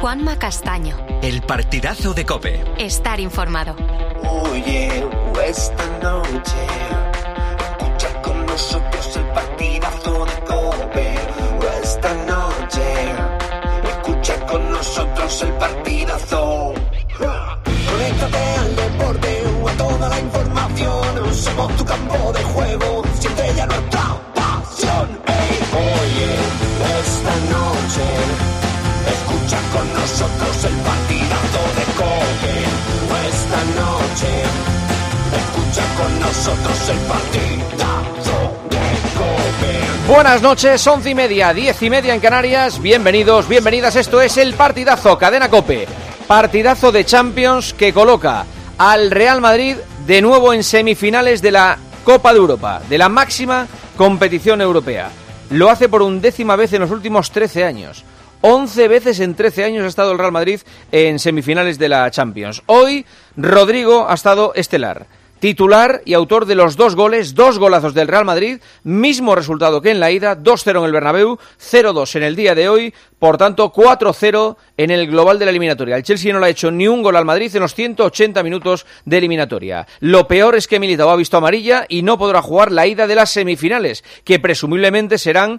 Juanma Castaño. El partidazo de COPE. Estar informado. Oye, esta noche escucha con nosotros el partidazo de COPE. Esta noche escucha con nosotros el partidazo. Conéctate al deporte o a toda la información. Somos tu campo de juego, siente ya nuestra pasión. Hey, oye, esta noche escucha con nosotros el partidazo de COPE. Esta noche escucha con nosotros el partidazo de COPE. Buenas noches, 11:30, 10:30 en Canarias. Bienvenidos, bienvenidas. Esto es el partidazo, Cadena COPE. Partidazo de Champions que coloca al Real Madrid de nuevo en semifinales de la Copa de Europa, de la máxima competición europea. Lo hace por 11ª vez en los últimos 13 años. 11 veces en 13 años ha estado el Real Madrid en semifinales de la Champions. Hoy, Rodrigo ha estado estelar, titular y autor de los 2 goles, 2 golazos del Real Madrid, mismo resultado que en la ida, 2-0 en el Bernabéu, 0-2 en el día de hoy, por tanto 4-0 en el global de la eliminatoria. El Chelsea no le ha hecho ni un gol al Madrid en los 180 minutos de eliminatoria. Lo peor es que Militao ha visto amarilla y no podrá jugar la ida de las semifinales, que presumiblemente serán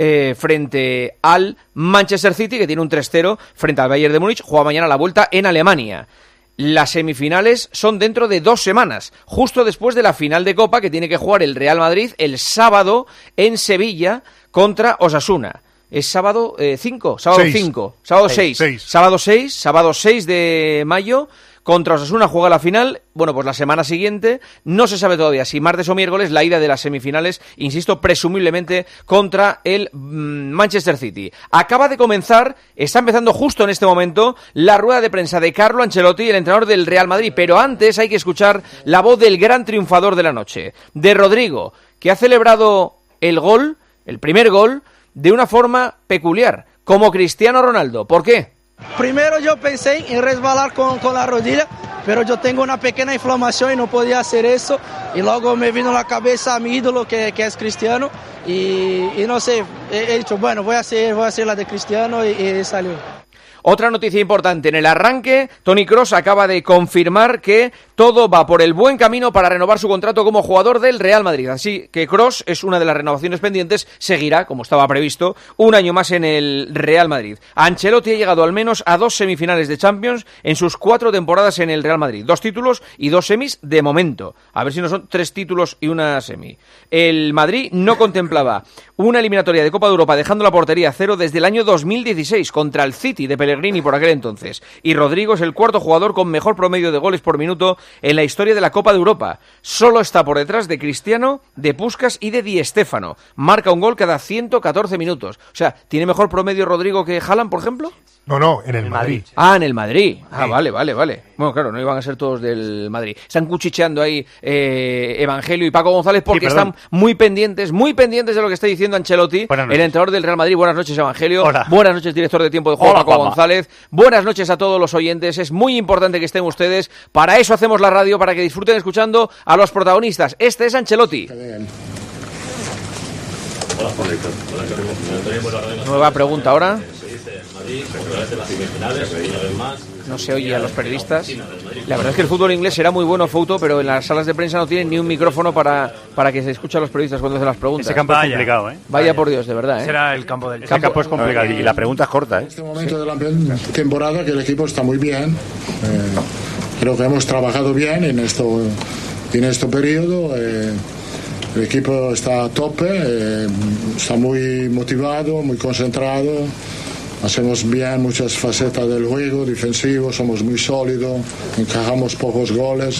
frente al Manchester City, que tiene un 3-0 frente al Bayern de Múnich. Juega mañana la vuelta en Alemania. Las semifinales son dentro de 2 semanas, justo después de la final de Copa que tiene que jugar el Real Madrid el sábado en Sevilla contra Osasuna. Es sábado 5, sábado 5, sábado 6, sábado 6 de mayo. Contra Osasuna juega la final. Bueno, pues la semana siguiente no se sabe todavía si martes o miércoles la ida de las semifinales, insisto, presumiblemente contra el Manchester City. Acaba de comenzar, está empezando justo en este momento la rueda de prensa de Carlo Ancelotti, el entrenador del Real Madrid, pero antes hay que escuchar la voz del gran triunfador de la noche, de Rodrigo, que ha celebrado el gol, el primer gol, de una forma peculiar, como Cristiano Ronaldo. ¿Por qué? Primero yo pensé en resbalar con la rodilla, pero yo tengo una pequeña inflamación y no podía hacer eso. Y luego me vino a la cabeza mi ídolo que es Cristiano y no sé, he dicho, bueno, voy a hacer la de Cristiano y salió. Otra noticia importante, en el arranque, Toni Kroos acaba de confirmar que todo va por el buen camino para renovar su contrato como jugador del Real Madrid. Así que Kroos es una de las renovaciones pendientes, seguirá, como estaba previsto, un año más en el Real Madrid. Ancelotti ha llegado al menos a 2 semifinales de Champions en sus 4 temporadas en el Real Madrid. 2 títulos y 2 semis de momento. A ver si no son 3 títulos y una semi. El Madrid no contemplaba una eliminatoria de Copa de Europa dejando la portería a 0 desde el año 2016 contra el City de Pellegrini por aquel entonces. Y Rodrigo es el 4º jugador con mejor promedio de goles por minuto en la historia de la Copa de Europa. Solo está por detrás de Cristiano, de Puskás y de Di Stéfano. Marca un gol cada 114 minutos. O sea, ¿tiene mejor promedio Rodrigo que Haaland, por ejemplo? No, en el Madrid. Ah, en el Madrid. Ah, vale. Bueno, claro, no iban a ser todos del Madrid. Están cuchicheando ahí Evangelio y Paco González porque están muy pendientes de lo que está diciendo Ancelotti, el entrenador del Real Madrid. Buenas noches, Evangelio. Hola. Buenas noches, director de Tiempo de Juego, Paco González. Buenas noches a todos los oyentes. Es muy importante que estén ustedes. Para eso hacemos la radio, para que disfruten escuchando a los protagonistas. Este es Ancelotti. Nueva pregunta ahora. No se oye a los periodistas. La verdad es que el fútbol inglés será muy bueno, Fouto, pero en las salas de prensa no tienen ni un micrófono para que se escuche a los periodistas cuando hacen las preguntas. Ese campo es complicado, ¿eh? Vaya por Dios, de verdad, ¿eh? Será el campo del Ese campo es complicado y la pregunta es corta, ¿eh? En este momento de la temporada que el equipo está muy bien. Creo que hemos trabajado bien en este periodo. El equipo está a tope, está muy motivado, muy concentrado. Hacemos bien muchas facetas del juego, defensivo, somos muy sólidos, encajamos pocos goles.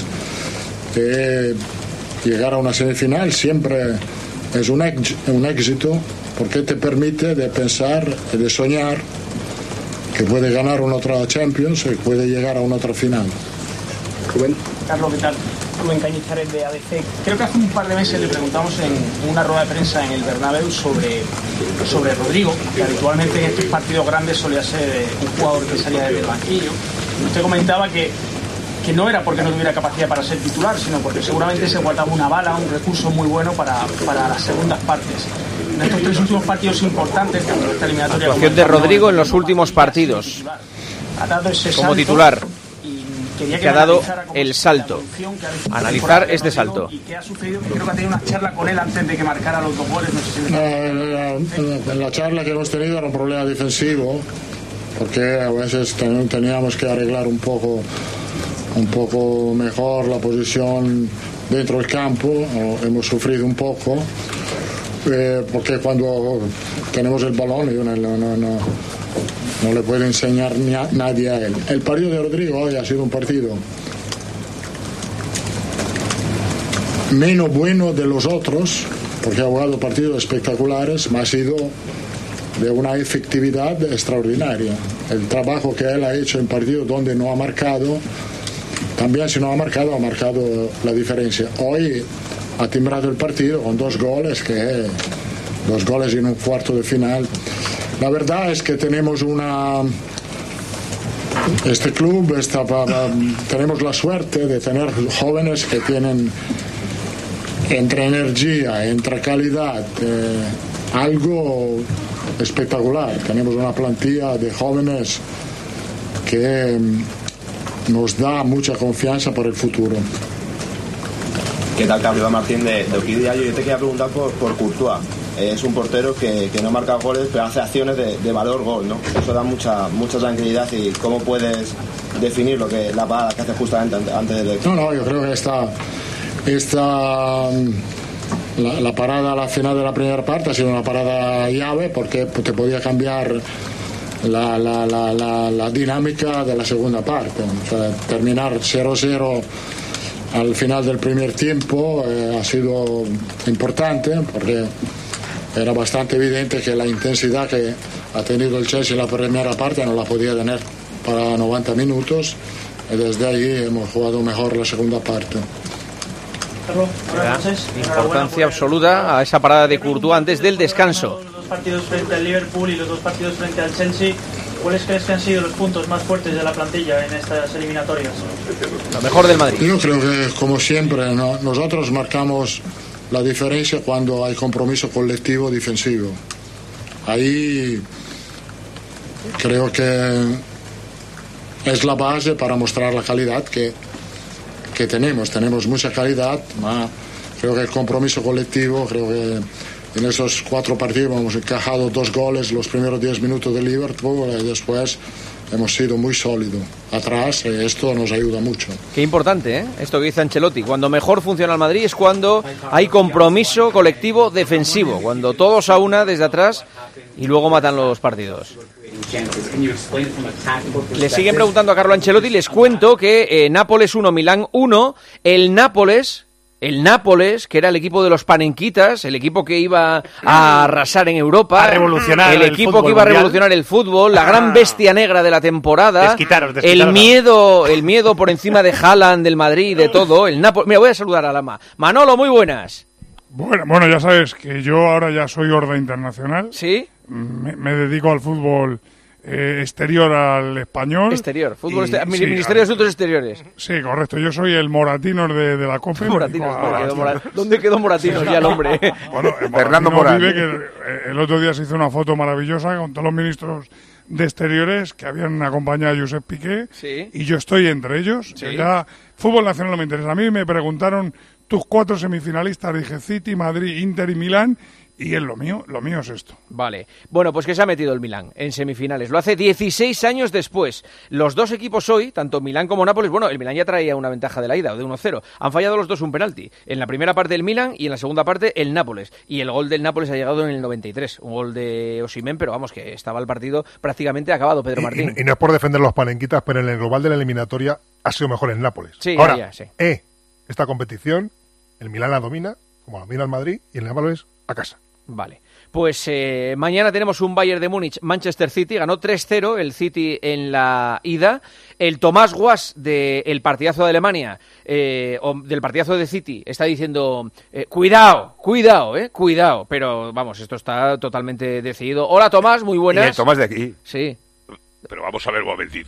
Llegar a una semifinal siempre es un éxito porque te permite de pensar y de soñar que puede ganar una otra Champions y puede llegar a una otra final. Carlos, ¿qué tal? Rubén Cañizares de ADC. Creo que hace un par de meses le preguntamos en una rueda de prensa en el Bernabéu sobre Rodrigo, que habitualmente en estos partidos grandes solía ser un jugador que salía desde el banquillo. Usted comentaba que no era porque no tuviera capacidad para ser titular, sino porque seguramente se guardaba una bala, un recurso muy bueno para las segundas partes. En estos 3 últimos partidos importantes, tanto esta eliminatoria... La actuación de Rodrigo en los últimos partidos. ha dado ese como salto titular. Que ha dado el salto. Analizar este salto. ¿Y qué ha sucedido? Creo que ha tenido una charla con él antes de que marcara los 2 goles. No sé si en la charla que hemos tenido era un problema defensivo, porque a veces teníamos que arreglar un poco mejor la posición dentro del campo. Hemos sufrido un poco, porque cuando tenemos el balón yo no le puedo enseñar nadie a él. El partido de Rodrigo hoy ha sido un partido menos bueno de los otros, porque ha jugado partidos espectaculares, pero ha sido de una efectividad extraordinaria. El trabajo que él ha hecho en partidos donde no ha marcado, también si no ha marcado la diferencia. Hoy ha timbrado el partido con 2 goles, dos goles en un cuarto de final. La verdad es que tenemos este club, tenemos la suerte de tener jóvenes que tienen entre energía, entre calidad, algo espectacular. Tenemos una plantilla de jóvenes que nos da mucha confianza para el futuro. ¿Qué tal, Gabriel Martín de Orquídea? Yo te quería preguntar por Courtois. Es un portero que no marca goles, pero hace acciones de valor gol, ¿no? Eso da mucha tranquilidad. ¿Y cómo puedes definir la parada que hace justamente antes de...? No, yo creo que la parada a la final de la primera parte ha sido una parada llave, porque te podía cambiar la dinámica de la segunda parte. O sea, terminar 0-0 al final del primer tiempo ha sido importante, porque era bastante evidente que la intensidad que ha tenido el Chelsea en la primera parte no la podía tener para 90 minutos, y desde ahí hemos jugado mejor la segunda parte. Importancia absoluta a esa parada de Courtois antes del descanso. Los 2 partidos frente al Liverpool y los 2 partidos frente al Chelsea, ¿cuáles crees que han sido los puntos más fuertes de la plantilla en estas eliminatorias? Lo mejor del Madrid. Yo creo que, como siempre, nosotros marcamos la diferencia cuando hay compromiso colectivo defensivo. Ahí creo que es la base para mostrar la calidad que tenemos mucha calidad, pero creo que el compromiso colectivo, creo que en esos 4 partidos hemos encajado 2 goles los primeros 10 minutos de Liverpool, y después hemos sido muy sólidos atrás, y esto nos ayuda mucho. Qué importante, esto que dice Ancelotti. Cuando mejor funciona el Madrid es cuando hay compromiso colectivo defensivo, cuando todos a una desde atrás y luego matan los partidos. Le siguen preguntando a Carlo Ancelotti. Les cuento que Nápoles 1, Milán 1. El Nápoles, que era el equipo de los panenquitas, el equipo que iba a arrasar en Europa, a revolucionar el equipo que iba a revolucionar el fútbol, la gran bestia negra de la temporada, desquitaros. el miedo por encima de Haaland, del Madrid, de todo. El Nápoles. Mira, voy a saludar a Lama. Manolo, muy buenas. Bueno, ya sabes que yo ahora ya soy horda internacional. ¿Sí? Me dedico al fútbol exterior al español. Exterior, fútbol Ministerio de Asuntos Exteriores. Sí, correcto. Yo soy el Moratinos de la COPE. ¿Dónde quedó Moratinos ya el hombre? Bueno, Fernando Moratinos que el otro día se hizo una foto maravillosa con todos los ministros de Exteriores que habían acompañado a Josep Piqué. Sí. Y yo estoy entre ellos. Sí. Ya fútbol nacional no me interesa. A mí me preguntaron tus 4 semifinalistas, dije City, Madrid, Inter y Milán. Y es lo mío es esto. Vale. Bueno, pues que se ha metido el Milán en semifinales. Lo hace 16 años después. Los 2 equipos hoy, tanto Milán como Nápoles, bueno, el Milán ya traía una ventaja de la ida, de 1-0. Han fallado los 2 un penalti. En la primera parte el Milán y en la segunda parte el Nápoles. Y el gol del Nápoles ha llegado en el 93. Un gol de Osimhen, pero vamos, que estaba el partido prácticamente acabado, Pedro Martín. Y no es por defender los panenquitas, pero en el global de la eliminatoria ha sido mejor el Nápoles. Sí, ahora, sí. Esta competición, el Milán la domina, como la domina el Madrid, y el Nápoles a casa. Vale, pues mañana tenemos un Bayern de Múnich, Manchester City, ganó 3-0 el City en la ida. El Tomás Guas del partidazo de Alemania, o del partidazo de City, está diciendo, cuidado, pero vamos, esto está totalmente decidido. Hola Tomás, muy buenas. Y el Tomás de aquí. Sí. Pero vamos a ver un momentito.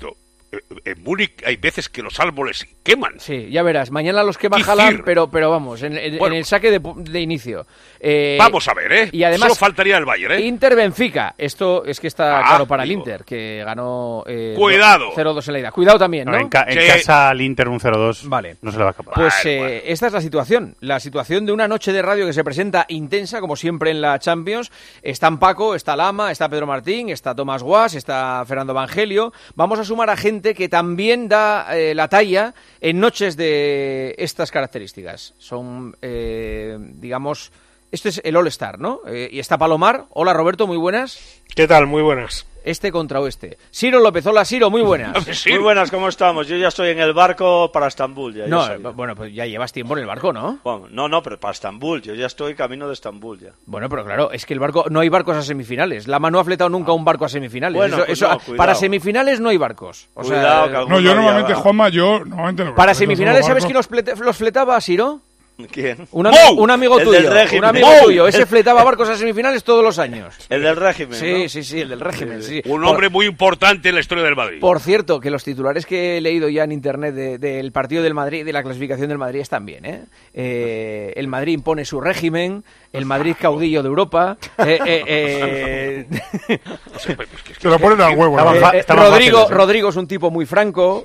en Múnich hay veces que los árboles queman. Sí, ya verás. Mañana los quema Haaland, pero vamos, en el saque de inicio. Vamos a ver, ¿eh? Y además, solo faltaría el Bayern, ¿eh? Inter-Benfica. Esto es que está claro para el Inter, que ganó Cuidado. 0-2 en la ida. Cuidado también, ¿no? En casa al Inter un 0-2 vale. No se le va a escapar. Pues esta es la situación de una noche de radio que se presenta intensa, como siempre en la Champions. Están Paco, está Lama, está Pedro Martín, está Tomás Guas, está Fernando Evangelio. Vamos a sumar a gente que también da la talla en noches de estas características. Son, digamos, este es el All-Star, ¿no? Y está Palomar. Hola, Roberto, muy buenas. ¿Qué tal? Muy buenas. Este contra oeste. Ciro López, hola Ciro, muy buenas. Muy buenas, ¿cómo estamos? Yo ya estoy en el barco para Estambul. Bueno, pues ya llevas tiempo en el barco, ¿no? Bueno, no, pero para Estambul. Yo ya estoy camino de Estambul ya. Bueno, pero claro, es que el barco, no hay barcos a semifinales. Lama no ha fletado nunca un barco a semifinales. Bueno, para semifinales no hay barcos. O sea, no, yo normalmente, Juanma, lo para semifinales, ¿sabes quién los fletaba, Ciro? ¿Quién? Un amigo tuyo. Ese fletaba barcos a semifinales todos los años. El del régimen, Sí, el del régimen. Sí. Un hombre muy importante en la historia del Madrid. Por cierto, que los titulares que he leído ya en internet del partido del Madrid, de la clasificación del Madrid, están bien, ¿eh? El Madrid impone su régimen, el Madrid caudillo de Europa. Se lo ponen al huevo. Rodrigo es un tipo muy franco.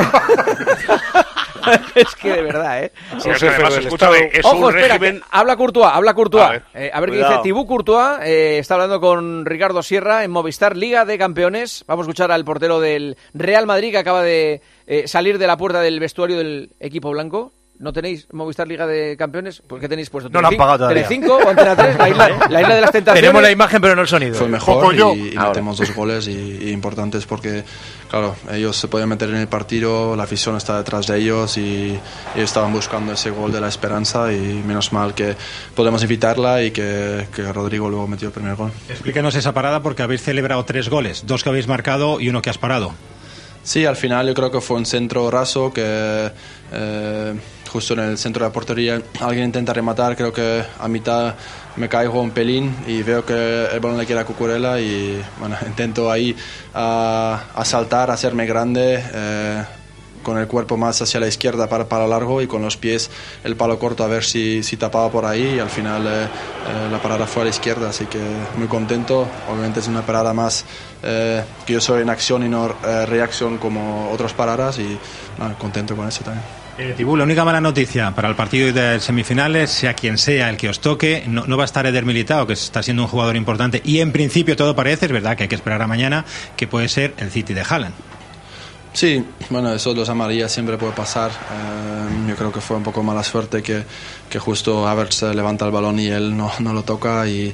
Es que de verdad, ¿eh? Sí, además, escúchame, es Ojo, un régimen... habla Courtois. A ver qué dice Thibaut Courtois. Está hablando con Ricardo Sierra en Movistar Liga de Campeones. Vamos a escuchar al portero del Real Madrid que acaba de salir de la puerta del vestuario del equipo blanco. ¿No tenéis Movistar Liga de Campeones? ¿Por qué tenéis puesto? No lo han pagado todavía. ¿Telecinco o Antena 3? La isla de las tentaciones. Tenemos la imagen, pero no el sonido. Fue mejor y metemos 2 goles y importantes porque, claro, ellos se podían meter en el partido, la afición está detrás de ellos y ellos estaban buscando ese gol de la esperanza y menos mal que podemos evitarla y que Rodrigo luego metió el primer gol. Explícanos esa parada porque habéis celebrado 3 goles, 2 que habéis marcado y 1 que has parado. Sí, al final yo creo que fue un centro raso que justo en el centro de la portería alguien intenta rematar, creo que a mitad me caigo un pelín y veo que el balón le queda a Cucurella y bueno, intento ahí a saltar, a hacerme grande con el cuerpo más hacia la izquierda para largo y con los pies el palo corto a ver si tapaba por ahí y al final la parada fue a la izquierda, así que muy contento. Obviamente es una parada más que yo soy en acción y no reacción como otras paradas y contento con eso también. Tibú, la única mala noticia para el partido de semifinales, sea quien sea el que os toque, no va a estar Eder Militao, que está siendo un jugador importante y en principio todo parece, es verdad que hay que esperar a mañana, que puede ser el City de Haaland. Sí, bueno, eso de los amarillas siempre puede pasar. Yo creo que fue un poco mala suerte que justo Havertz levanta el balón y él no lo toca y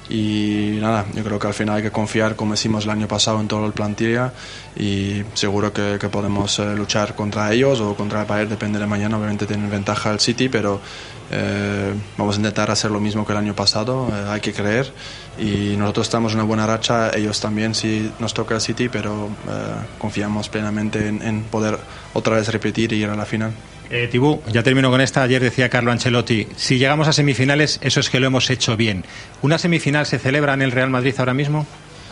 nada, yo creo que al final hay que confiar como hicimos el año pasado en toda la plantilla y seguro que podemos luchar contra ellos o contra el Bayern, depende de mañana. Obviamente tiene ventaja el City, pero vamos a intentar hacer lo mismo que el año pasado, hay que creer y nosotros estamos en una buena racha, ellos también si nos toca el City, pero confiamos plenamente en poder otra vez repetir y ir a la final. Tibú, ya termino con esta. Ayer decía Carlo Ancelotti, si llegamos a semifinales, eso es que lo hemos hecho bien. ¿Una semifinal se celebra en el Real Madrid ahora mismo?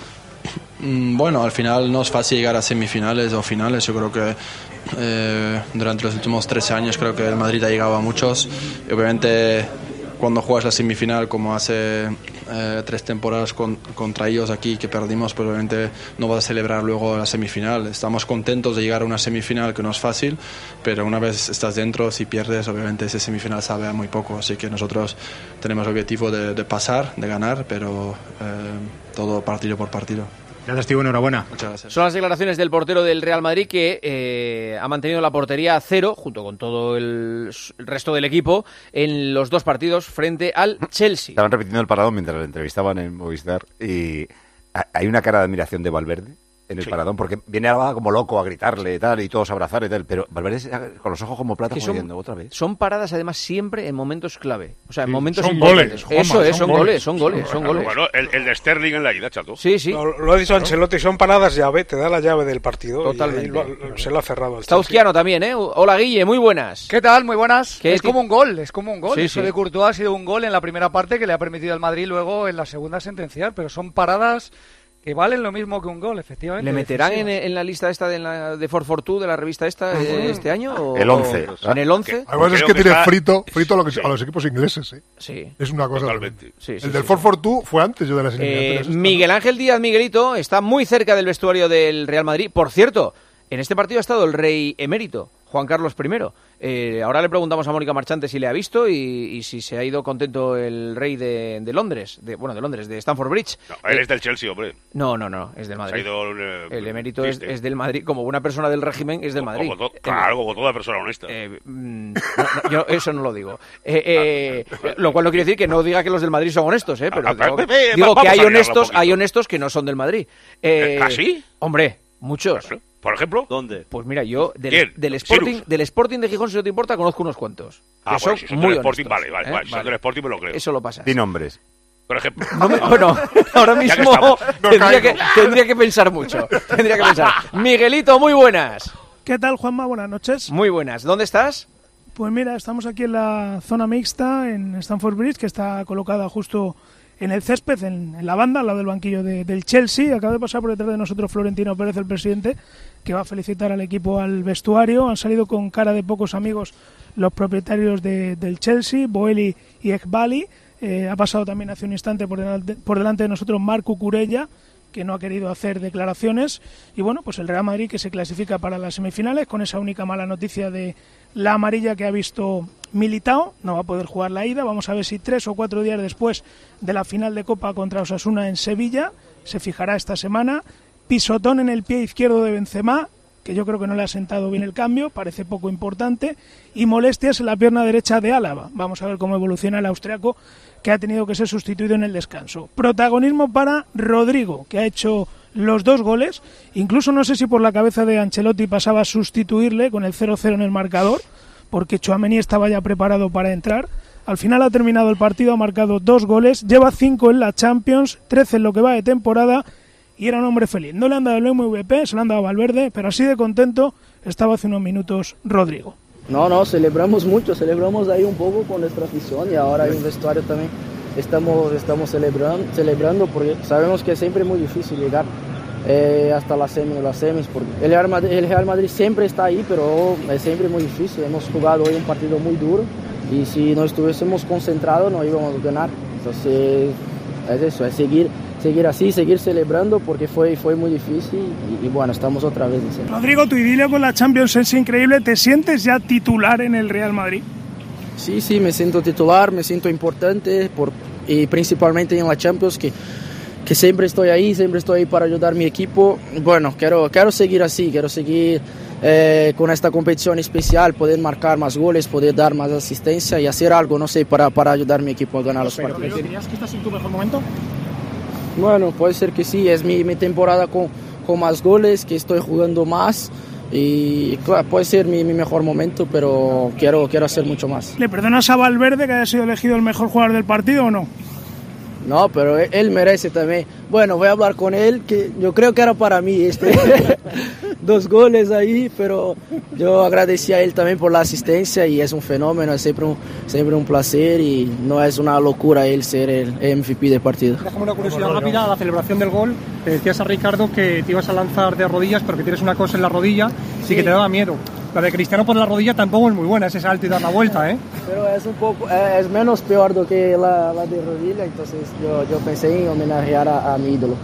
Bueno, al final no es fácil llegar a semifinales o finales. Yo creo que durante los últimos 13 años creo que el Madrid ha llegado a muchos y obviamente cuando juegas la semifinal como hace 3 temporadas contra ellos aquí que perdimos, pues obviamente no vas a celebrar luego la semifinal. Estamos contentos de llegar a una semifinal que no es fácil, pero una vez estás dentro, si pierdes, obviamente esa semifinal sabe a muy poco, así que nosotros tenemos el objetivo de pasar, de ganar, pero todo partido por partido. Gracias, Tibú, enhorabuena. Muchas gracias. Son las declaraciones del portero del Real Madrid que ha mantenido la portería a 0, junto con todo el resto del equipo, en los 2 partidos frente al Chelsea. Estaban repitiendo el paradón mientras le entrevistaban en Movistar y hay una cara de admiración de Valverde en el paradón, porque viene Alba como loco a gritarle y tal, y todos a abrazar y tal, pero Valverde con los ojos como plata jodiendo otra vez. Son paradas además siempre en momentos clave, o sea, en momentos son importantes. Goles, eso es, son goles. Bueno, el de Sterling en la ida, chato. Sí. Lo ha dicho Ancelotti, son paradas llave, te da la llave del partido. Totalmente. Y se lo ha cerrado. Está Uzquiano también, ¿eh? Hola, Guille, muy buenas. ¿Qué tal? Muy buenas. Es como un gol. Sí, Eso de Courtois ha sido un gol en la primera parte que le ha permitido al Madrid luego en la segunda sentenciar, pero son paradas que valen lo mismo que un gol, efectivamente. ¿Le meterán en la lista esta de 442 de la revista esta este año? ¿O, el 11. ¿En el 11? Además es que tiene frito a los equipos ingleses, ¿eh? Sí. Es una cosa... Totalmente. Sí, el del 442 fue antes yo de las eliminatorias. Miguel Ángel Díaz Miguelito está muy cerca del vestuario del Real Madrid. Por cierto, en este partido ha estado el rey emérito, Juan Carlos I. Ahora le preguntamos a Mónica Marchante si le ha visto y si se ha ido contento el rey de Londres, de Stamford Bridge. No, él es del Chelsea, hombre. No, es del Madrid. El emérito es del Madrid, como buena persona del régimen es del Madrid. Como toda persona honesta. Yo eso no lo digo. Lo cual no quiere decir que no diga que los del Madrid son honestos, pero digo que hay honestos que no son del Madrid. ¿Ah, sí? Hombre, muchos. ¿Por ejemplo? ¿Dónde? Pues mira, yo del Sporting de Gijón, si no te importa, conozco unos cuantos. Ah, son si son muy del Sporting, honestos, vale. Si son del Sporting me lo creo. Eso lo pasa. Di nombres. Por ejemplo. Bueno, ahora mismo tendría que pensar mucho. Miguelito, muy buenas. ¿Qué tal, Juanma? Buenas noches. Muy buenas. ¿Dónde estás? Pues mira, estamos aquí en la zona mixta, en Stamford Bridge, que está colocada justo en el césped, en la banda, al lado del banquillo del Chelsea. Acaba de pasar por detrás de nosotros Florentino Pérez, el presidente, que va a felicitar al equipo, al vestuario. Han salido con cara de pocos amigos los propietarios del Chelsea, Boeli y Ekbali. Ha pasado también hace un instante por delante de nosotros Marc Cucurella, que no ha querido hacer declaraciones. Y bueno, pues el Real Madrid, que se clasifica para las semifinales con esa única mala noticia de la amarilla que ha visto Militao. No va a poder jugar la ida. Vamos a ver si 3 o 4 días después de la final de Copa contra Osasuna en Sevilla, se fijará esta semana. Pisotón en el pie izquierdo de Benzema, que yo creo que no le ha sentado bien el cambio, parece poco importante, y molestias en la pierna derecha de Álava. Vamos a ver cómo evoluciona el austriaco, que ha tenido que ser sustituido en el descanso. Protagonismo para Rodrigo, que ha hecho los 2 goles. Incluso no sé si por la cabeza de Ancelotti pasaba a sustituirle con el 0-0 en el marcador, porque Tchouaméni estaba ya preparado para entrar. Al final ha terminado el partido, ha marcado 2 goles, lleva 5 en la Champions, 13 en lo que va de temporada, y era un hombre feliz. No le han dado el MVP, se lo han dado a Valverde, pero así de contento estaba hace unos minutos Rodrigo. No, celebramos mucho, celebramos ahí un poco con nuestra afición, y ahora en el vestuario también estamos celebrando porque sabemos que es siempre muy difícil llegar hasta las semis, porque el Real Madrid siempre está ahí, pero es siempre muy difícil. Hemos jugado hoy un partido muy duro y si no estuviésemos concentrados no íbamos a ganar. Entonces es eso, es seguir así, seguir celebrando, porque fue muy difícil y bueno, estamos otra vez. Rodrigo, tu idilio con la Champions es increíble. ¿Te sientes ya titular en el Real Madrid? Sí, me siento titular, me siento importante y principalmente en la Champions, que siempre estoy ahí para ayudar a mi equipo. Bueno, quiero seguir así, quiero seguir con esta competición especial, poder marcar más goles, poder dar más asistencia y hacer algo, no sé, para ayudar a mi equipo a ganar los partidos. ¿Dirías que estás en tu mejor momento? Bueno, puede ser que sí, es mi temporada con más goles, que estoy jugando más y claro, puede ser mi mejor momento, pero quiero hacer mucho más. ¿Le perdonas a Valverde que haya sido elegido el mejor jugador del partido o no? No, pero él merece también. Bueno, voy a hablar con él, que yo creo que era para mí 2 goles ahí, pero yo agradecí a él también por la asistencia y es un fenómeno, es siempre un placer y no es una locura él ser el MVP del partido. Déjame una curiosidad rápida, a la celebración del gol, te decías a Ricardo que te ibas a lanzar de rodillas, pero que tienes una cosa en la rodilla, sí que te daba miedo. La de Cristiano por la rodilla tampoco es muy buena, ese salto y dar la vuelta, ¿eh? Pero es menos peor que la de rodilla, entonces yo pensé en homenajear a mi ídolo.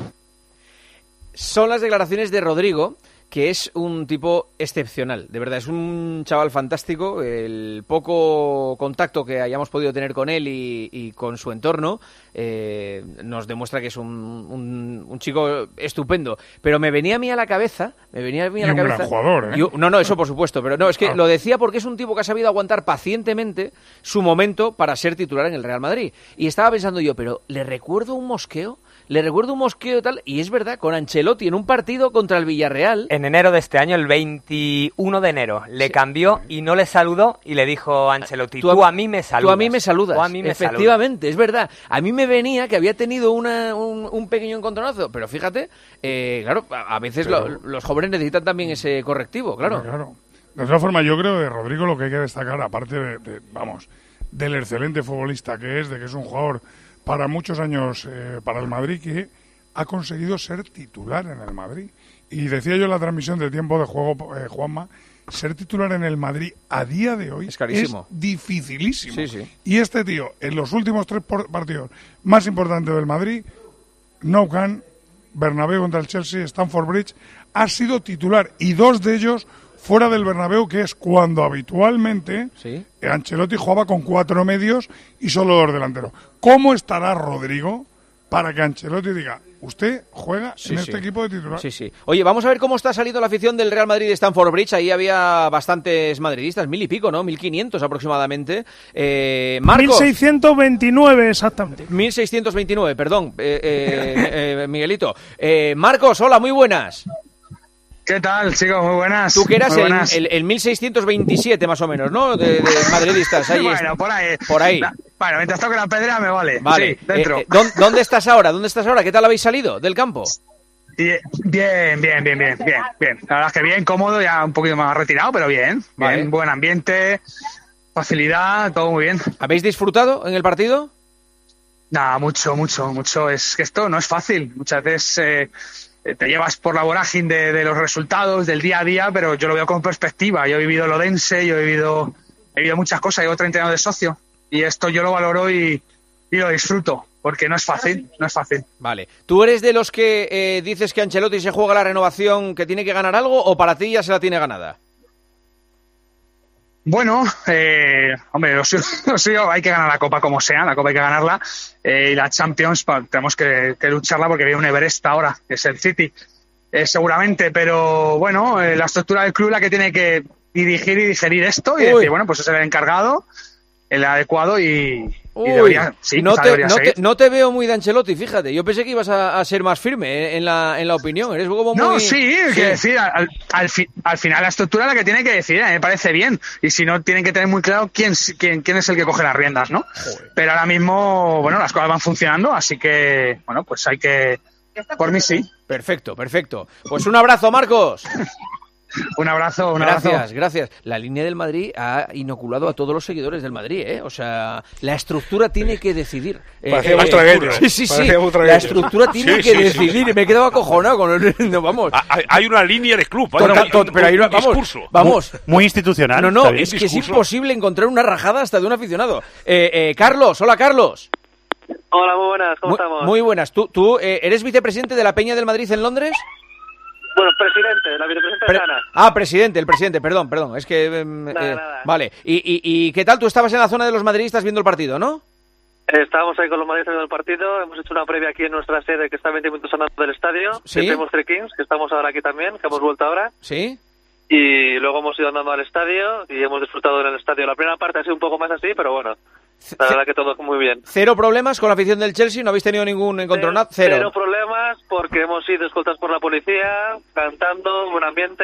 Son las declaraciones de Rodrigo, que es un tipo excepcional, de verdad, es un chaval fantástico. El poco contacto que hayamos podido tener con él y con su entorno nos demuestra que es un chico estupendo, pero me venía a mí a la cabeza, un gran jugador, ¿eh? No, eso por supuesto, pero no, es que lo decía porque es un tipo que ha sabido aguantar pacientemente su momento para ser titular en el Real Madrid, y estaba pensando yo, pero ¿le recuerdo un mosqueo y tal? Y es verdad, con Ancelotti en un partido contra el Villarreal. En enero de este año, el 21 de enero, le cambió y no le saludó y le dijo a Ancelotti, tú a mí me saludas. Tú a mí me saludas. Efectivamente, es verdad. A mí me venía que había tenido un pequeño encontronazo, pero fíjate, claro, a veces los jóvenes necesitan también ese correctivo, claro. Claro. De todas formas, yo creo de Rodrigo lo que hay que destacar, aparte del excelente futbolista que es, de que es un jugador para muchos años para el Madrid, que ha conseguido ser titular en el Madrid. Y decía yo en la transmisión de tiempo de juego, Juanma, ser titular en el Madrid a día de hoy es carísimo. Es dificilísimo. Sí, sí. Y este tío, en los últimos 3 partidos más importantes del Madrid, Nou Camp, Bernabéu contra el Chelsea, Stamford Bridge, ha sido titular. Y 2 de ellos fuera del Bernabéu, que es cuando habitualmente Ancelotti jugaba con 4 medios y solo 2 delanteros. ¿Cómo estará Rodrigo para que Ancelotti diga, usted juega en este equipo de titular? Sí, sí. Oye, vamos a ver cómo está saliendo la afición del Real Madrid de Stamford Bridge. Ahí había bastantes madridistas, 1000 y pico, ¿no? 1500 aproximadamente. Marcos. 1629 exactamente. 1629, perdón, Miguelito. Marcos, hola, muy buenas. ¿Qué tal, chicos? Muy buenas. Tú que eras el 1627 más o menos, ¿no? De madridistas. Ahí bueno, por ahí. Por ahí. Bueno, mientras toque la pedra me vale. Vale. Sí, dentro. ¿Dónde estás ahora? ¿Qué tal habéis salido del campo? Bien. La verdad es que bien, cómodo, ya un poquito más retirado, pero bien. Vale. Bien, buen ambiente, facilidad, todo muy bien. ¿Habéis disfrutado en el partido? Nada, mucho. Es que esto no es fácil. Muchas veces te llevas por la vorágine de los resultados, del día a día, pero yo lo veo con perspectiva. Yo he vivido el Odense, he vivido muchas cosas, llevo 30 años de socio, y esto yo lo valoro y lo disfruto, porque no es fácil. Vale. ¿Tú eres de los que dices que Ancelotti se juega la renovación, que tiene que ganar algo, o para ti ya se la tiene ganada? Bueno, hombre, lo suyo, hay que ganar la Copa como sea, la Copa hay que ganarla, y la Champions tenemos que lucharla porque viene un Everest ahora, que es el City, seguramente, pero bueno, la estructura del club la que tiene que dirigir y digerir esto, y decir, bueno, pues es el encargado, el adecuado y debería, sí, no te veo muy de Ancelotti, fíjate. Yo pensé que ibas a ser más firme en la opinión. Eres como muy... No, sí, que decir, al final la estructura es la que tiene que decidir, me parece bien. Y si no, tienen que tener muy claro quién es el que coge las riendas, ¿no? Joder. Pero ahora mismo, bueno, las cosas van funcionando, así que, bueno, pues hay que... Por mí sí. Perfecto. Pues un abrazo, Marcos. Un abrazo. Gracias. La línea del Madrid ha inoculado a todos los seguidores del Madrid, ¿eh? O sea, la estructura tiene que decidir. Parecía butragueño. Sí. La estructura tiene que decidir. Sí. Me he quedado acojonado con el... No, vamos. Hay una línea del club. Pero hay un discurso. Vamos. Muy institucional. No, es que es imposible encontrar una rajada hasta de un aficionado. Carlos, hola Carlos. Hola, muy buenas, ¿cómo estamos? Muy buenas. ¿Tú eres vicepresidente de la Peña del Madrid en Londres? Bueno, presidente, la vicepresidenta el presidente, perdón, es que... Nada. Vale, ¿Y qué tal? Tú estabas en la zona de los madridistas viendo el partido, ¿no? Estábamos ahí con los madridistas viendo el partido, hemos hecho una previa aquí en nuestra sede que está a 20 minutos andando del estadio, ¿Sí? tenemos Three Kings, que estamos ahora aquí también, que hemos vuelto ahora. ¿Sí? Y luego hemos ido andando al estadio y hemos disfrutado en el estadio. La primera parte ha sido un poco más así, pero bueno, la verdad que todo muy bien. ¿Cero problemas con la afición del Chelsea? ¿No habéis tenido ningún encontronazo? Cero problemas, porque hemos sido escoltados por la policía, cantando, buen ambiente,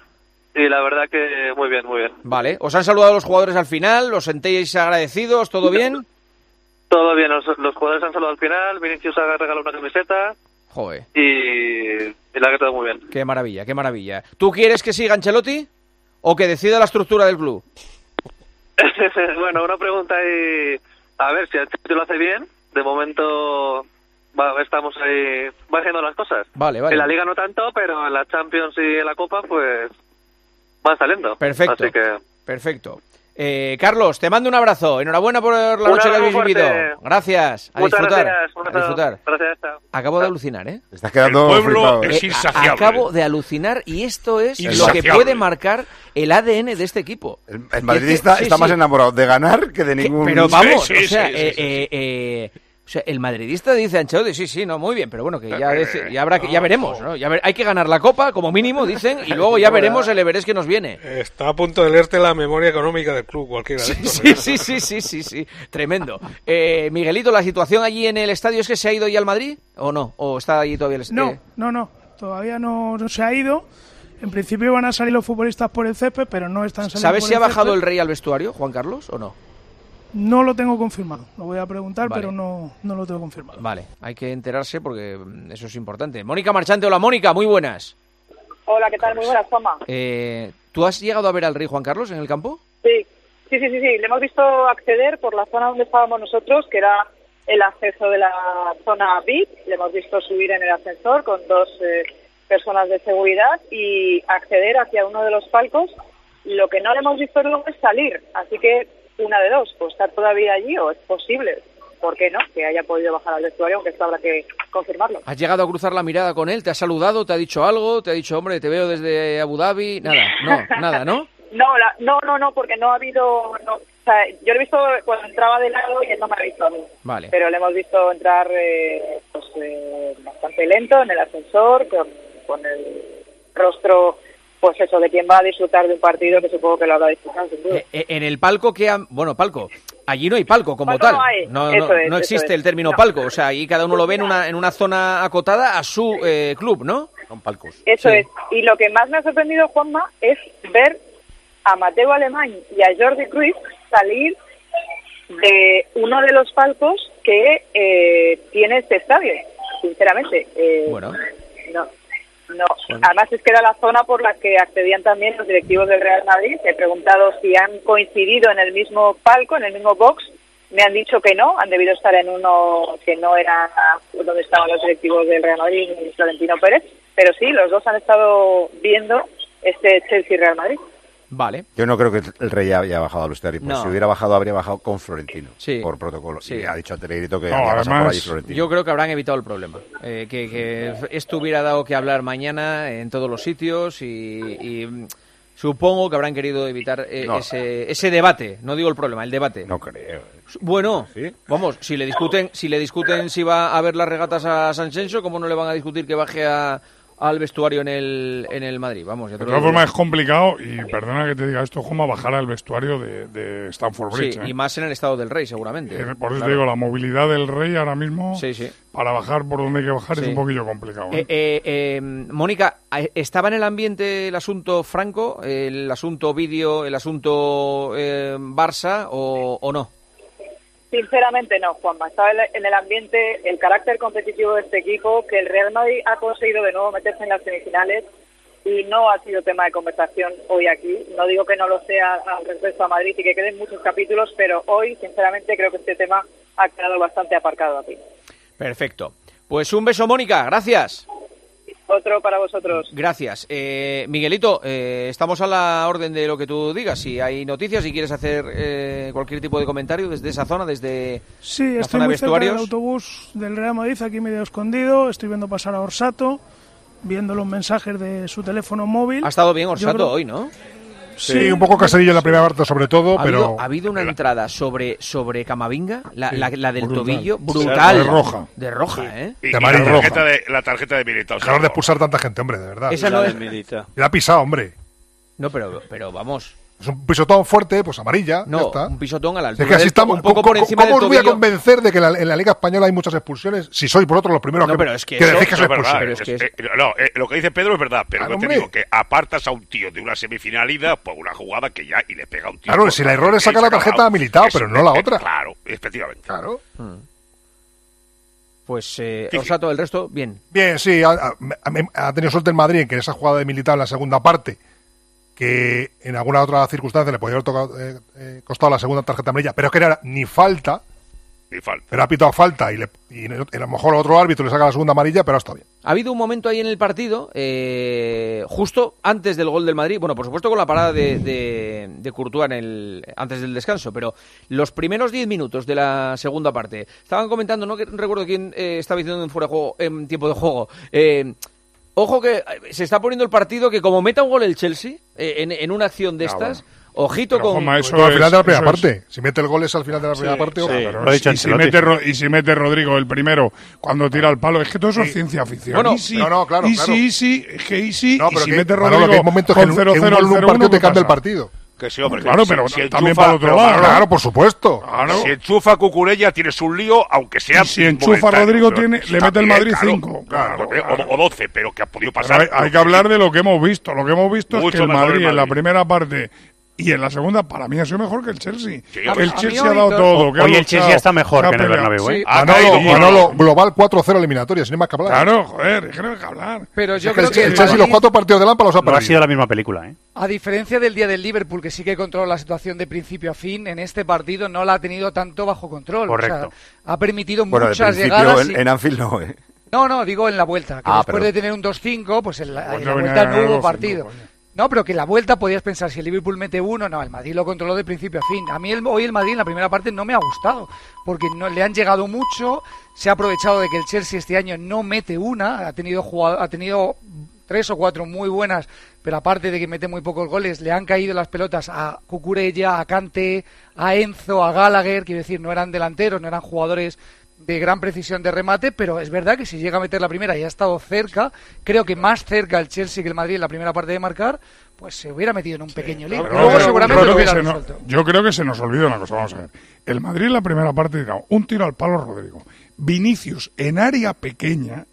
y la verdad que muy bien. Vale, ¿os han saludado los jugadores al final? ¿Os sentéis agradecidos? ¿Todo bien? Todo bien, los jugadores han saludado al final, Vinicius ha regalado una camiseta. Joder. Y la que todo muy bien. Qué maravilla. ¿Tú quieres que siga Ancelotti o que decida la estructura del club? Bueno, una pregunta ahí. A ver, si Ancelotti lo hace bien, de momento estamos ahí, va haciendo las cosas. Vale. En la Liga no tanto, pero en la Champions y en la Copa, pues van saliendo. Perfecto. Así que... Perfecto. Carlos, te mando un abrazo. Enhorabuena por la noche que habéis vivido. Gracias. A disfrutar. Gracias. Acabo de alucinar, ¿eh? Estás quedando el pueblo flipado, es insaciable. Acabo de alucinar y esto es lo que puede marcar el ADN de este equipo. El madridista está más enamorado de ganar que de ningún... Pero vamos, o sea, el madridista dice Ancelotti, sí, no, muy bien, pero bueno, que ya veremos, ¿no? Hay que ganar la Copa, como mínimo, dicen, y luego ya veremos el Everest que nos viene. Está a punto de leerte la memoria económica del club, cualquiera de estos. Sí, tremendo. Miguelito, ¿la situación allí en el estadio es que se ha ido ya al Madrid o no? ¿O está allí todavía el estadio? No, todavía no se ha ido. En principio van a salir los futbolistas por el césped, pero no están saliendo. ¿Sabes si ha bajado el Rey al vestuario, Juan Carlos, o no? No lo tengo confirmado, lo voy a preguntar, vale. Pero no lo tengo confirmado. Vale, hay que enterarse porque eso es importante. Mónica Marchante, hola Mónica, muy buenas. Hola, ¿qué tal? Muy buenas, Juanma. ¿Tú has llegado a ver al Rey Juan Carlos en el campo? Sí, le hemos visto acceder por la zona donde estábamos nosotros, que era el acceso de la zona VIP, le hemos visto subir en el ascensor con 2 personas de seguridad y acceder hacia uno de los palcos. Lo que no le hemos visto luego es salir, así que una de dos, o estar todavía allí o es posible, ¿por qué no?, que haya podido bajar al vestuario, aunque esto habrá que confirmarlo. ¿Has llegado a cruzar la mirada con él? ¿Te ha saludado? ¿Te ha dicho algo? ¿Te ha dicho, hombre, te veo desde Abu Dhabi? Nada, ¿no? No, porque no ha habido... No, o sea, yo lo he visto cuando entraba de lado y él no me ha visto a mí. Vale. Pero le hemos visto entrar bastante lento en el ascensor, con el rostro, pues eso, de quien va a disfrutar de un partido que supongo que lo habrá disfrutado, sin duda. En el palco palco. Allí no hay palco como Palco tal. no existe es. el término palco. O sea, ahí cada uno lo ve en una zona acotada a su club, ¿no? Son palcos. Eso es. Y lo que más me ha sorprendido, Juanma, es ver a Mateo Alemany y a Jordi Cruyff salir de uno de los palcos que tiene este estadio, sinceramente. No. Además es que era la zona por la que accedían también los directivos del Real Madrid. He preguntado si han coincidido en el mismo palco, en el mismo box. Me han dicho que no, han debido estar en uno que no era donde estaban los directivos del Real Madrid y Florentino Pérez. Pero sí, los dos han estado viendo este Chelsea-Real Madrid. Vale. Yo no creo que el Rey haya bajado al vestuario. Pues si hubiera bajado, habría bajado con Florentino. Sí. Por protocolo. Sí. Y ha dicho a Telegrito que había pasado por allí Florentino. Yo creo que habrán evitado el problema. Que esto hubiera dado que hablar mañana en todos los sitios y supongo que habrán querido evitar ese debate. No digo el problema, el debate. No creo. Bueno, vamos, si le discuten si va a ver las regatas a Sanxenxo, ¿cómo no le van a discutir que baje al vestuario en el Madrid? Vamos, ya te de todas formas es complicado, y perdona que te diga esto, Juanma, bajar al vestuario de Stamford Bridge. Sí, y más en el estado del Rey, seguramente. Por eso te digo, la movilidad del Rey ahora mismo, para bajar por donde hay que bajar, es un poquillo complicado. Mónica, ¿estaba en el ambiente el asunto Franco, el asunto vídeo, el asunto Barça o no? Sinceramente no, Juanma. Estaba en el ambiente el carácter competitivo de este equipo, que el Real Madrid ha conseguido de nuevo meterse en las semifinales y no ha sido tema de conversación hoy aquí. No digo que no lo sea al respecto a Madrid y que queden muchos capítulos, pero hoy, sinceramente, creo que este tema ha quedado bastante aparcado aquí. Perfecto. Pues un beso, Mónica. Gracias. Otro para vosotros. Gracias. Miguelito, estamos a la orden de lo que tú digas. Si hay noticias, si quieres hacer cualquier tipo de comentario desde esa zona, desde la zona de vestuarios. Sí, estoy muy cerca del autobús del Real Madrid, aquí medio escondido. Estoy viendo pasar a Orsato, viendo los mensajes de su teléfono móvil. Ha estado bien Orsato hoy, ¿no? Sí, un poco caserillo en la primera parte sobre todo, pero... Ha habido una entrada sobre Camavinga, la del brutal. Tobillo, brutal. De roja. ¿eh? Y de amarilla. La tarjeta de Militao. Dejaron de expulsar tanta gente, hombre, de verdad. Esa no es... La ha pisado, hombre. No, pero vamos... Es un pisotón fuerte, pues amarilla, no, ya está. Un pisotón a la altura. Es que así estamos, un poco por encima ¿cómo del os voy a tobillo? convencer de que en la Liga Española hay muchas expulsiones? Si sois por otro los primeros pero es que decís que sois expulsiones. Lo que dice Pedro es verdad, pero no te digo que apartas a un tío de una semifinalidad por una jugada que ya y le pega a un tío. Claro, si el error es sacar la tarjeta a Militao, pero no la otra. Claro, efectivamente. Claro. Pues, Orsato, el resto, bien. Bien, sí, ha tenido suerte el Madrid en que esa jugada de Militao en la segunda parte, que en alguna otra circunstancia le podría haber costado la segunda tarjeta amarilla, pero es que no era ni falta, pero ha pitado falta y a lo mejor otro árbitro le saca la segunda amarilla, pero está bien. Ha habido un momento ahí en el partido, justo antes del gol del Madrid, bueno, por supuesto con la parada de Courtois antes del descanso, pero los primeros 10 minutos de la segunda parte, estaban comentando, no recuerdo quién estaba diciendo en tiempo de juego, ojo que se está poniendo el partido que como meta un gol el Chelsea en una acción de estas, bueno. Ojito pero, con... Joma, al final de la primera parte. Si mete el gol es al final de la primera parte. Y si mete Rodrigo el primero cuando tira el palo, es que todo eso es ciencia ficción. Bueno, claro. Es que Easy, y si mete Rodrigo Rodrigo hay momentos con que 0-0 en un partido te cambia el partido. Que sí, hombre, claro, pero si también para el otro lado. Claro, por supuesto. Claro. Si enchufa Cucurella tienes un lío, aunque sea. Y si enchufa Rodrigo le mete el Madrid 5. Claro. O 12, pero que ha podido pasar. Hay que hablar de lo que hemos visto. Lo que hemos visto es que el Madrid en la primera parte Y en la segunda, para mí, ha sido mejor que el Chelsea. Sí, que el Chelsea ha dado todo. Que hoy el Chelsea está mejor que en el Bernabéu, ¿eh? Manolo, global 4-0 eliminatoria, sin más que hablar. Claro, joder, es que no hay que hablar. Pero yo creo que el Chelsea los 4 partidos de Lampa los ha perdido. No ha sido la misma película, ¿eh? A diferencia del día del Liverpool, que sí que controla la situación de principio a fin, en este partido no la ha tenido tanto bajo control. Correcto. O sea, ha permitido Bueno, muchas de principio llegadas. en Anfield no, ¿eh? No, digo en la vuelta. Que después pero... de tener un 2-5, pues en la venía vuelta no hubo 2-5, partido. coño. No, pero que en la vuelta podías pensar, si el Liverpool mete uno, no, el Madrid lo controló de principio a fin. A mí hoy el Madrid en la primera parte no me ha gustado, porque no le han llegado mucho, se ha aprovechado de que el Chelsea este año no mete una, ha tenido 3 o 4 muy buenas, pero aparte de que mete muy pocos goles, le han caído las pelotas a Cucurella, a Kanté, a Enzo, a Gallagher, quiero decir, no eran delanteros, no eran jugadores de gran precisión de remate, pero es verdad que si llega a meter la primera y ha estado cerca, creo que más cerca el Chelsea que el Madrid en la primera parte de marcar, pues se hubiera metido en un pequeño lío. Luego seguramente lo hubiera resuelto. Yo creo que se nos olvida una cosa, vamos a ver. El Madrid en la primera parte tirado un tiro al palo Rodrigo. Vinicius en área pequeña,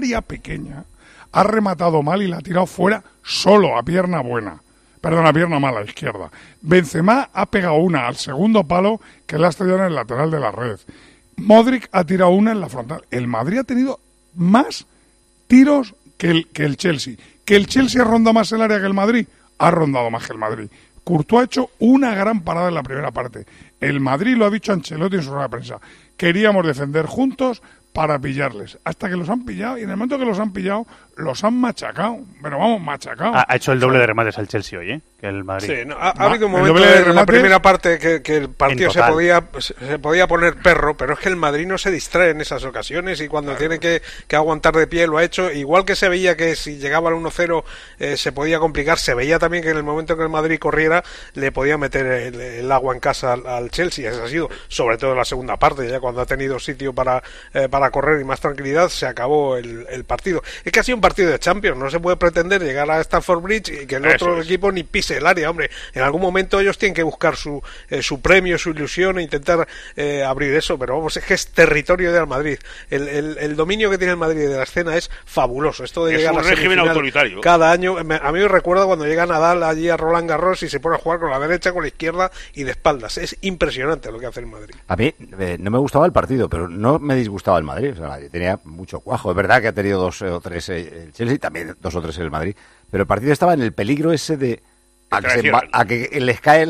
ha rematado mal y la ha tirado fuera solo a pierna buena. Perdón, a pierna mala, izquierda. Benzema ha pegado una al segundo palo que la ha estrellado en el lateral de la red. Modric ha tirado una en la frontal. El Madrid ha tenido más tiros que el Chelsea. ¿Que el Chelsea ronda más el área que el Madrid? Ha rondado más que el Madrid. Courtois ha hecho una gran parada en la primera parte. El Madrid, lo ha dicho Ancelotti en su rueda de prensa, queríamos defender juntos para pillarles. Hasta que los han pillado, y en el momento que los han pillado, los han machacado. Pero vamos, machacado. Ha hecho el doble de remates el Chelsea hoy, ¿eh? Que el Madrid. Sí, no, ha habido un momento en la primera parte que el partido se podía poner perro, pero es que el Madrid no se distrae en esas ocasiones y cuando tiene que aguantar de pie lo ha hecho. Igual que se veía que si llegaba al 1-0 se podía complicar, se veía también que en el momento que el Madrid corriera le podía meter el agua en casa al Chelsea. Eso ha sido sobre todo en la segunda parte, ya cuando ha tenido sitio para correr y más tranquilidad, se acabó el partido. Es que ha sido un partido de Champions, no se puede pretender llegar a Stamford Bridge y que el otro equipo ni pise el área, hombre. En algún momento ellos tienen que buscar su premio, su ilusión e intentar abrir eso, pero vamos, es que es territorio del Madrid. El dominio que tiene el Madrid de la escena es fabuloso. Esto de llegar un a régimen autoritario. Cada año, a mí me recuerda cuando llega Nadal allí a Roland Garros y se pone a jugar con la derecha, con la izquierda y de espaldas. Es impresionante lo que hace el Madrid. A mí no me gustaba el partido, pero no me disgustaba el Madrid. O sea, tenía mucho cuajo. Es verdad que ha tenido 2 o 3 el Chelsea, también 2 o 3 el Madrid. Pero el partido estaba en el peligro ese de a que les cae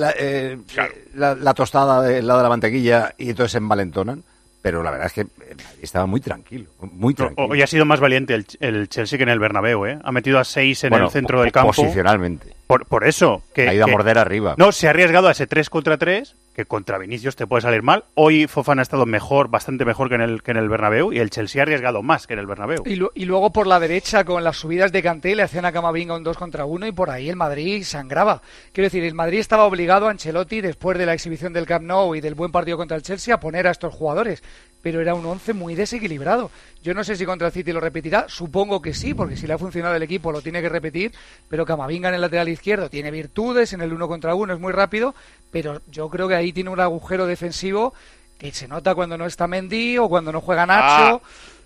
la tostada del lado de la mantequilla y entonces se envalentonan. Pero la verdad es que estaba muy tranquilo, muy tranquilo. Hoy ha sido más valiente el Chelsea que en el Bernabéu, ¿eh? Ha metido a 6 en el centro del campo. Posicionalmente. Por eso. Ha ido a morder arriba. No, se ha arriesgado a ese 3 contra 3, que contra Vinicius te puede salir mal. Hoy Fofana ha estado bastante mejor que en el Bernabéu, y el Chelsea ha arriesgado más que en el Bernabéu. Y luego por la derecha, con las subidas de Kanté, le hacían a Camavinga un 2 contra 1 y por ahí el Madrid sangraba. Quiero decir, el Madrid estaba obligado a Ancelotti, después de la exhibición del Camp Nou y del buen partido contra el Chelsea, a poner a estos jugadores. Pero era un 11 muy desequilibrado. Yo no sé si contra el City lo repetirá, supongo que sí, porque si le ha funcionado el equipo lo tiene que repetir, pero Camavinga en el lateral izquierdo tiene virtudes, en el 1 contra 1 es muy rápido, pero yo creo que ahí tiene un agujero defensivo que se nota cuando no está Mendy o cuando no juega Nacho.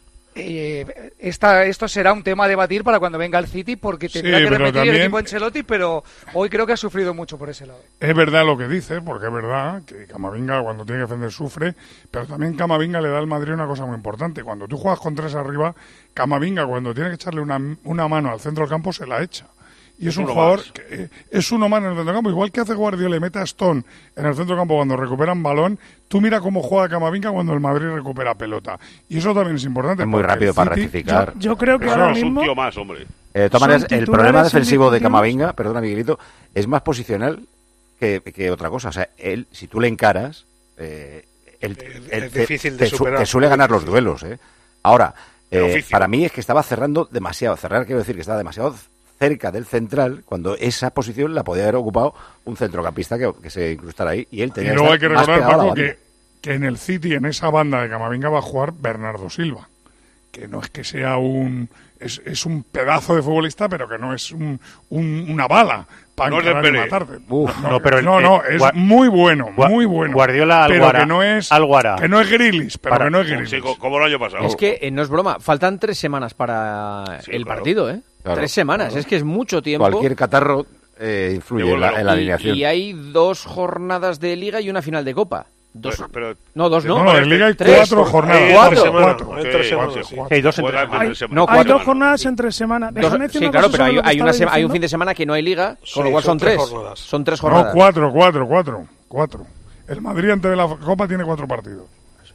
Esto será un tema a debatir para cuando venga el City, porque tendrá que repetir el equipo Ancelotti, pero hoy creo que ha sufrido mucho por ese lado. Es verdad lo que dice, porque es verdad que Camavinga cuando tiene que defender sufre, pero también Camavinga le da al Madrid una cosa muy importante. Cuando tú juegas con 3 arriba, Camavinga cuando tiene que echarle una mano al centro del campo se la echa. Y es un jugador que es uno más en el centro del campo, igual que hace Guardiola y mete a Stone en el centro del campo cuando recuperan balón. Tú mira cómo juega Camavinga cuando el Madrid recupera pelota. Y eso también es importante. Es muy rápido para rectificar. Yo creo que ahora mismo... Es un tío más, hombre. De todas maneras, el problema defensivo de Camavinga, perdona Miguelito, es más posicional que otra cosa. O sea, él, si tú le encaras, es difícil de superar. Te suele ganar los duelos. Ahora, para mí es que estaba cerrando demasiado. Cerrar quiero decir que estaba demasiado cerca del central, cuando esa posición la podía haber ocupado un centrocampista que se incrustara ahí, y él tenía y luego hay que recordar, Paco, que en el City, en esa banda de Camavinga, va a jugar Bernardo Silva, que no es que sea es un pedazo de futbolista, pero que no es una bala para encarar y matarte. Es muy bueno, muy bueno. Guardiola pero que no es Alguara. Que no es Grealish, pero que no es Grealish. Sí, como el año pasado. Es que no es broma, faltan 3 semanas para el partido, ¿eh? Claro, 3 semanas, claro. Es que es mucho tiempo. Cualquier catarro influye en la alineación. Y hay 2 jornadas de Liga y una final de Copa. No, 2 no. No, en Liga hay 4 jornadas. 4. Hay 2 jornadas en 3 semanas. Sí, claro, pero hay un fin de semana que no hay Liga, con lo cual son 3. Son 3 jornadas. No, 4. El Madrid antes de la Copa tiene 4 partidos.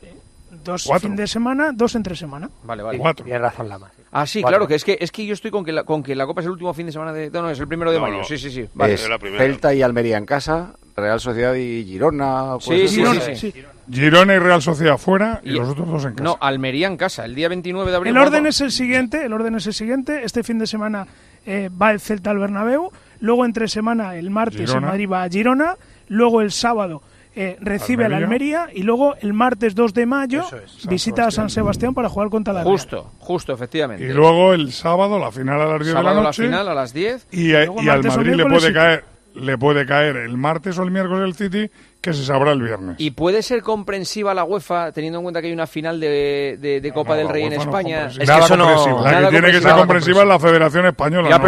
2 fin de semana, 2 entre semana. Vale. 4. Tienes razón, Lama. Ah, sí, claro, que es que yo estoy con que la Copa es el último fin de semana de... No, es el 1 de mayo. No. Sí. Vale. Es Celta y Almería en casa, Real Sociedad y Girona. Sí. Girona y Real Sociedad fuera y los otros 2 en casa. No, Almería en casa, el día 29 de abril. El orden es el siguiente. Este fin de semana va el Celta al Bernabéu. Luego entre semana, el martes, el Madrid va a Girona. Luego el sábado recibe al Almería y luego el martes 2 de mayo visita a San Sebastián para jugar contra la Real. Justo, efectivamente. Y luego el sábado la final a las 10 de la noche. La final a las 10. Y al Madrid le puede caer el martes o el miércoles el City, que se sabrá el viernes. ¿Y puede ser comprensiva la UEFA, teniendo en cuenta que hay una final de Copa del Rey en España? Es que eso no... La que tiene que ser comprensiva es la Federación Española. Ya,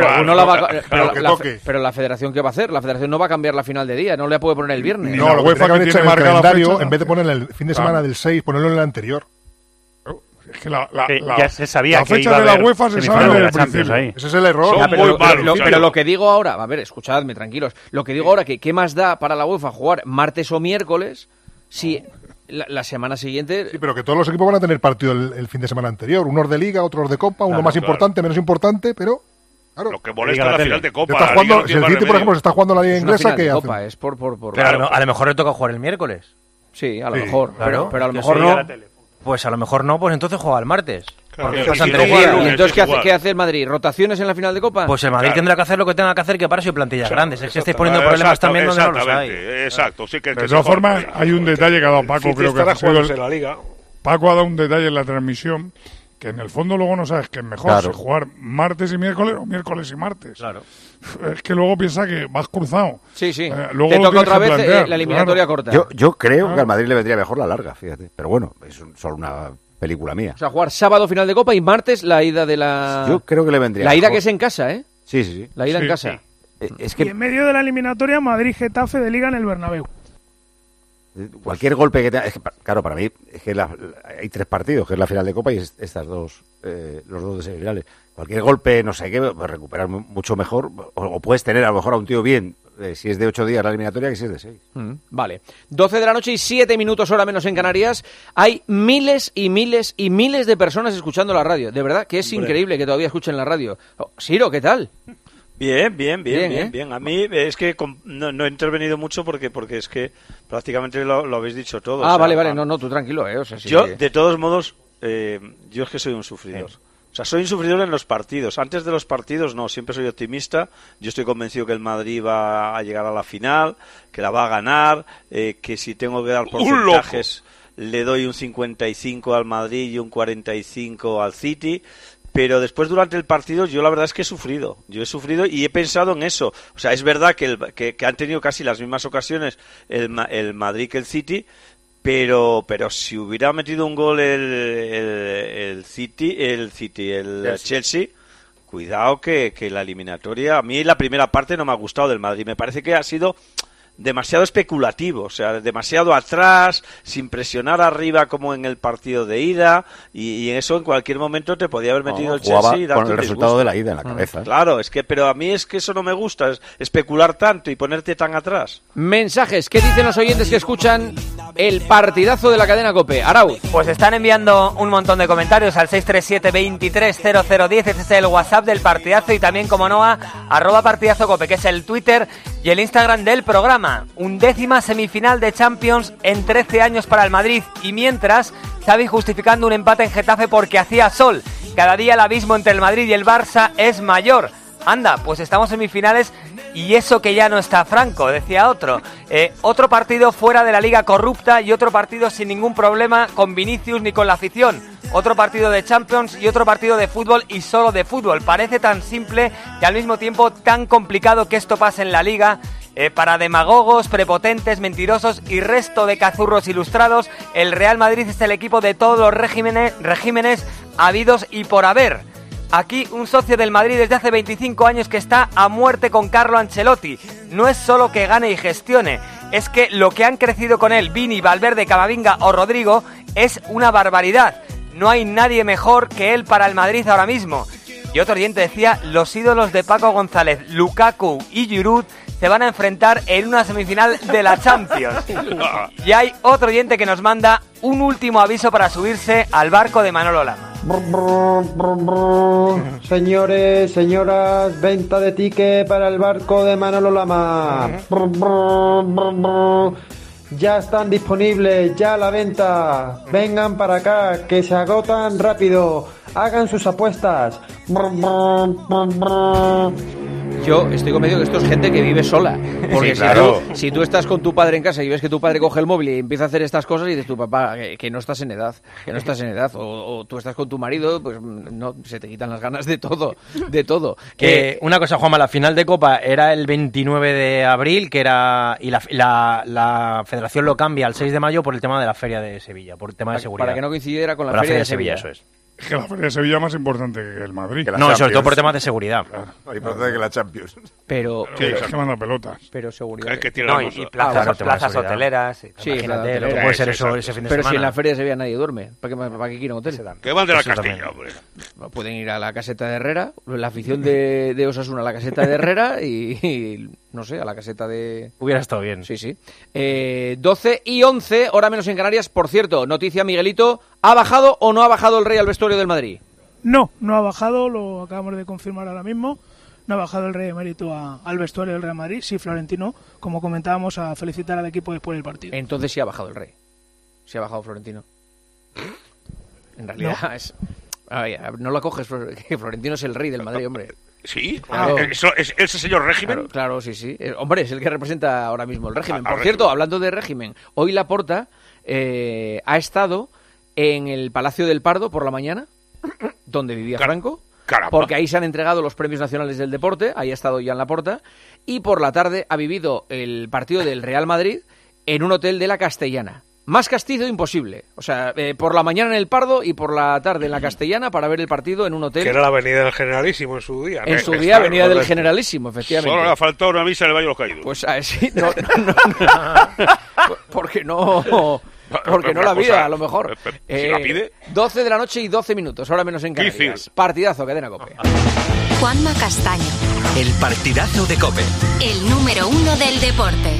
pero la Federación, ¿qué va a hacer? La Federación no va a cambiar la final de día, no le puede poner el viernes. No, la UEFA que tiene marcado el calendario, en vez de ponerle el fin de semana del 6, ponerlo en el anterior. Es que ya se sabía la que fecha iba de la UEFA se sabe desde el principio. Ese es el error. Pero lo que digo ahora, a ver, escuchadme, tranquilos. Lo que digo ahora, que ¿qué más da para la UEFA jugar martes o miércoles si la semana siguiente... Sí, pero que todos los equipos van a tener partido el fin de semana anterior. Unos de Liga, otros de Copa, uno más importante, menos importante, pero... Claro. Lo que molesta es la final de Copa. Si el City, por ejemplo, se está jugando la Liga Inglesa, ¿qué hace? Copa, es por... Pero a lo mejor le toca jugar el miércoles. Sí, a lo mejor. Claro. Pero a lo mejor no... Pues a lo mejor no, pues entonces juega el martes. Claro, porque pasan 3 días. ¿Y entonces qué hace el Madrid? ¿Rotaciones en la final de Copa? Pues el Madrid tendrá que hacer lo que tenga que hacer, que para eso hay plantillas grandes. Es que estáis poniendo problemas también donde no los hay. Exacto, sí que... De todas formas, hay un detalle que ha dado Paco, creo que ha sido la Liga. Paco ha dado un detalle en la transmisión que en el fondo luego no sabes que es mejor, si jugar martes y miércoles o miércoles y martes. Claro. Es que luego piensa que vas cruzado. Sí. Luego te toca otra vez la eliminatoria corta. Yo creo que al Madrid le vendría mejor la larga, fíjate. Pero bueno, es solo una película mía. O sea, jugar sábado final de Copa y martes la ida de la... Yo creo que le vendría la ida mejor. que es en casa, ¿eh? Sí. La ida en casa. Es que y en medio de la eliminatoria, Madrid-Getafe de Liga en el Bernabéu. Cualquier golpe que tenga... Es que, claro, para mí es que hay 3 partidos, que es la final de Copa y estas dos, los 2 de semifinales. Cualquier golpe, no sé qué, pues recuperar mucho mejor, o puedes tener a lo mejor a un tío bien, si es de 8 días la eliminatoria, que si es de 6. Vale. 12 de la noche y 7 minutos, hora menos en Canarias. Hay miles y miles y miles de personas escuchando la radio. De verdad que es increíble que todavía escuchen la radio. Siro, ¿qué tal? Bien. A mí es que no he intervenido mucho porque es que prácticamente lo habéis dicho todo. Ah, vale, no, tú tranquilo, O sea, yo, de todos modos, yo es que soy un sufridor. O sea, soy un sufridor en los partidos. Antes de los partidos, no, siempre soy optimista. Yo estoy convencido que el Madrid va a llegar a la final, que la va a ganar, que si tengo que dar porcentajes, le doy un 55 al Madrid y un 45 al City. Pero después, durante el partido, yo la verdad es que he sufrido. Yo he sufrido y he pensado en eso. O sea, es verdad que han tenido casi las mismas ocasiones el Madrid que el City, pero si hubiera metido un gol el Chelsea, cuidado que la eliminatoria... A mí la primera parte no me ha gustado del Madrid. Me parece que ha sido demasiado especulativo, o sea, demasiado atrás, sin presionar arriba como en el partido de ida, y en eso en cualquier momento te podía haber metido el Chelsea y darte con el resultado de la ida en la cabeza. Claro, pero a mí es que eso no me gusta, es especular tanto y ponerte tan atrás. Mensajes, ¿qué dicen los oyentes que escuchan el partidazo de la cadena COPE? Arauz. Pues están enviando un montón de comentarios al 637-230010, este es el WhatsApp del partidazo, y también, como no, a @partidazocope, que es el Twitter y el Instagram del programa. 11ª semifinal de Champions en 13 años para el Madrid, y mientras Xavi justificando un empate en Getafe porque hacía sol. Cada día el abismo entre el Madrid y el Barça es mayor. Anda, pues estamos en semifinales y eso que ya no está Franco, decía otro. Otro partido fuera de la liga corrupta y otro partido sin ningún problema con Vinicius ni con la afición. Otro partido de Champions y otro partido de fútbol y solo de fútbol. Parece tan simple y al mismo tiempo tan complicado que esto pase en la liga. Para demagogos, prepotentes, mentirosos y resto de cazurros ilustrados, el Real Madrid es el equipo de todos los regímenes habidos y por haber. Aquí un socio del Madrid desde hace 25 años que está a muerte con Carlo Ancelotti. No es solo que gane y gestione, es que lo que han crecido con él, Vini, Valverde, Camavinga o Rodrigo, es una barbaridad. No hay nadie mejor que él para el Madrid ahora mismo. Y otro oyente decía, los ídolos de Paco González, Lukaku y Giroud se van a enfrentar en una semifinal de la Champions. Y hay otro oyente que nos manda un último aviso para subirse al barco de Manolo Lama. Señores, señoras, venta de ticket para el barco de Manolo Lama. Ya están disponibles, ya a la venta. Vengan para acá, que se agotan rápido. Hagan sus apuestas. Yo estoy convencido que esto es gente que vive sola. Porque sí, claro. si tú estás con tu padre en casa y ves que tu padre coge el móvil y empieza a hacer estas cosas y dices, tu papá, que no estás en edad, o tú estás con tu marido, pues no, se te quitan las ganas de todo, Una cosa, Juanma, la final de Copa era el 29 de abril, que era y la Federación lo cambia al 6 de mayo por el tema de la Feria de Sevilla, por el tema de seguridad. Para que no coincidiera con la Feria de Sevilla. Eso es. Es que la Feria de Sevilla es más importante que el Madrid. No, sobre todo por temas de seguridad. Más importante que la Champions. Pero es que manda pelotas. Pero seguridad. Y plazas hoteleras. Sí, imagínate lo que puede ser eso ese fin de semana. Pero si en la Feria de Sevilla nadie duerme, ¿para qué quieren hotel? Que van de la Castilla, hombre. Pueden ir a la caseta de Herrera, la afición de Osasuna a la caseta de Herrera y no sé, a la caseta de... Hubiera estado bien. Sí. 12 y 11, hora menos en Canarias. Por cierto, noticia, Miguelito, ¿ha bajado o no ha bajado el Rey al vestuario del Madrid? No ha bajado, lo acabamos de confirmar ahora mismo. No ha bajado el Rey emérito al vestuario del Real Madrid. Sí, Florentino, como comentábamos, a felicitar al equipo después del partido. Entonces sí ha bajado el Rey. Sí ha bajado Florentino. En realidad no. No lo coges, que Florentino es el Rey del Madrid, hombre. ¿Sí? Claro. ¿Es ese señor régimen? Claro, sí. Hombre, es el que representa ahora mismo el régimen. Por cierto, hablando de régimen, hoy Laporta ha estado en el Palacio del Pardo por la mañana, donde vivía Franco, porque ahí se han entregado los premios nacionales del deporte, ahí ha estado Joan Laporta, y por la tarde ha vivido el partido del Real Madrid en un hotel de la Castellana. Más castizo imposible. O sea, por la mañana en el Pardo y por la tarde en la Castellana para ver el partido en un hotel. Que era la Avenida del Generalísimo en su día. En su día, Avenida del Generalísimo, efectivamente. Solo le ha faltado una misa en el Valle de los Caídos. Pues sí, no. Porque no... Porque no la vida, a lo mejor. ¿Si la pide? 12 de la noche y 12 minutos, ahora menos en Canarias. Partidazo, Cadena COPE. Juanma Castaño. El partidazo de COPE. El número 1 del deporte.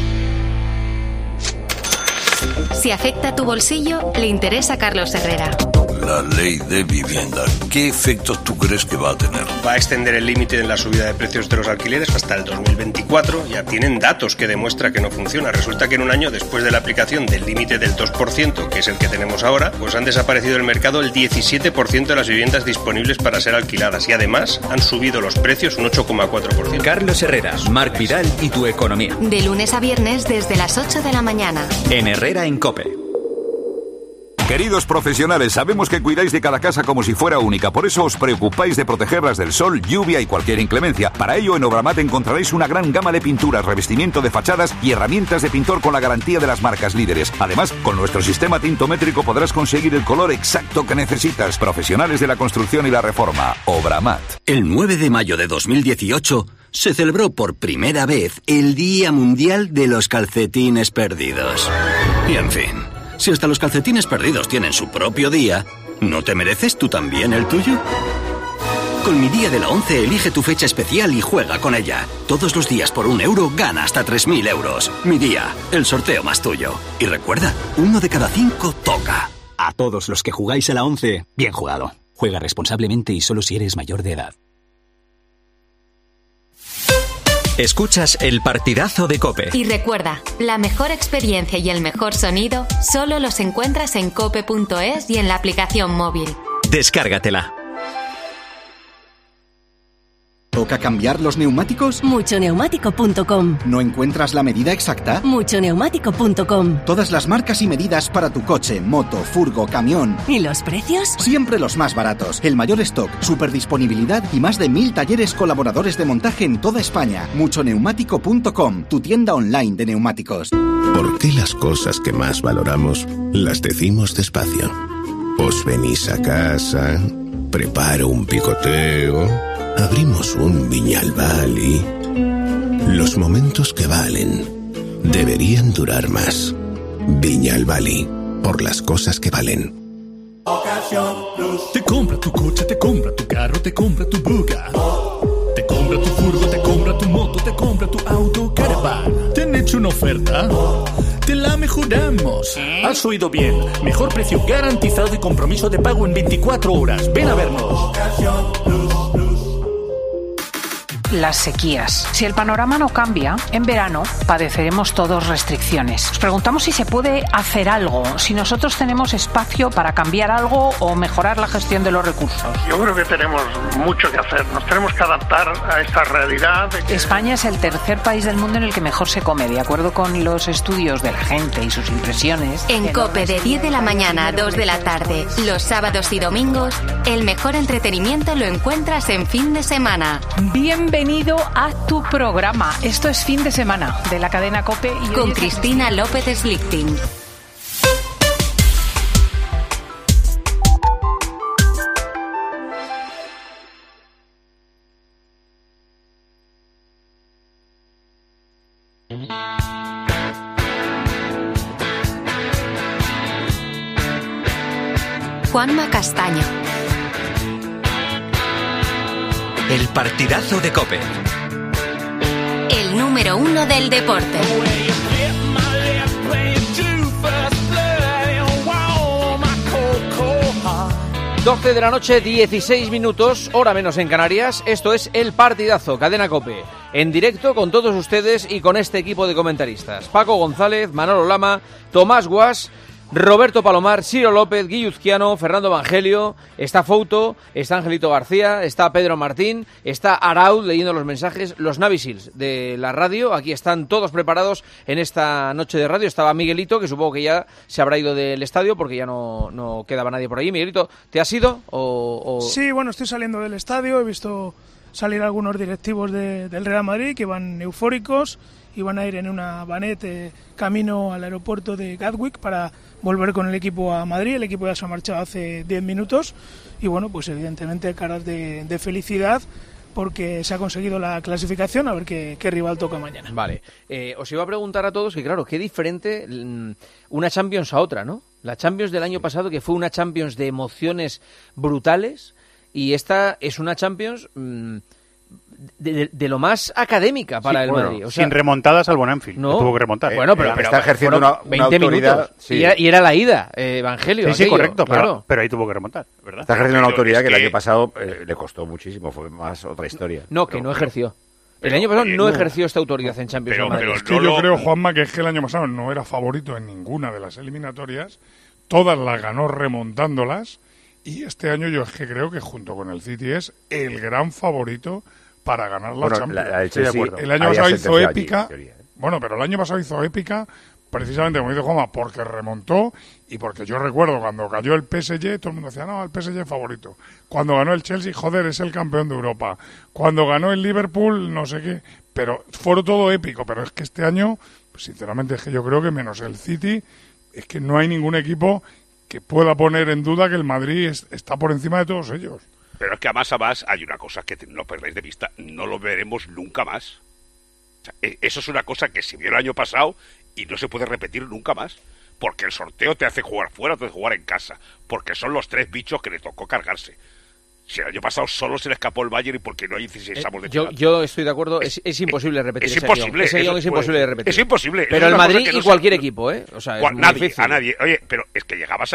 Si afecta tu bolsillo, le interesa a Carlos Herrera. La ley de vivienda, ¿qué efectos tú crees que va a tener? Va a extender el límite en la subida de precios de los alquileres hasta el 2024. Ya tienen datos que demuestran que no funciona. Resulta que en un año después de la aplicación del límite del 2%, que es el que tenemos ahora, pues han desaparecido del mercado el 17% de las viviendas disponibles para ser alquiladas y además han subido los precios un 8,4%. Carlos Herrera, Marc Vidal y tu economía. De lunes a viernes desde las 8 de la mañana. En Herrera en COPE. Queridos profesionales, sabemos que cuidáis de cada casa como si fuera única, por eso os preocupáis de protegerlas del sol, lluvia y cualquier inclemencia. Para ello, en Obramat encontraréis una gran gama de pinturas, revestimiento de fachadas y herramientas de pintor con la garantía de las marcas líderes. Además, con nuestro sistema tintométrico podrás conseguir el color exacto que necesitas. Profesionales de la construcción y la reforma. Obramat. El 9 de mayo de 2018 se celebró por primera vez el Día Mundial de los Calcetines Perdidos. Y en fin... Si hasta los calcetines perdidos tienen su propio día, ¿no te mereces tú también el tuyo? Con Mi Día de la 11 elige tu fecha especial y juega con ella. Todos los días por €1 gana hasta 3.000 euros. Mi Día, el sorteo más tuyo. Y recuerda, 1 de cada 5 toca. A todos los que jugáis a la 11, bien jugado. Juega responsablemente y solo si eres mayor de edad. Escuchas el partidazo de COPE. Y recuerda, la mejor experiencia y el mejor sonido solo los encuentras en cope.es y en la aplicación móvil. Descárgatela. ¿Toca cambiar los neumáticos? Muchoneumático.com. ¿No encuentras la medida exacta? Muchoneumático.com. Todas las marcas y medidas para tu coche, moto, furgo, camión. ¿Y los precios? Siempre los más baratos. El mayor stock, superdisponibilidad y más de 1.000 talleres colaboradores de montaje en toda España. Muchoneumático.com, tu tienda online de neumáticos. ¿Por qué las cosas que más valoramos las decimos despacio? Os venís a casa... preparo un picoteo, abrimos un Viñalbal y... Los momentos que valen deberían durar más. Viñalbal, por las cosas que valen. Te compra tu coche, te compra tu carro, te compra tu buga. Te compra tu furgo, te compra tu moto, te compra tu auto, caravan. ¿Te han hecho una oferta? Te la mejoramos. Has oído bien. Mejor precio garantizado y compromiso de pago en 24 horas. Ven a vernos. Las sequías. Si el panorama no cambia, en verano padeceremos todos restricciones. Nos preguntamos si se puede hacer algo, si nosotros tenemos espacio para cambiar algo o mejorar la gestión de los recursos. Yo creo que tenemos mucho que hacer. Nos tenemos que adaptar a esta realidad. España es el tercer país del mundo en el que mejor se come, de acuerdo con los estudios de la gente y sus impresiones. En COPE de 10 de la mañana a 2 de la tarde, los sábados y domingos, el mejor entretenimiento lo encuentras en fin de semana. Bienvenido a tu programa. Esto es Fin de Semana de la cadena COPE. Y con Cristina López Slichting. Juanma Castaño. El partidazo de COPE. El número 1 del deporte. 12 de la noche, 16 minutos, hora menos en Canarias. Esto es El Partidazo, cadena COPE. En directo con todos ustedes y con este equipo de comentaristas. Paco González, Manolo Lama, Tomás Guas, Roberto Palomar, Ciro López, Guilluzquiano, Fernando Evangelio, está Fouto, está Angelito García, está Pedro Martín, está Araud leyendo los mensajes, los Navy Seals de la radio. Aquí están todos preparados en esta noche de radio. Estaba Miguelito, que supongo que ya se habrá ido del estadio porque ya no quedaba nadie por allí. Miguelito, ¿te has ido? Sí, bueno, estoy saliendo del estadio, he visto salir algunos directivos del Real Madrid que van eufóricos y van a ir en una vanette camino al aeropuerto de Gatwick para volver con el equipo a Madrid. El equipo ya se ha marchado hace 10 minutos y bueno, pues evidentemente caras de felicidad porque se ha conseguido la clasificación, a ver qué rival toca mañana. Vale, os iba a preguntar a todos que claro, qué diferente una Champions a otra, ¿no? La Champions del año pasado, que fue una Champions de emociones brutales, y esta es una Champions de lo más académica para el Madrid. O sea, sin remontadas al Anfield. No tuvo que remontar. Bueno, pero está ejerciendo una 20 autoridad. Minutos. Sí. Y era la ida, Evangelio. Sí, correcto, claro. Pero ahí tuvo que remontar, ¿verdad? Está ejerciendo una autoridad que el año pasado le costó muchísimo. Fue más otra historia. No, que no ejerció. El año pasado no ejerció esta autoridad en Champions. Pero es que yo creo, Juanma, que es que el año pasado no era favorito en ninguna de las eliminatorias. Todas las ganó remontándolas. Y este año yo es que creo que junto con el City es el gran favorito para ganar la Champions. El año pasado hizo épica. Bueno, pero el año pasado hizo épica precisamente, como dice Juanma, porque remontó y porque yo recuerdo cuando cayó el PSG, todo el mundo decía, no, el PSG es favorito. Cuando ganó el Chelsea, joder, es el campeón de Europa. Cuando ganó el Liverpool, no sé qué. Pero fue todo épico. Pero es que este año, pues, sinceramente, es que yo creo que menos el City, es que no hay ningún equipo que pueda poner en duda que el Madrid está por encima de todos ellos. Pero es que a más hay una cosa que no perdáis de vista, no lo veremos nunca más. O sea, eso es una cosa que se vio el año pasado y no se puede repetir nunca más. Porque el sorteo te hace jugar fuera, te hace jugar en casa. Porque son los tres bichos que le tocó cargarse. Si el año pasado solo se le escapó el Bayern y porque no hay 16 avos de final. Yo estoy de acuerdo, es imposible repetir ese guión. Ese guión es imposible de repetir. Es imposible. Pero el Madrid y cualquier equipo, ¿eh? O sea, es a nadie. Oye, pero es que llegabas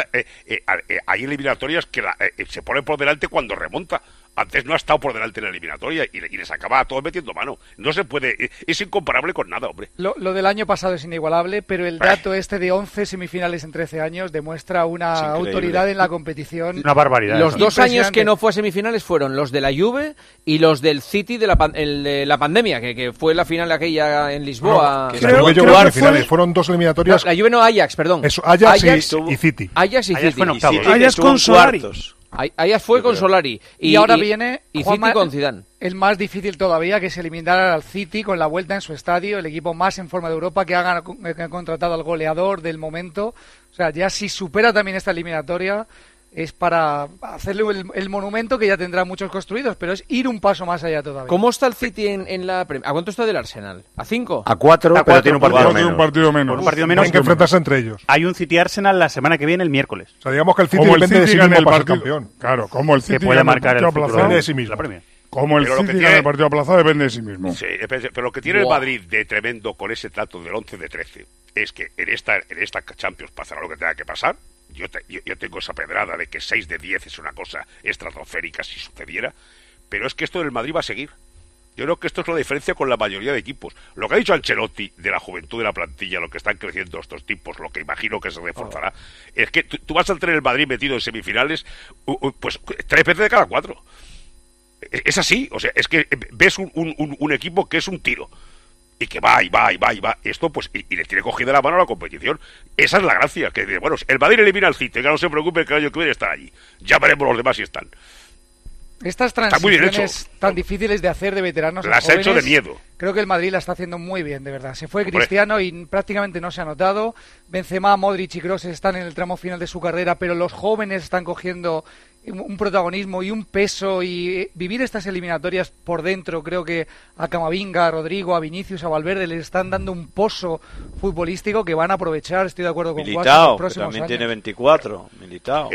hay eliminatorias que se ponen por delante cuando remonta. Antes no ha estado por delante en la eliminatoria y les acaba a todos metiendo mano. No se puede, es incomparable con nada, hombre. Lo del año pasado es inigualable, pero el dato este de 11 semifinales en 13 años demuestra una autoridad en la competición. Una barbaridad. Los 2 años que no fue a semifinales fueron los de la Juve y los del City de la pandemia, que fue la final aquella en Lisboa. Fueron 2 eliminatorias. La Juve no, Ajax, perdón. Eso, Ajax y City. Ajax y City. Ajax con Solari. Ajax fue con Solari. Y ahora viene Juanma, City con Zidane. El más difícil todavía, que es eliminar al City con la vuelta en su estadio, el equipo más en forma de Europa, que ha contratado al goleador del momento. O sea, ya si supera también esta eliminatoria, es para hacerle el monumento que ya tendrá muchos construidos, pero es ir un paso más allá todavía. ¿Cómo está el City en la Premier? ¿A cuánto está del Arsenal? ¿A 5? A 4, pero tiene un partido menos. Un partido menos. Un partido menos. Tienen que enfrentarse entre ellos. Hay un City-Arsenal la semana que viene, el miércoles. O sea, digamos que el City como depende de sí mismo para ser partido, campeón. Claro, como el City que puede marcar el aplazado, futuro de sí mismo. La Premier. Como el City gana el partido aplazado, depende de sí mismo. Sí, pero lo que tiene el Madrid de tremendo con ese trato del 11 de 13 es que en esta Champions pasará lo que tenga que pasar. Yo tengo esa pedrada de que 6 de 10 es una cosa estratosférica si sucediera, pero es que esto del Madrid va a seguir. Yo creo que esto es la diferencia con la mayoría de equipos. Lo que ha dicho Ancelotti de la juventud de la plantilla, lo que están creciendo estos tipos, lo que imagino que se reforzará, es que tú vas a tener el Madrid metido en semifinales pues 3 veces de cada 4. Es así, o sea, es que ves un equipo que es un tiro. Y que va. Esto, pues, y le tiene cogida la mano a la competición. Esa es la gracia. Que, bueno, el Madrid elimina al City, que no se preocupe, que el año que viene estar allí. Ya veremos los demás si están. Estas transiciones tan difíciles de hacer de veteranos a las jóvenes, ha hecho de miedo. Creo que el Madrid la está haciendo muy bien, de verdad. Se fue Cristiano y prácticamente no se ha notado. Benzema, Modric y Kroos están en el tramo final de su carrera, pero los jóvenes están cogiendo un protagonismo y un peso, y vivir estas eliminatorias por dentro, creo que a Camavinga, a Rodrigo, a Vinicius, a Valverde les están dando un pozo futbolístico que van a aprovechar. Estoy de acuerdo con Juan, Militao, los próximos también años. tiene 24, Militao.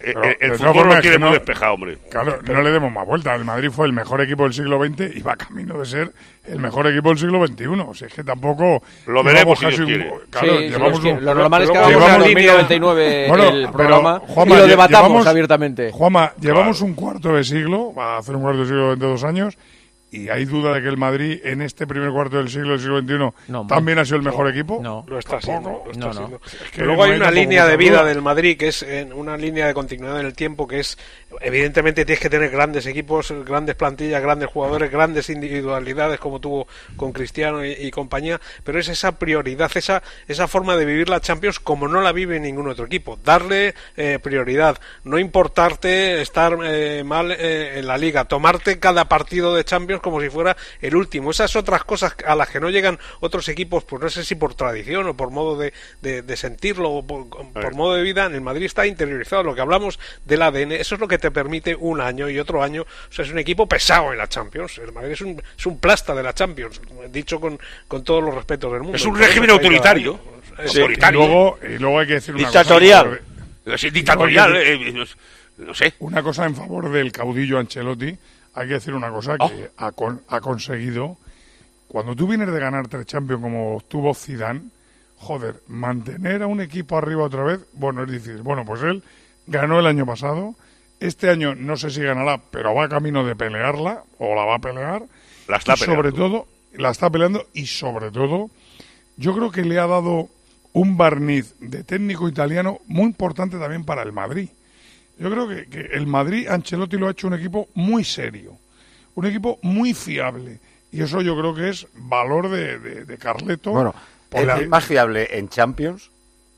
El fútbol lo tiene muy despejado, hombre. Claro, no le demos más vuelta. El Madrid fue el mejor equipo del siglo XX y va camino de ser el mejor equipo del siglo XXI. O sea, es que tampoco... Lo veremos si Dios quiere. Claro, sí, llevamos lo normal es que hagamos en 2099 el programa Juanma, y lo debatamos abiertamente. Juanma, llevamos un cuarto de siglo, va a hacer un cuarto de siglo de 2 años, y hay duda de que el Madrid en este primer cuarto del siglo XXI también ha sido el mejor equipo. No, lo está siendo. Es que luego hay una línea de vida duda del Madrid que es una línea de continuidad en el tiempo, que es, evidentemente tienes que tener grandes equipos, grandes plantillas, grandes jugadores, grandes individualidades como tuvo con Cristiano y compañía, pero es esa prioridad, esa forma de vivir la Champions como no la vive ningún otro equipo. Darle prioridad, no importarte estar mal en la Liga, tomarte cada partido de Champions como si fuera el último. Esas otras cosas a las que no llegan otros equipos, pues no sé si por tradición o por modo de sentirlo o por modo de vida. En el Madrid está interiorizado lo que hablamos del ADN. Eso es lo que te permite un año y otro año. O sea, es un equipo pesado en la Champions. El Madrid es un plasta de la Champions, dicho con todos los respetos del mundo. Es un régimen autoritario. Sí. Y luego hay que decir una dictatorial. cosa. Dictatorial. No sé. Una cosa en favor del caudillo Ancelotti. Hay que decir una cosa que ha conseguido. Cuando tú vienes de ganar 3 Champions como tuvo Zidane, joder, mantener a un equipo arriba otra vez, bueno, es difícil. Bueno, pues él ganó el año pasado. Este año no sé si ganará, pero va camino de pelearla, o la va a pelear. La está peleando. Sobre todo, la está peleando, y sobre todo, yo creo que le ha dado un barniz de técnico italiano muy importante también para el Madrid. Yo creo que el Madrid, Ancelotti lo ha hecho un equipo muy serio, un equipo muy fiable, y eso yo creo que es valor de Carleto. Bueno, es más fiable en Champions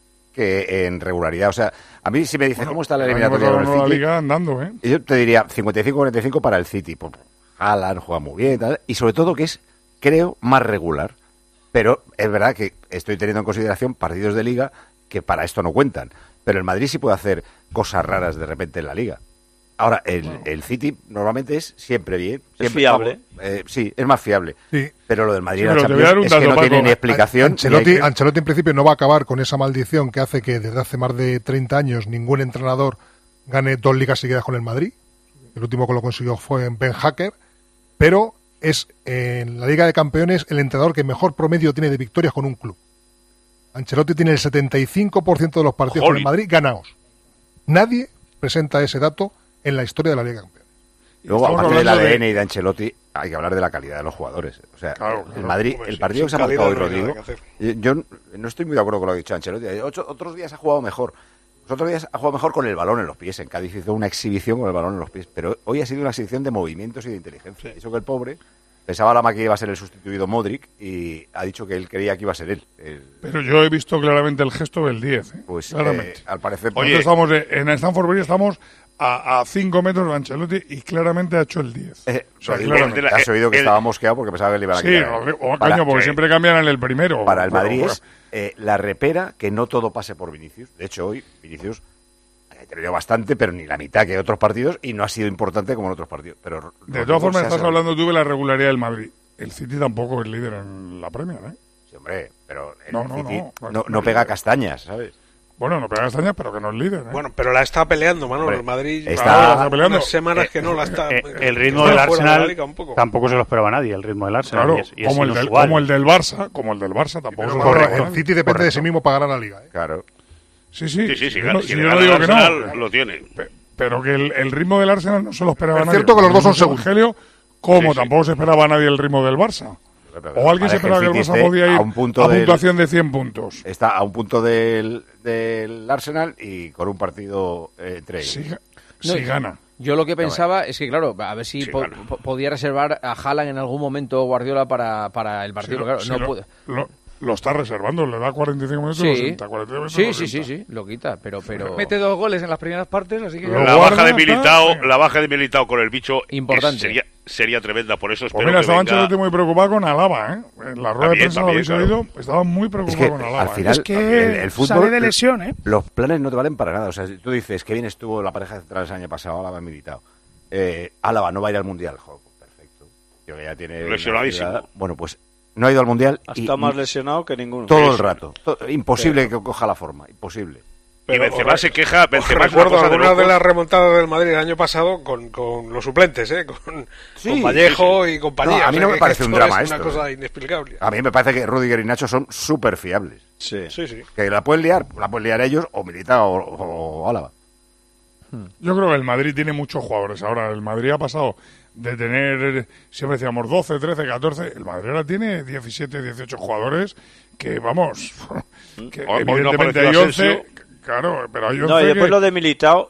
que en regularidad. O sea, a mí si me dices cómo está la eliminatoria del City, la Liga andando, yo te diría 55-45 para el City. Pues, Haaland juega muy bien, tal, y sobre todo que es, creo, más regular. Pero es verdad que estoy teniendo en consideración partidos de Liga que para esto no cuentan. Pero el Madrid sí puede hacer cosas raras de repente en la Liga. Ahora, el City normalmente es siempre bien. Siempre, es fiable. Sí, es más fiable. Sí. Pero lo del Madrid Sí, en la Champions es que no tiene ni explicación. Ancelotti en principio no va a acabar con esa maldición que hace que desde hace más de 30 años ningún entrenador gane 2 ligas seguidas con el Madrid. El último que lo consiguió fue en Ben Hacker. Pero es en la Liga de Campeones el entrenador que mejor promedio tiene de victorias con un club. Ancelotti tiene el 75% de los partidos con el Madrid ganados. Nadie presenta ese dato en la historia de la Liga de Campeones. Luego, aparte del ADN y de Ancelotti, hay que hablar de la calidad de los jugadores. O sea, el Madrid, el partido que se ha marcado hoy Rodrigo, yo no estoy muy de acuerdo con lo que ha dicho Ancelotti. Otros días ha jugado mejor. Otros días ha jugado mejor con el balón en los pies. En Cádiz hizo una exhibición con el balón en los pies. Pero hoy ha sido una exhibición de movimientos y de inteligencia. Eso que el pobre pensaba Lama que iba a ser el sustituido Modric y ha dicho que él creía que iba a ser él. Pero yo he visto claramente el gesto del 10. Pues claramente. Al parecer... Nosotros estamos en Stamford Bridge, estamos a 5 metros de Ancelotti y claramente ha hecho el 10. Has oído que estaba mosqueado porque pensaba que le iban a quitar. Sí, coño, porque siempre cambian en el primero. Para el Madrid es la repera que no todo pase por Vinicius. De hecho, hoy Vinicius ha tenido bastante, pero ni la mitad que otros partidos, y no ha sido importante como en otros partidos. Pero de todas formas, estás hablando tú de la regularidad del Madrid. El City tampoco es líder en la Premier, ¿eh? Sí, hombre, pero el City no pega castañas, ¿sabes? Bueno, no pega castañas, pero que no es líder, ¿eh? Bueno, pero la está peleando, Manolo. El Madrid está peleando. Unas semanas que no la está... El ritmo del Arsenal tampoco se lo esperaba nadie, el ritmo del Arsenal. Claro, y como el del Barça tampoco se lo esperaba. El City depende de sí mismo para ganar la Liga, ¿eh? Claro. Sí, si yo no digo que Arsenal, lo tiene. Pero que el ritmo del Arsenal no se lo esperaba nadie. Es cierto que los dos son segundos. Evangelio, como tampoco se esperaba nadie el ritmo del Barça. O alguien se esperaba que el Barça podía ir a puntuación de 100 puntos. Está a un punto del Arsenal y con un partido entre ellos. Si gana. Yo lo que pensaba es que, claro, a ver si podía reservar a Haaland en algún momento Guardiola para el partido. Lo está reservando, le da 45 minutos, sí. 60, 49 minutos. Sí, lo quita, pero... Mete 2 goles en las primeras partes, así que... La baja de Militao con el bicho importante. Sería tremenda, por eso espero pues mira, que venga... estaba muy preocupado con Alaba, ¿eh? En la rueda de prensa, lo habéis oído, estaba muy preocupado con Alaba. Al final, es que el fútbol, sale de lesión, ¿eh? Los planes no te valen para nada. O sea, si tú dices que bien estuvo la pareja central el año pasado, Alaba y Militao. Álava no va a ir al Mundial. Joder, perfecto. Yo que ya tiene lesionadísimo. Bueno, pues no ha ido al Mundial. Está más lesionado que ninguno. Todo el rato. Imposible que coja la forma. Imposible. Pero Benzema se queja. Benzema recuerdo algunas de las remontadas del Madrid el año pasado con los suplentes, con Vallejo y compañía. No, a mí no me parece un drama esto. Es una cosa inexplicable. A mí me parece que Rudiger y Nacho son súper fiables. Sí. Que la pueden liar ellos o Militao o Álava. Yo creo que el Madrid tiene muchos jugadores. Ahora, el Madrid ha pasado de tener, siempre decíamos 12, 13, 14. El Madrid ahora tiene 17, 18 jugadores que, vamos, que evidentemente hay 11. Claro, pero hay 11. No, y después lo de Militao,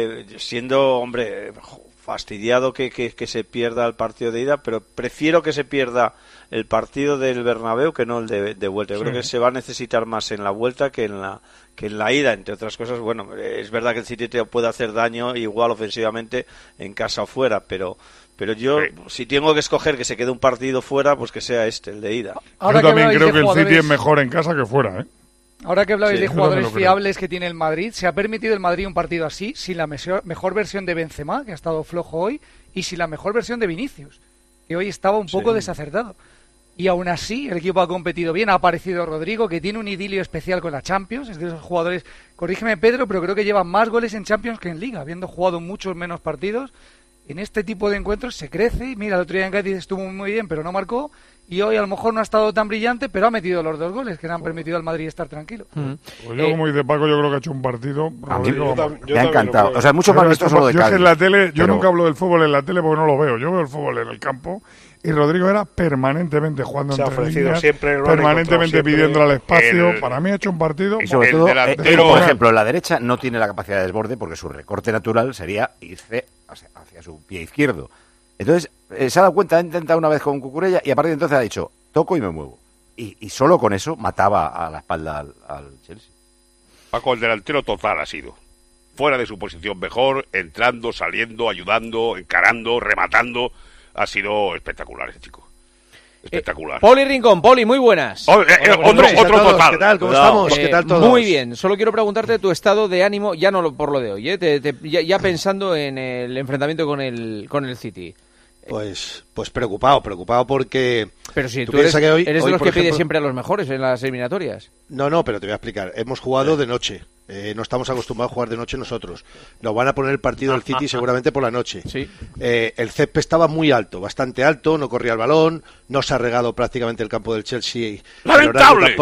siendo, hombre, fastidiado que se pierda el partido de ida, pero prefiero que se pierda el partido del Bernabéu que no el de vuelta. Yo creo que se va a necesitar más en la vuelta que en la ida, entre otras cosas. Bueno, es verdad que el City te puede hacer daño igual ofensivamente en casa o fuera, pero yo, si tengo que escoger que se quede un partido fuera, pues que sea el de ida. Yo también creo que el City es mejor en casa que fuera, ¿eh? Ahora que hablabais de jugadores fiables que tiene el Madrid, ¿se ha permitido el Madrid un partido así, sin la mejor versión de Benzema, que ha estado flojo hoy, y sin la mejor versión de Vinicius, que hoy estaba un poco desacertado? Y aún así, el equipo ha competido bien, ha aparecido Rodrigo, que tiene un idilio especial con la Champions, es de esos jugadores, corrígeme Pedro, pero creo que lleva más goles en Champions que en Liga, habiendo jugado muchos menos partidos. En este tipo de encuentros se crece, mira, el otro día en Cádiz estuvo muy bien, pero no marcó, y hoy a lo mejor no ha estado tan brillante, pero ha metido los 2 goles que le han permitido al Madrid estar tranquilo. Pues yo, como dice Paco, yo creo que ha hecho un partido... A mí me ha encantado. O sea, mucho más vistoso lo de Cádiz. Yo en la tele, yo nunca hablo del fútbol en la tele porque no lo veo. Yo veo el fútbol en el campo y Rodrigo era permanentemente jugando entre líneas, permanentemente pidiéndole al espacio. Para mí ha hecho un partido... Y sobre todo, por ejemplo, la derecha no tiene la capacidad de desborde porque su recorte natural sería irse hacia su pie izquierdo. Entonces, se ha dado cuenta, ha intentado una vez con Cucurella y a partir de entonces ha dicho, toco y me muevo. Y solo con eso mataba a la espalda al Chelsea. Paco, el delantero total ha sido. Fuera de su posición mejor, entrando, saliendo, ayudando, encarando, rematando. Ha sido espectacular ese chico. Espectacular. Poli Rincón, Poli, muy buenas. Otro total. ¿Qué tal? ¿Cómo estamos? ¿Qué tal todos? Muy bien. Solo quiero preguntarte tu estado de ánimo, ya no por lo de hoy, ya pensando en el enfrentamiento con el City. Pues preocupado porque... Pero si tú eres de los que pide siempre a los mejores en las eliminatorias. No, pero te voy a explicar. Hemos jugado de noche. No estamos acostumbrados a jugar de noche nosotros. Nos van a poner el partido del City seguramente por la noche. Sí. El césped estaba muy alto, bastante alto, no corría el balón, no se ha regado prácticamente el campo del Chelsea. ¡Lamentable!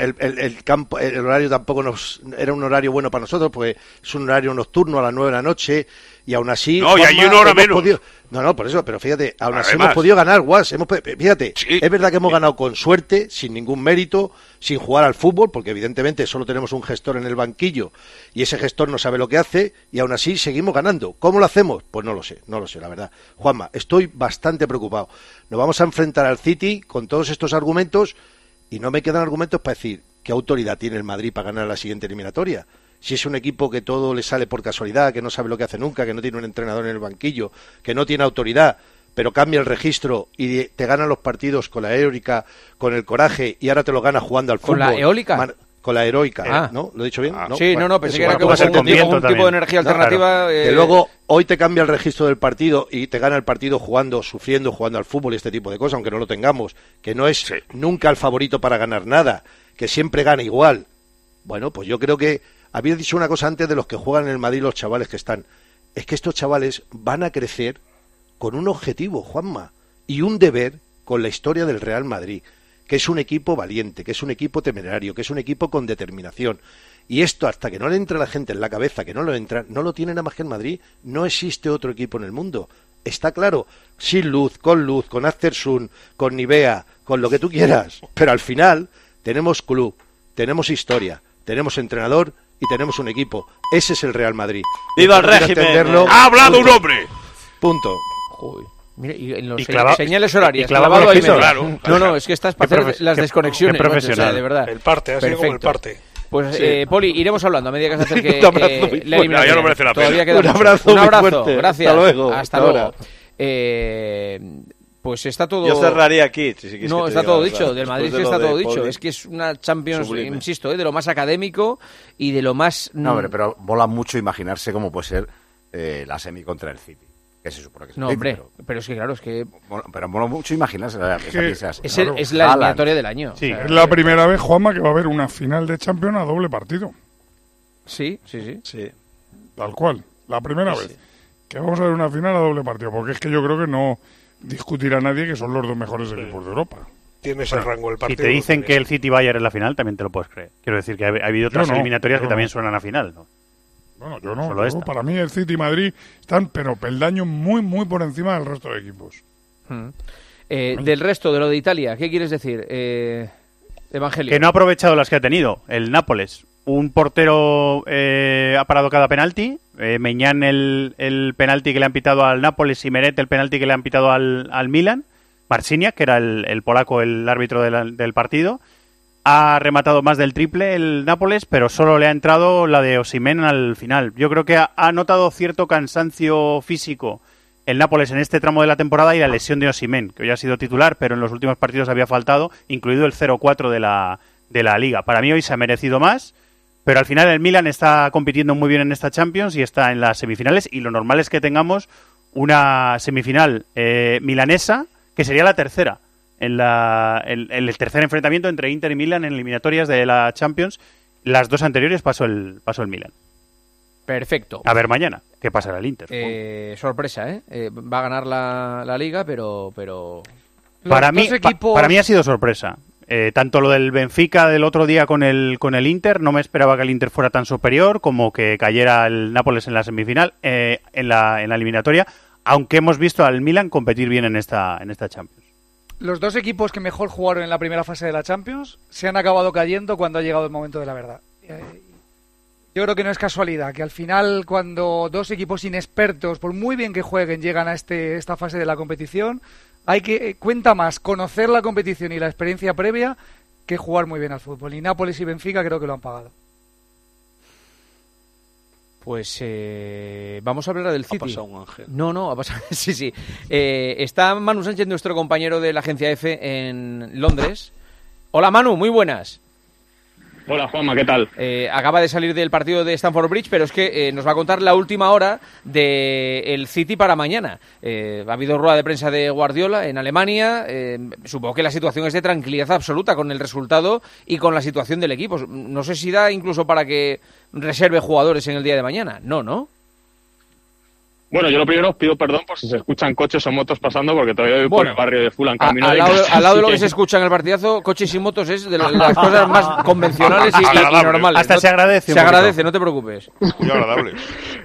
El horario tampoco era un horario bueno para nosotros, porque es un horario nocturno a las 9 de la noche, y aún así... No, y hay una hora menos. No, por eso, pero fíjate, aún así hemos podido ganar, Guas. Fíjate, sí. Es verdad que hemos ganado con suerte, sin ningún mérito, sin jugar al fútbol, porque evidentemente solo tenemos un gestor en el banquillo y ese gestor no sabe lo que hace y aún así seguimos ganando. ¿Cómo lo hacemos? Pues no lo sé, la verdad. Juanma, estoy bastante preocupado. Nos vamos a enfrentar al City con todos estos argumentos y no me quedan argumentos para decir qué autoridad tiene el Madrid para ganar la siguiente eliminatoria. Si es un equipo que todo le sale por casualidad, que no sabe lo que hace nunca, que no tiene un entrenador en el banquillo, que no tiene autoridad, pero cambia el registro y te ganan los partidos con la eólica, con el coraje, y ahora te lo gana jugando al fútbol. ¿Con la eólica? con la heroica, ¿no? ¿Lo he dicho bien? ¿No? Sí, bueno, no, pensé que era como un tipo de energía alternativa. Claro. Que luego hoy te cambia el registro del partido y te gana el partido jugando, sufriendo, jugando al fútbol y este tipo de cosas, aunque no lo tengamos, que no es nunca el favorito para ganar nada, que siempre gana igual. Bueno, pues yo creo que había dicho una cosa antes de los que juegan en el Madrid, los chavales que están. Es que estos chavales van a crecer con un objetivo, Juanma, y un deber con la historia del Real Madrid, que es un equipo valiente, que es un equipo temerario, que es un equipo con determinación. Y esto, hasta que no le entre a la gente en la cabeza, que no lo entra, no lo tiene nada más que en Madrid. No existe otro equipo en el mundo. Está claro, sin Luz, con Aftersun, con Nivea, con lo que tú quieras. Pero al final tenemos club, tenemos historia, tenemos entrenador y tenemos un equipo. Ese es el Real Madrid. ¡Viva el régimen! ¡Ha hablado un hombre! Punto. Joder. Mira, y en los señales horarias, clavado ahí piso, claro. No, es que estás para hacer las desconexiones. Qué profesional. Macho, o sea, de verdad. El parte, ha sido como el parte. Pues, Poli, iremos hablando a medida que se acerque la eliminación. Ya no merece la pena. Todavía queda un abrazo, gracias. Hasta luego. Hasta luego. Pues está todo... Yo cerraría aquí. No, está todo dicho. Del Madrid está todo dicho. Es que es una Champions, insisto, de lo más académico y de lo más... No, hombre, pero mola mucho imaginarse cómo puede ser la semi contra el City. Que se supone que es no, City, hombre, pero es que claro, es que... Pero mola mucho imaginarse. Es la eliminatoria del año. Sí, o sea, es la primera vez, Juanma, que va a haber una final de Champions a doble partido. Sí. Tal cual, la primera vez. Que vamos a ver una final a doble partido, porque es que yo creo que no discutirá nadie que son los dos mejores equipos de Europa. Tienes el rango del partido. Si te dicen que el City-Bayern es la final, también te lo puedes creer. Quiero decir que ha habido otras eliminatorias que también suenan a final, ¿no? Bueno, yo no. Para mí el City y Madrid están, pero peldaño muy, muy por encima del resto de equipos. Del resto, de lo de Italia, ¿qué quieres decir, Evangelio? Que no ha aprovechado las que ha tenido el Nápoles. Un portero ha parado cada penalti. Meñán el penalti que le han pitado al Nápoles y Meret el penalti que le han pitado al Milan. Marciniak, que era el polaco, el árbitro del partido. Ha rematado más del triple el Nápoles, pero solo le ha entrado la de Osimhen al final. Yo creo que ha notado cierto cansancio físico el Nápoles en este tramo de la temporada y la lesión de Osimhen, que hoy ha sido titular, pero en los últimos partidos había faltado, incluido el 0-4 de la Liga. Para mí hoy se ha merecido más, pero al final el Milan está compitiendo muy bien en esta Champions y está en las semifinales, y lo normal es que tengamos una semifinal milanesa, que sería la tercera. En el tercer enfrentamiento entre Inter y Milan en eliminatorias de la Champions. Las dos anteriores pasó el Milan. Perfecto. A ver mañana qué pasará el Inter. Sorpresa, va a ganar la Liga, pero... Para mí ha sido sorpresa. Tanto lo del Benfica del otro día con el Inter, no me esperaba que el Inter fuera tan superior, como que cayera el Nápoles en la semifinal, en la eliminatoria, aunque hemos visto al Milan competir bien en esta Champions. Los dos equipos que mejor jugaron en la primera fase de la Champions se han acabado cayendo cuando ha llegado el momento de la verdad. Yo creo que no es casualidad que al final, cuando dos equipos inexpertos, por muy bien que jueguen, llegan a esta fase de la competición, cuenta más conocer la competición y la experiencia previa que jugar muy bien al fútbol. Y Nápoles y Benfica creo que lo han pagado. Pues vamos a hablar del City. Ha pasado un ángel. No, ha pasado. Sí. Está Manu Sánchez, nuestro compañero de la agencia EFE en Londres. Hola Manu, muy buenas. Hola Juanma, ¿qué tal? Acaba de salir del partido de Stamford Bridge, pero es que nos va a contar la última hora del City para mañana. Ha habido rueda de prensa de Guardiola en Alemania. Supongo que la situación es de tranquilidad absoluta con el resultado y con la situación del equipo. No sé si da incluso para que reserve jugadores en el día de mañana. No. Bueno, yo lo primero os pido perdón por si se escuchan coches o motos pasando, porque todavía voy por el barrio de Fulham camino al lado de lo que se escucha en el partidazo, coches y motos es de las cosas más convencionales y normales. Hasta se agradece. Se agradece, no te preocupes. Muy agradable.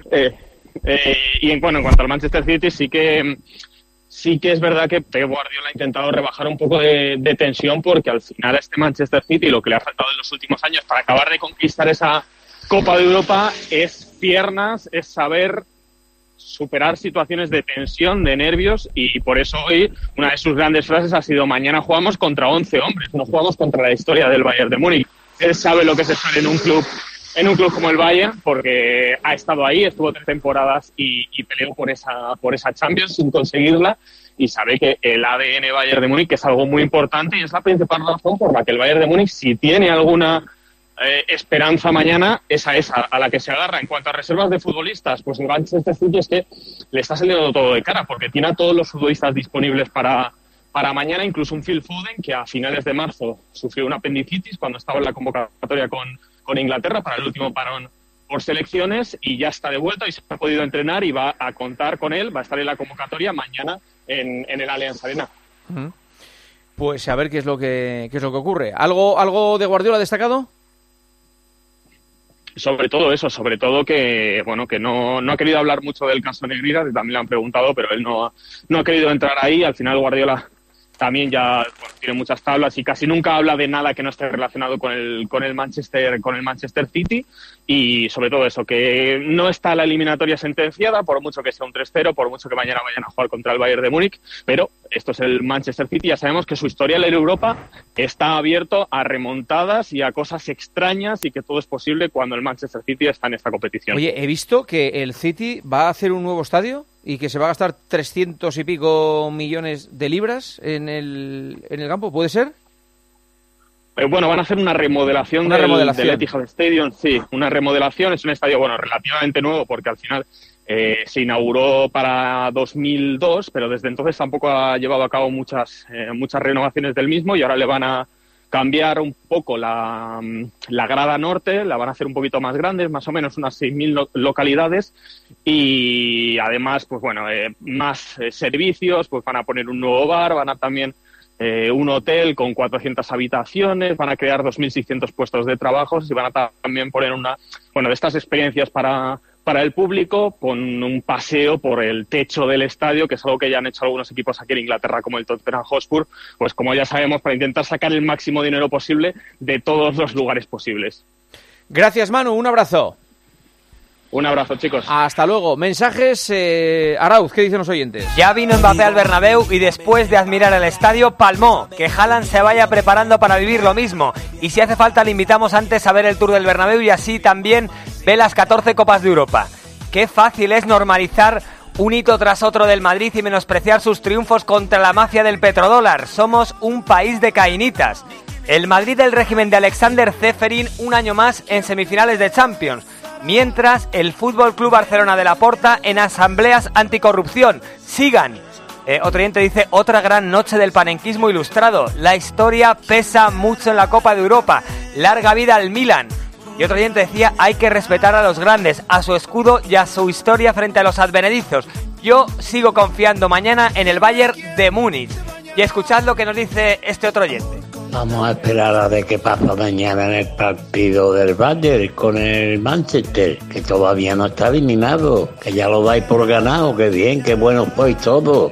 Y en cuanto al Manchester City, sí que es verdad que Pep Guardiola ha intentado rebajar un poco de tensión, porque al final a este Manchester City lo que le ha faltado en los últimos años para acabar de conquistar esa Copa de Europa es piernas, es saber superar situaciones de tensión, de nervios, y por eso hoy una de sus grandes frases ha sido: mañana jugamos contra 11 hombres, no jugamos contra la historia del Bayern de Múnich. Él sabe lo que es estar en un club como el Bayern, porque ha estado ahí, estuvo 3 temporadas y peleó por esa Champions sin conseguirla, y sabe que el ADN Bayern de Múnich es algo muy importante, y es la principal razón por la que el Bayern de Múnich, si tiene alguna esperanza mañana es a esa, a la que se agarra. En cuanto a reservas de futbolistas, pues el Manchester City es que le está saliendo todo de cara, porque tiene a todos los futbolistas disponibles para mañana, incluso un Phil Foden, que a finales de marzo sufrió una apendicitis cuando estaba en la convocatoria con Inglaterra para el último parón por selecciones, y ya está de vuelta y se ha podido entrenar y va a contar con él, va a estar en la convocatoria mañana en el Allianz Arena. Pues a ver qué es lo que ocurre. ¿Algo de Guardiola destacado? Sobre todo eso, sobre todo que no ha querido hablar mucho del caso Negreira, que también le han preguntado, pero él no ha querido entrar ahí. Al final Guardiola también ya tiene muchas tablas y casi nunca habla de nada que no esté relacionado con el Manchester City, y sobre todo eso, que no está la eliminatoria sentenciada, por mucho que sea un 3-0, por mucho que mañana vayan a jugar contra el Bayern de Múnich, pero esto es el Manchester City, ya sabemos que su historial en Europa está abierto a remontadas y a cosas extrañas, y que todo es posible cuando el Manchester City está en esta competición. Oye, he visto que el City va a hacer un nuevo estadio y que se va a gastar 300 y pico millones de libras en el campo, ¿puede ser? Bueno, van a hacer una remodelación del Etihad Stadium, sí, una remodelación. Es un estadio, relativamente nuevo, porque al final se inauguró para 2002, pero desde entonces tampoco ha llevado a cabo muchas renovaciones del mismo, y ahora le van a cambiar un poco la grada norte, la van a hacer un poquito más grande, más o menos unas 6.000 localidades, y además, más servicios, pues van a poner un nuevo bar, van a también un hotel con 400 habitaciones, van a crear 2.600 puestos de trabajo, y van a también poner de estas experiencias para el público, con un paseo por el techo del estadio, que es algo que ya han hecho algunos equipos aquí en Inglaterra, como el Tottenham Hotspur, pues como ya sabemos, para intentar sacar el máximo dinero posible de todos los lugares posibles. Gracias, Manu, un abrazo. Un abrazo, chicos. Hasta luego. Mensajes, Arauz, ¿qué dicen los oyentes? Ya vino Mbappé al Bernabéu y después de admirar el estadio, palmó. Que Haaland se vaya preparando para vivir lo mismo. Y si hace falta, le invitamos antes a ver el Tour del Bernabéu y así también ve las 14 Copas de Europa. Qué fácil es normalizar un hito tras otro del Madrid y menospreciar sus triunfos contra la mafia del petrodólar. Somos un país de caínitas. El Madrid del régimen de Alexander Ceferin, un año más en semifinales de Champions. Mientras, el Fútbol Club Barcelona de Laporta en asambleas anticorrupción. Sigan. Otro oyente dice, otra gran noche del panenquismo ilustrado. La historia pesa mucho en la Copa de Europa. Larga vida al Milan. Y otro oyente decía, hay que respetar a los grandes, a su escudo y a su historia frente a los advenedizos. Yo sigo confiando mañana en el Bayern de Múnich. Y escuchad lo que nos dice este otro oyente. Vamos a esperar a ver qué pasa mañana en el partido del Bayern con el Manchester, que todavía no está eliminado, que ya lo dais por ganado. Qué bien, qué bueno fue todo.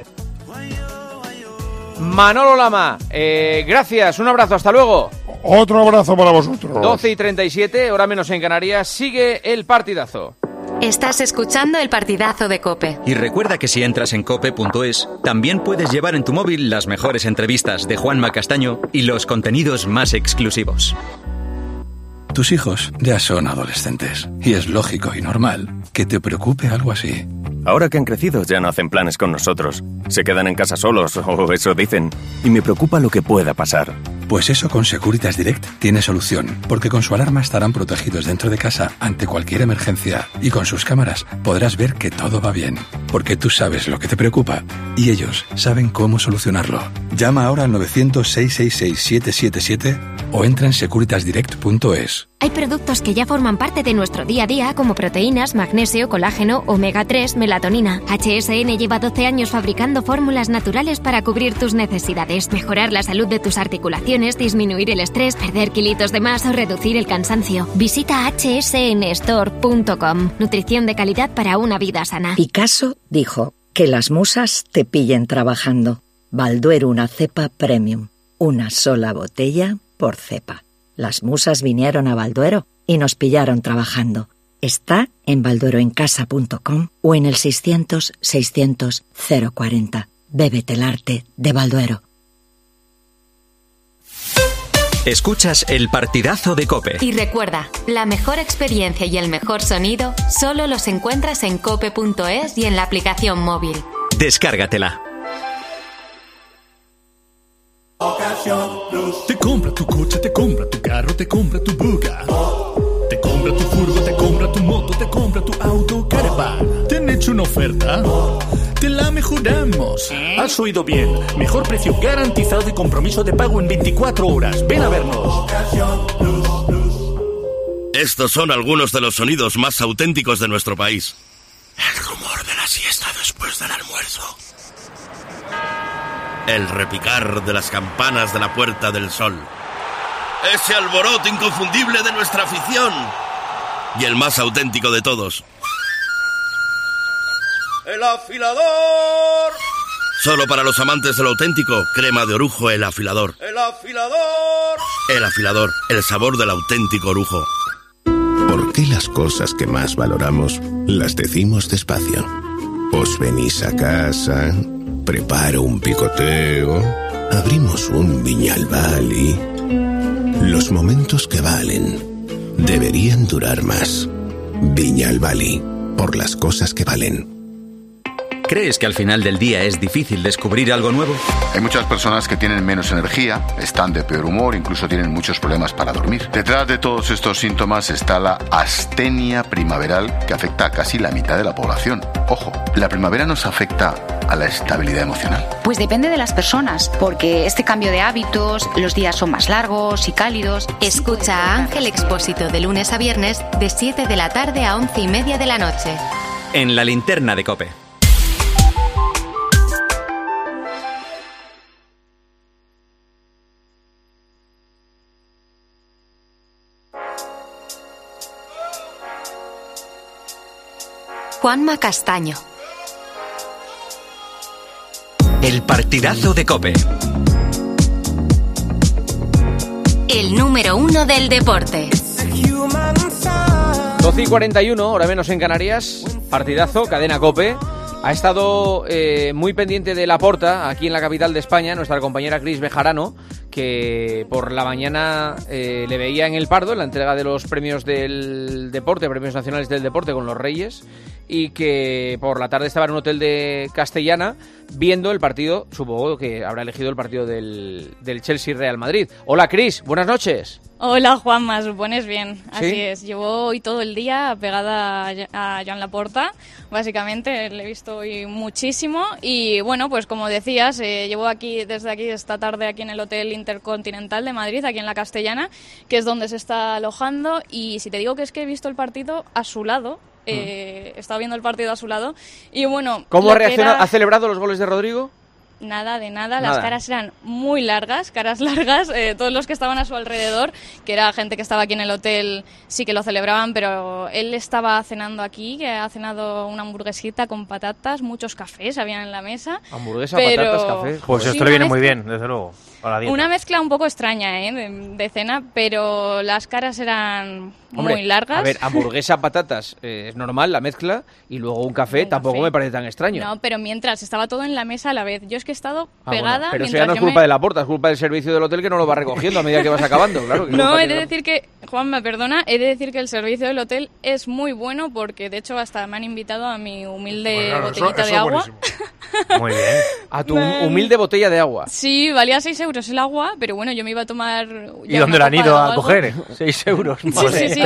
Manolo Lama, gracias, un abrazo, hasta luego. Otro abrazo para vosotros. 12:37, hora menos en Canarias, sigue el partidazo. Estás escuchando el partidazo de COPE. Y recuerda que si entras en cope.es, también puedes llevar en tu móvil las mejores entrevistas de Juanma Castaño y los contenidos más exclusivos. Tus hijos ya son adolescentes y es lógico y normal que te preocupe algo así. Ahora que han crecido ya no hacen planes con nosotros. Se quedan en casa solos, o eso dicen. Y me preocupa lo que pueda pasar. Pues eso con Securitas Direct tiene solución, porque con su alarma estarán protegidos dentro de casa ante cualquier emergencia y con sus cámaras podrás ver que todo va bien, porque tú sabes lo que te preocupa y ellos saben cómo solucionarlo. Llama ahora al 900-666-777 o entra en securitasdirect.es. Hay productos que ya forman parte de nuestro día a día, como proteínas, magnesio, colágeno, omega 3, melatonina. HSN lleva 12 años fabricando fórmulas naturales para cubrir tus necesidades, mejorar la salud de tus articulaciones, disminuir el estrés, perder kilitos de más o reducir el cansancio. Visita hsnstore.com. Nutrición de calidad para una vida sana. Picasso dijo, que las musas te pillen trabajando. Balduero, una cepa premium. Una sola botella por cepa. Las musas vinieron a Balduero y nos pillaron trabajando. Está en baldueroencasa.com o en el 600-600-040. Bébete el arte de Balduero. Escuchas el partidazo de COPE. Y recuerda, la mejor experiencia y el mejor sonido solo los encuentras en cope.es y en la aplicación móvil. Descárgatela. Te compra tu coche, te compra tu carro, te compra tu buga. Te compra tu furgo, te compra tu moto, te compra tu auto, caravan. ¿Te han hecho una oferta? Te la mejoramos. Has oído bien. Mejor precio garantizado y compromiso de pago en 24 horas. Ven a vernos. Estos son algunos de los sonidos más auténticos de nuestro país. El rumor de la siesta después del almuerzo. El repicar de las campanas de la Puerta del Sol. Ese alboroto inconfundible de nuestra afición. Y el más auténtico de todos. ¡El afilador! Solo para los amantes de lo auténtico, crema de orujo El Afilador. ¡El afilador! El Afilador, el sabor del auténtico orujo. ¿Por qué las cosas que más valoramos las decimos despacio? Os venís a casa, preparo un picoteo, abrimos un Viñalbali. Los momentos que valen deberían durar más. Viñalbali, por las cosas que valen. ¿Crees que al final del día es difícil descubrir algo nuevo? Hay muchas personas que tienen menos energía, están de peor humor, incluso tienen muchos problemas para dormir. Detrás de todos estos síntomas está la astenia primaveral, que afecta a casi la mitad de la población. Ojo, la primavera nos afecta a la estabilidad emocional. Pues depende de las personas, porque este cambio de hábitos, los días son más largos y cálidos. Escucha a Ángel Expósito de lunes a viernes de 7 de la tarde a 11:30 de la noche. En la linterna de COPE. Juanma Castaño. El partidazo de COPE. El número 1 del deporte. 12:41, hora menos en Canarias. Partidazo, cadena COPE. Ha estado muy pendiente de Laporta, aquí en la capital de España, nuestra compañera Cris Bejarano, que por la mañana le veía en El Pardo, en la entrega de los premios del deporte, premios nacionales del deporte con los Reyes, y que por la tarde estaba en un hotel de Castellana viendo el partido, supongo que habrá elegido el partido del Chelsea-Real Madrid. Hola Cris, buenas noches. Hola Juanma, supones bien, ¿Sí? Así es. Llevo hoy todo el día pegada a Joan Laporta, básicamente, le he visto hoy muchísimo y bueno, pues como decías, llevo desde aquí esta tarde aquí en el Hotel Intercontinental de Madrid, aquí en la Castellana, que es donde se está alojando, y si te digo que es que he visto el partido a su lado, he estado viendo el partido a su lado y bueno... ¿Cómo ha reaccionado? ¿Ha celebrado los goles de Rodrigo? Nada de nada, las caras eran muy largas, todos los que estaban a su alrededor, que era gente que estaba aquí en el hotel, sí que lo celebraban, pero él estaba cenando aquí, que ha cenado una hamburguesita con patatas, muchos cafés habían en la mesa. Hamburguesa, patatas, cafés. Pues sí, esto le viene muy bien, desde luego, para la dieta. Una mezcla un poco extraña, de cena, pero las caras eran muy largas. A ver, hamburguesa, patatas, es normal la mezcla, y luego un café tampoco me parece tan extraño. No, pero mientras estaba todo en la mesa a la vez, yo es que he estado pegada. Bueno, pero eso ya no es culpa de Laporta, es culpa del servicio del hotel que no lo va recogiendo a medida que vas acabando, claro. No, he de decir que, Juanma, perdona, he de decir que el servicio del hotel es muy bueno, porque de hecho hasta me han invitado a mi humilde botellita de agua. Muy bien. A tu humilde botella de agua. Sí, valía 6 euros el agua, pero bueno, yo me iba a tomar... ¿Y dónde la han ido a coger? 6 euros. Sí.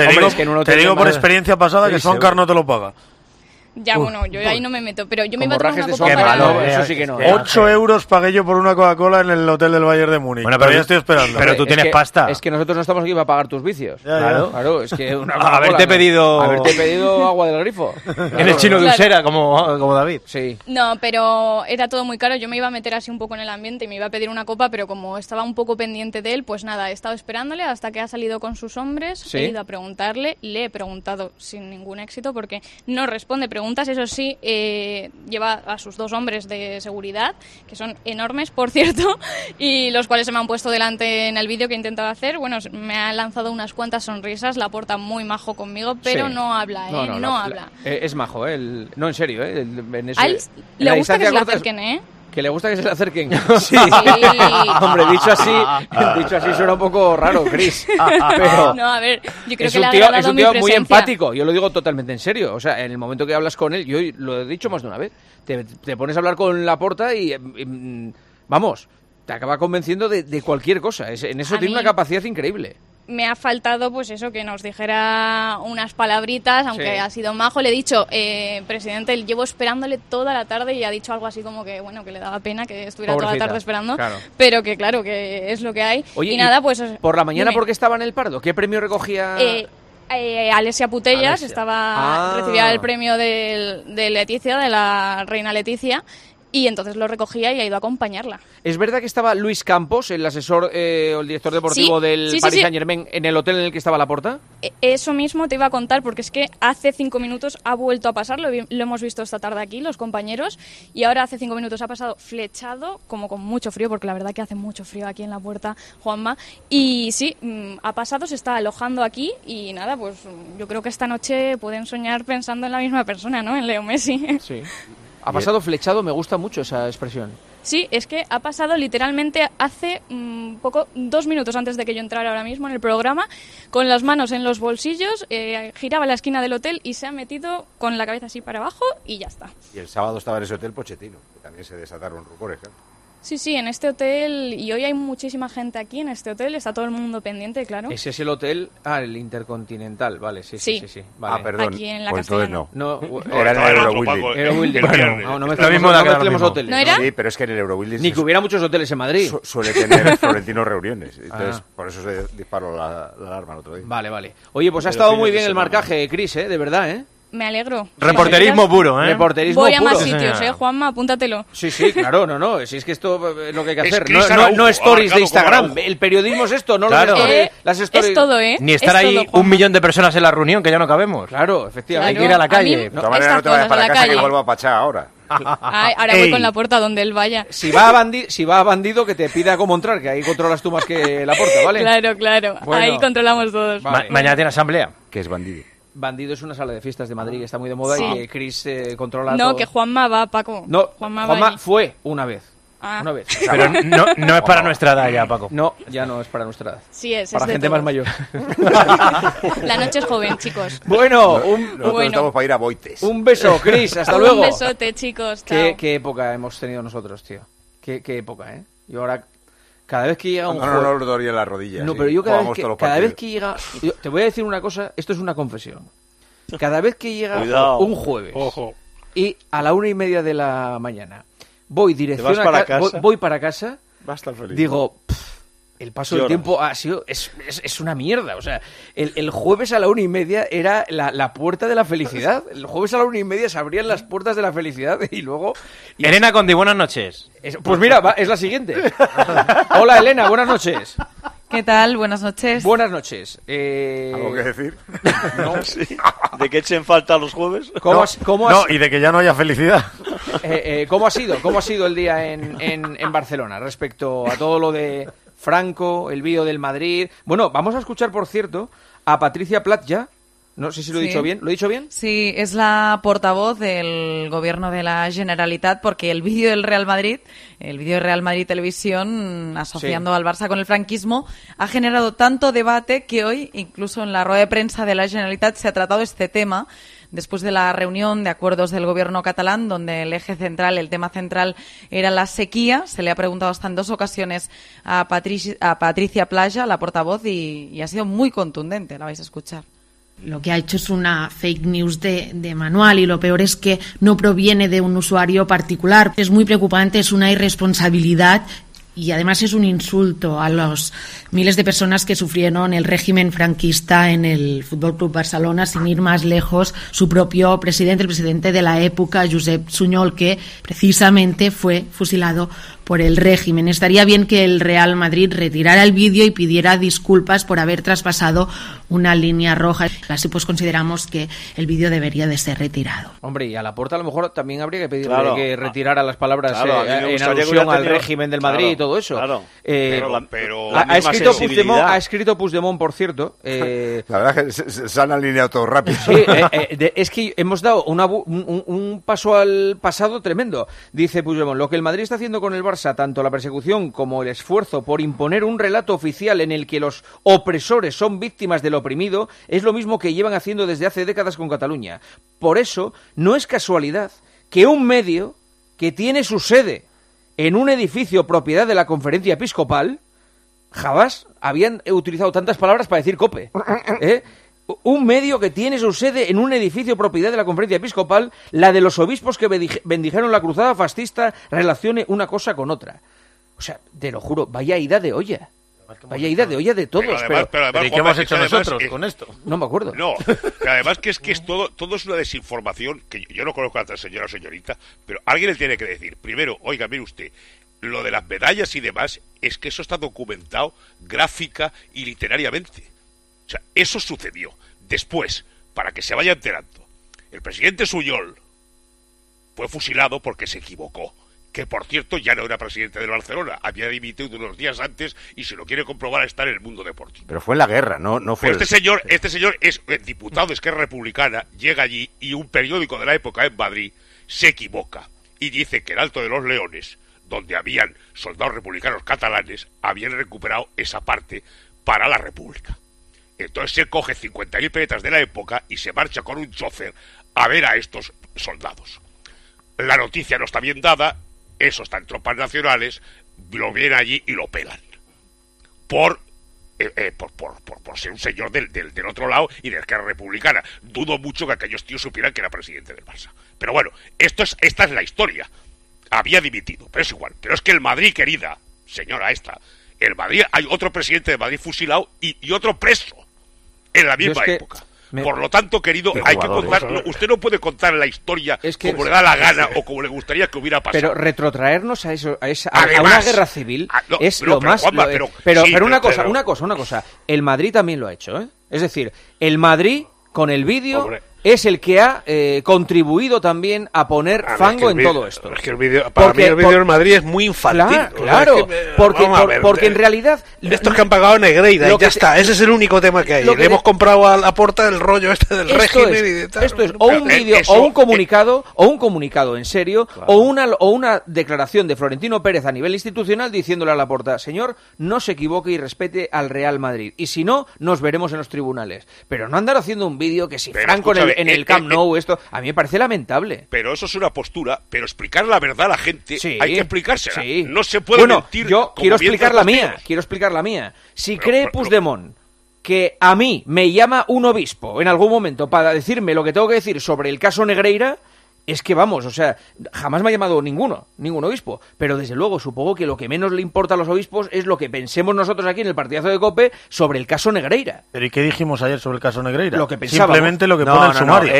Te digo por experiencia pasada que Soncar no te lo paga. Ya, bueno, yo ahí no me meto, pero yo me iba a tomar una copa eso sí que no. 8 euros pagué yo por una Coca-Cola en el hotel del Bayern de Múnich. Bueno, pero ya estoy esperando. Pero tú tienes pasta. Es que nosotros no estamos aquí para pagar tus vicios. Claro, es que haberte pedido agua del grifo. En el chino de Usera, como David. Sí. No, pero era todo muy caro. Yo me iba a meter así un poco en el ambiente y me iba a pedir una copa, pero como estaba un poco pendiente de él, pues nada, he estado esperándole hasta que ha salido con sus hombres. ¿Sí? He ido a preguntarle, le he preguntado sin ningún éxito porque no responde preguntas, eso sí. Lleva a sus 2 hombres de seguridad, que son enormes, por cierto, y los cuales se me han puesto delante en el vídeo que he intentado hacer. Bueno, me ha lanzado unas cuantas sonrisas, Laporta muy majo conmigo, pero sí. No habla, no habla. Es majo, no, en serio, en eso, a él le gusta que se le acerquen, Que le gusta que se le acerquen. Sí. Hombre, dicho así suena un poco raro, Cris. Pero no, a ver, yo creo es que un le ha tío, agradado es un tío mi muy presencia. empático. Yo lo digo totalmente en serio. O sea, en el momento que hablas con él, yo lo he dicho más de una vez, te pones a hablar con Laporta y vamos, te acaba convenciendo de cualquier cosa. En eso A tiene mí una capacidad increíble. Me ha faltado, pues eso, que nos dijera unas palabritas, aunque Sí. ha sido majo. Le he dicho, presidente, llevo esperándole toda la tarde y ha dicho algo así como que, bueno, que le daba pena que estuviera toda la Pobrecita, tarde esperando, claro. pero que claro, que es lo que hay. Oye, y nada, pues... ¿por la mañana dime. por qué estaba en el Pardo? ¿Qué premio recogía? Alesia Putellas Ah. recibía el premio de Leticia, de la reina Leticia, y entonces lo recogía y ha ido a acompañarla. ¿Es verdad que estaba Luis Campos, el asesor o el director deportivo Sí, del sí, sí, Paris sí. Saint-Germain, en el hotel en el que estaba Laporta? Eso mismo te iba a contar, porque es que hace 5 minutos ha vuelto a pasar, lo hemos visto esta tarde aquí, los compañeros, y ahora hace 5 minutos ha pasado flechado, como con mucho frío, porque la verdad que hace mucho frío aquí en la puerta, Juanma, y sí, ha pasado, se está alojando aquí, y nada, pues yo creo que esta noche pueden soñar pensando en la misma persona, ¿no? En Leo Messi. Sí. Ha pasado flechado, me gusta mucho esa expresión. Sí, es que ha pasado literalmente hace 2 minutos antes de que yo entrara ahora mismo en el programa, con las manos en los bolsillos, giraba la esquina del hotel y se ha metido con la cabeza así para abajo y ya está. Y el sábado estaba en ese hotel Pochettino, que también se desataron rumores, claro. Sí, sí, en este hotel, y hoy hay muchísima gente aquí en este hotel, está todo el mundo pendiente, claro. Ese es el hotel, el Intercontinental, vale, sí. Vale. Perdón, aquí en la pues entonces no. Era en el Eurobuilding. Eurobuilding. No mezclemos hoteles. ¿No era? Sí, pero es que en el Eurobuilding... Ni que hubiera muchos hoteles en Madrid. Suele tener Florentino reuniones, entonces por eso se disparó la alarma el otro día. Vale. Oye, pues ha estado muy bien el marcaje, Chris, de verdad, ¿eh? Me alegro. Reporterismo puro, ¿eh? Reporterismo Voy a puro. más sitios, Juanma, apúntatelo. Sí, claro, no. Si es que esto es lo que hay que Es hacer. Chris No Araujo, stories de abarcado Instagram. como El periodismo es esto, no Claro. las stories. Es todo, ¿eh? Ni estar Es ahí todo, 1 millón de personas en la reunión, que ya no cabemos. Claro, efectivamente. Hay que ir a la calle. De todas maneras, no te vayas para casa que vuelva a Pachá ahora. Ay, ahora voy con la puerta donde él vaya. Si va a bandido, que te pida cómo entrar, que ahí controlas tú más que la puerta, ¿vale? Claro. Bueno. Ahí controlamos todos. Vale. Mañana tiene asamblea. ¿Qué es bandido? Bandido es una sala de fiestas de Madrid que está muy de moda Sí. y que Chris controla No, todo. que Juanma va, Paco. No, Juanma Juanma fue una vez. Ah. Una vez. Pero no es para nuestra edad ya, Paco. No, ya no es para nuestra edad. Sí es Para de gente todos. más mayor. La noche es joven, chicos. Bueno, Nosotros estamos para ir a Boites. un beso, Chris. Hasta Un luego. besote, chicos. Chao. Qué época hemos tenido nosotros, tío. Qué época, ¿eh? Y ahora, cada vez que llega un No juego... nos dolía las rodillas. No, sí. pero yo cada Jugábamos vez todos los cada vez partidos. que llega... Te voy a decir una cosa, esto es una confesión. Cada vez que llega Cuidado. un jueves y a la 1:30 de la mañana voy dirección ¿Te vas para casa? voy para casa, Va a estar feliz. digo... El paso del Lloras. tiempo ha sido es una mierda. O sea, el jueves a la 1:30 era la puerta de la felicidad. El jueves a la 1:30 se abrían las puertas de la felicidad y luego... Elena Conde, buenas noches. Pues mira, es la siguiente. Hola, Elena, buenas noches. ¿Qué tal? Buenas noches. Buenas noches. ¿Algo que decir? No. Sí. ¿De qué echen falta los jueves? Y de que ya no haya felicidad. ¿Cómo ha sido el día en Barcelona respecto a todo lo de Franco, el vídeo del Madrid? Bueno, vamos a escuchar, por cierto, a Patricia Platja. No sé si lo he Sí. dicho bien. ¿Lo he dicho bien? Sí, es la portavoz del gobierno de la Generalitat porque el vídeo del Real Madrid, el vídeo de Real Madrid Televisión asociando al Barça con el franquismo, ha generado tanto debate que hoy, incluso en la rueda de prensa de la Generalitat, se ha tratado este tema después de la reunión de acuerdos del gobierno catalán, donde el eje central, el tema central era la sequía. Se le ha preguntado hasta en 2 ocasiones a Patricia Platja, la portavoz, y ha sido muy contundente. La vais a escuchar. Lo que ha hecho es una fake news de manual y lo peor es que no proviene de un usuario particular. Es muy preocupante, es una irresponsabilidad y además es un insulto a los miles de personas que sufrieron el régimen franquista en el Fútbol Club Barcelona. Sin ir más lejos, su propio presidente, el presidente de la época, Josep Sunyol, que precisamente fue fusilado por el régimen. Estaría bien que el Real Madrid retirara el vídeo y pidiera disculpas por haber traspasado una línea roja. Así pues consideramos que el vídeo debería de ser retirado. Hombre, y a Laporta a lo mejor también habría que pedirle Claro. que retirara las palabras Claro, a mí me en gustaría que alusión hubiera al tenido- régimen del Madrid Claro, y todo eso. claro. Pero ha la misma escrito sensibilidad. ha escrito Puigdemont, por cierto. La verdad es que se han alineado todo rápido. Sí, es que hemos dado un paso al pasado tremendo. Dice Puigdemont, lo que el Madrid está haciendo con el Barça, tanto la persecución como el esfuerzo por imponer un relato oficial en el que los opresores son víctimas del oprimido, es lo mismo que llevan haciendo desde hace décadas con Cataluña. Por eso, no es casualidad que un medio que tiene su sede en un edificio propiedad de la Conferencia Episcopal, jamás habían utilizado tantas palabras para decir COPE. Un medio que tiene su sede en un edificio propiedad de la Conferencia Episcopal, la de los obispos que bendijeron la cruzada fascista, relacione una cosa con otra. O sea, te lo juro, vaya ida de olla. Vaya ida de olla de todos. Pero además, ¿y qué hemos hecho nosotros con esto? No me acuerdo. No, que además que es todo es una desinformación, que yo no conozco a la señora o señorita, pero alguien le tiene que decir, primero, oiga, mire usted, lo de las medallas y demás, es que eso está documentado gráfica y literariamente. O sea, eso sucedió. Después, para que se vaya enterando, el presidente Suyol fue fusilado porque se equivocó. Que, por cierto, ya no era presidente del Barcelona. Había dimitido unos días antes y, si lo quiere comprobar, está en el mundo deportivo. Pero fue en la guerra, no fue... Pero este señor es diputado de Esquerra Republicana, llega allí y un periódico de la época en Madrid se equivoca y dice que el Alto de los Leones, donde habían soldados republicanos catalanes, habían recuperado esa parte para la República. Entonces se coge 50.000 pesetas de la época y se marcha con un chofer a ver a estos soldados. La noticia no está bien dada, eso está en tropas nacionales, lo vienen allí y lo pegan. Por ser un señor del otro lado y de la Esquerra Republicana. Dudo mucho que aquellos tíos supieran que era presidente del Barça. Pero bueno, esta es la historia. Había dimitido, pero es igual. Pero es que el Madrid, querida señora el Madrid, hay otro presidente de Madrid fusilado y otro preso en la misma época. Por lo tanto, querido, hay que contar. Usted no puede contar la historia como le da la gana o como le gustaría que hubiera pasado. Pero retrotraernos a una guerra civil es lo más. Pero una cosa. El Madrid también lo ha hecho, ¿eh? Es decir, el Madrid con el vídeo es el que ha contribuido también a poner fango en todo esto. Es que el vídeo, para mí el vídeo del Madrid es muy infantil. Claro, porque en realidad... Estos que han pagado Negreira y ya está, ese es el único tema que hay. Le hemos comprado a la porta el rollo del régimen y de tal. Esto es o un vídeo o un comunicado en serio, o una declaración de Florentino Pérez a nivel institucional diciéndole a la porta, señor, no se equivoque y respete al Real Madrid. Y si no, nos veremos en los tribunales. Pero no andar haciendo un vídeo que si Franco en el Camp Nou, esto a mí me parece lamentable. Pero eso es una postura, pero explicar la verdad a la gente hay que explicársela. Sí. No se puede mentir. Yo quiero explicar la mía. Si cree Puigdemont que a mí me llama un obispo en algún momento para decirme lo que tengo que decir sobre el caso Negreira, es que vamos, o sea, jamás me ha llamado ningún obispo, pero desde luego supongo que lo que menos le importa a los obispos es lo que pensemos nosotros aquí en el partidazo de COPE sobre el caso Negreira. ¿Pero y qué dijimos ayer sobre el caso Negreira? Lo que pensábamos. Simplemente lo que pone el sumario.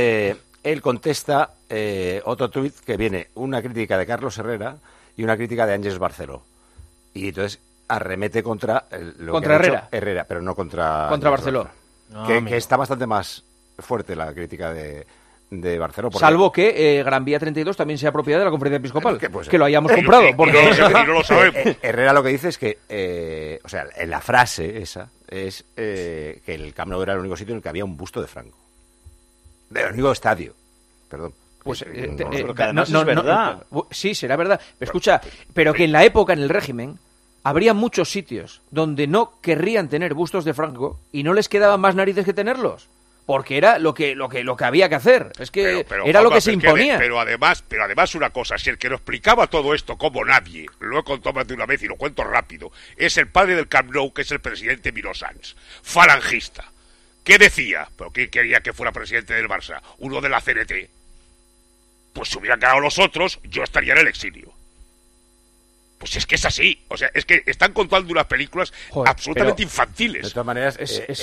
Él contesta otro tuit que viene una crítica de Carlos Herrera y una crítica de Ángeles Barceló. Y entonces arremete contra Herrera, pero no contra Barceló. Que está bastante más fuerte la crítica de Barceló. Salvo que Gran Vía 32 también sea propiedad de la Conferencia Episcopal, que lo hayamos comprado. Porque no lo sabemos. Herrera lo que dice es que, en la frase esa, es que el Camp Nou era el único sitio en el que había un busto de Franco. El único estadio, perdón. Pues no es verdad. Sí, será verdad. Pero escucha, pero que en la época, en el régimen, habría muchos sitios donde no querrían tener bustos de Franco y no les quedaban más narices que tenerlos. Porque era lo que había que hacer. Es que era lo que se imponía. Pero además una cosa, si el que lo explicaba todo esto como nadie, lo he contado más de una vez y lo cuento rápido, es el padre del Camp Nou, que es el presidente Miro Sanz, falangista. ¿Qué decía? ¿Pero quién quería que fuera presidente del Barça? Uno de la CNT. Pues si hubieran quedado los otros, yo estaría en el exilio. Pues es que es así. O sea, es que están contando unas películas absolutamente infantiles. De todas maneras,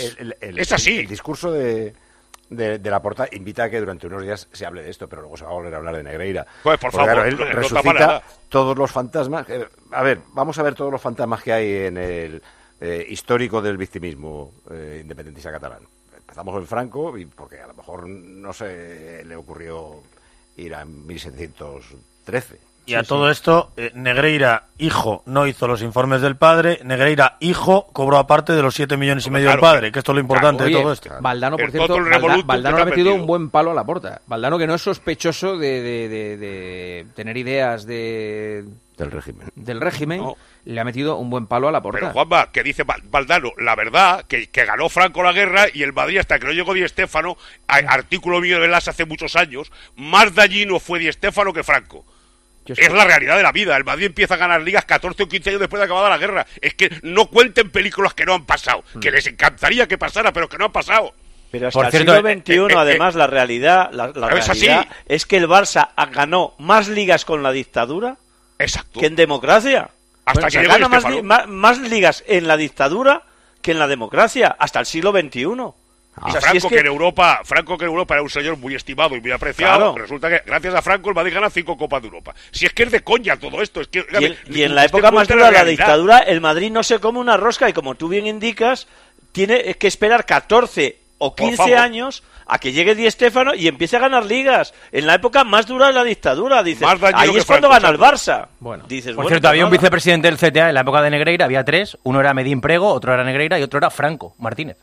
es así. El discurso de Laporta invita a que durante unos días se hable de esto, pero luego se va a volver a hablar de Negreira. Pues por favor, claro, él resucita todos los fantasmas. Vamos a ver todos los fantasmas que hay en el histórico del victimismo independentista catalán. Empezamos en Franco, porque a lo mejor no se le ocurrió ir a 1713. Y a todo esto, Negreira, hijo, no hizo los informes del padre. Negreira, hijo, cobró aparte de los 7,5 millones del padre, que esto es lo importante de todo esto. Valdano, por cierto, Valdano ha metido un buen palo a la porta. Valdano, que no es sospechoso de tener ideas del régimen, no. Le ha metido un buen palo a la porta. Pero Juanma, que dice Valdano, la verdad, que ganó Franco la guerra y el Madrid, hasta que no llegó Di Stéfano, artículo mío de las hace muchos años, más dañino fue Di Stéfano que Franco. Es la realidad de la vida. El Madrid empieza a ganar ligas 14 o 15 años después de acabada la guerra. Es que no cuenten películas que no han pasado, que les encantaría que pasara, pero que no han pasado. Pero hasta el siglo XXI, además, la realidad, es que el Barça ganó más ligas con la dictadura que en democracia. Hasta que gana más ligas en la dictadura que en la democracia, hasta el siglo XXI. Y Franco, que en Europa era un señor muy estimado y muy apreciado, resulta que gracias a Franco el Madrid gana 5 Copas de Europa. Si es que es de coña todo esto. Es que, y en la época más dura de la dictadura, el Madrid no se come una rosca y, como tú bien indicas, tiene que esperar 14 o 15 años a que llegue Di Stéfano y empiece a ganar ligas. En la época más dura de la dictadura, dices, ahí es cuando gana el Barça. Bueno, dices, por cierto, había un vicepresidente del CTA en la época de Negreira, había 3, uno era Medín Prego, otro era Negreira y otro era Franco Martínez.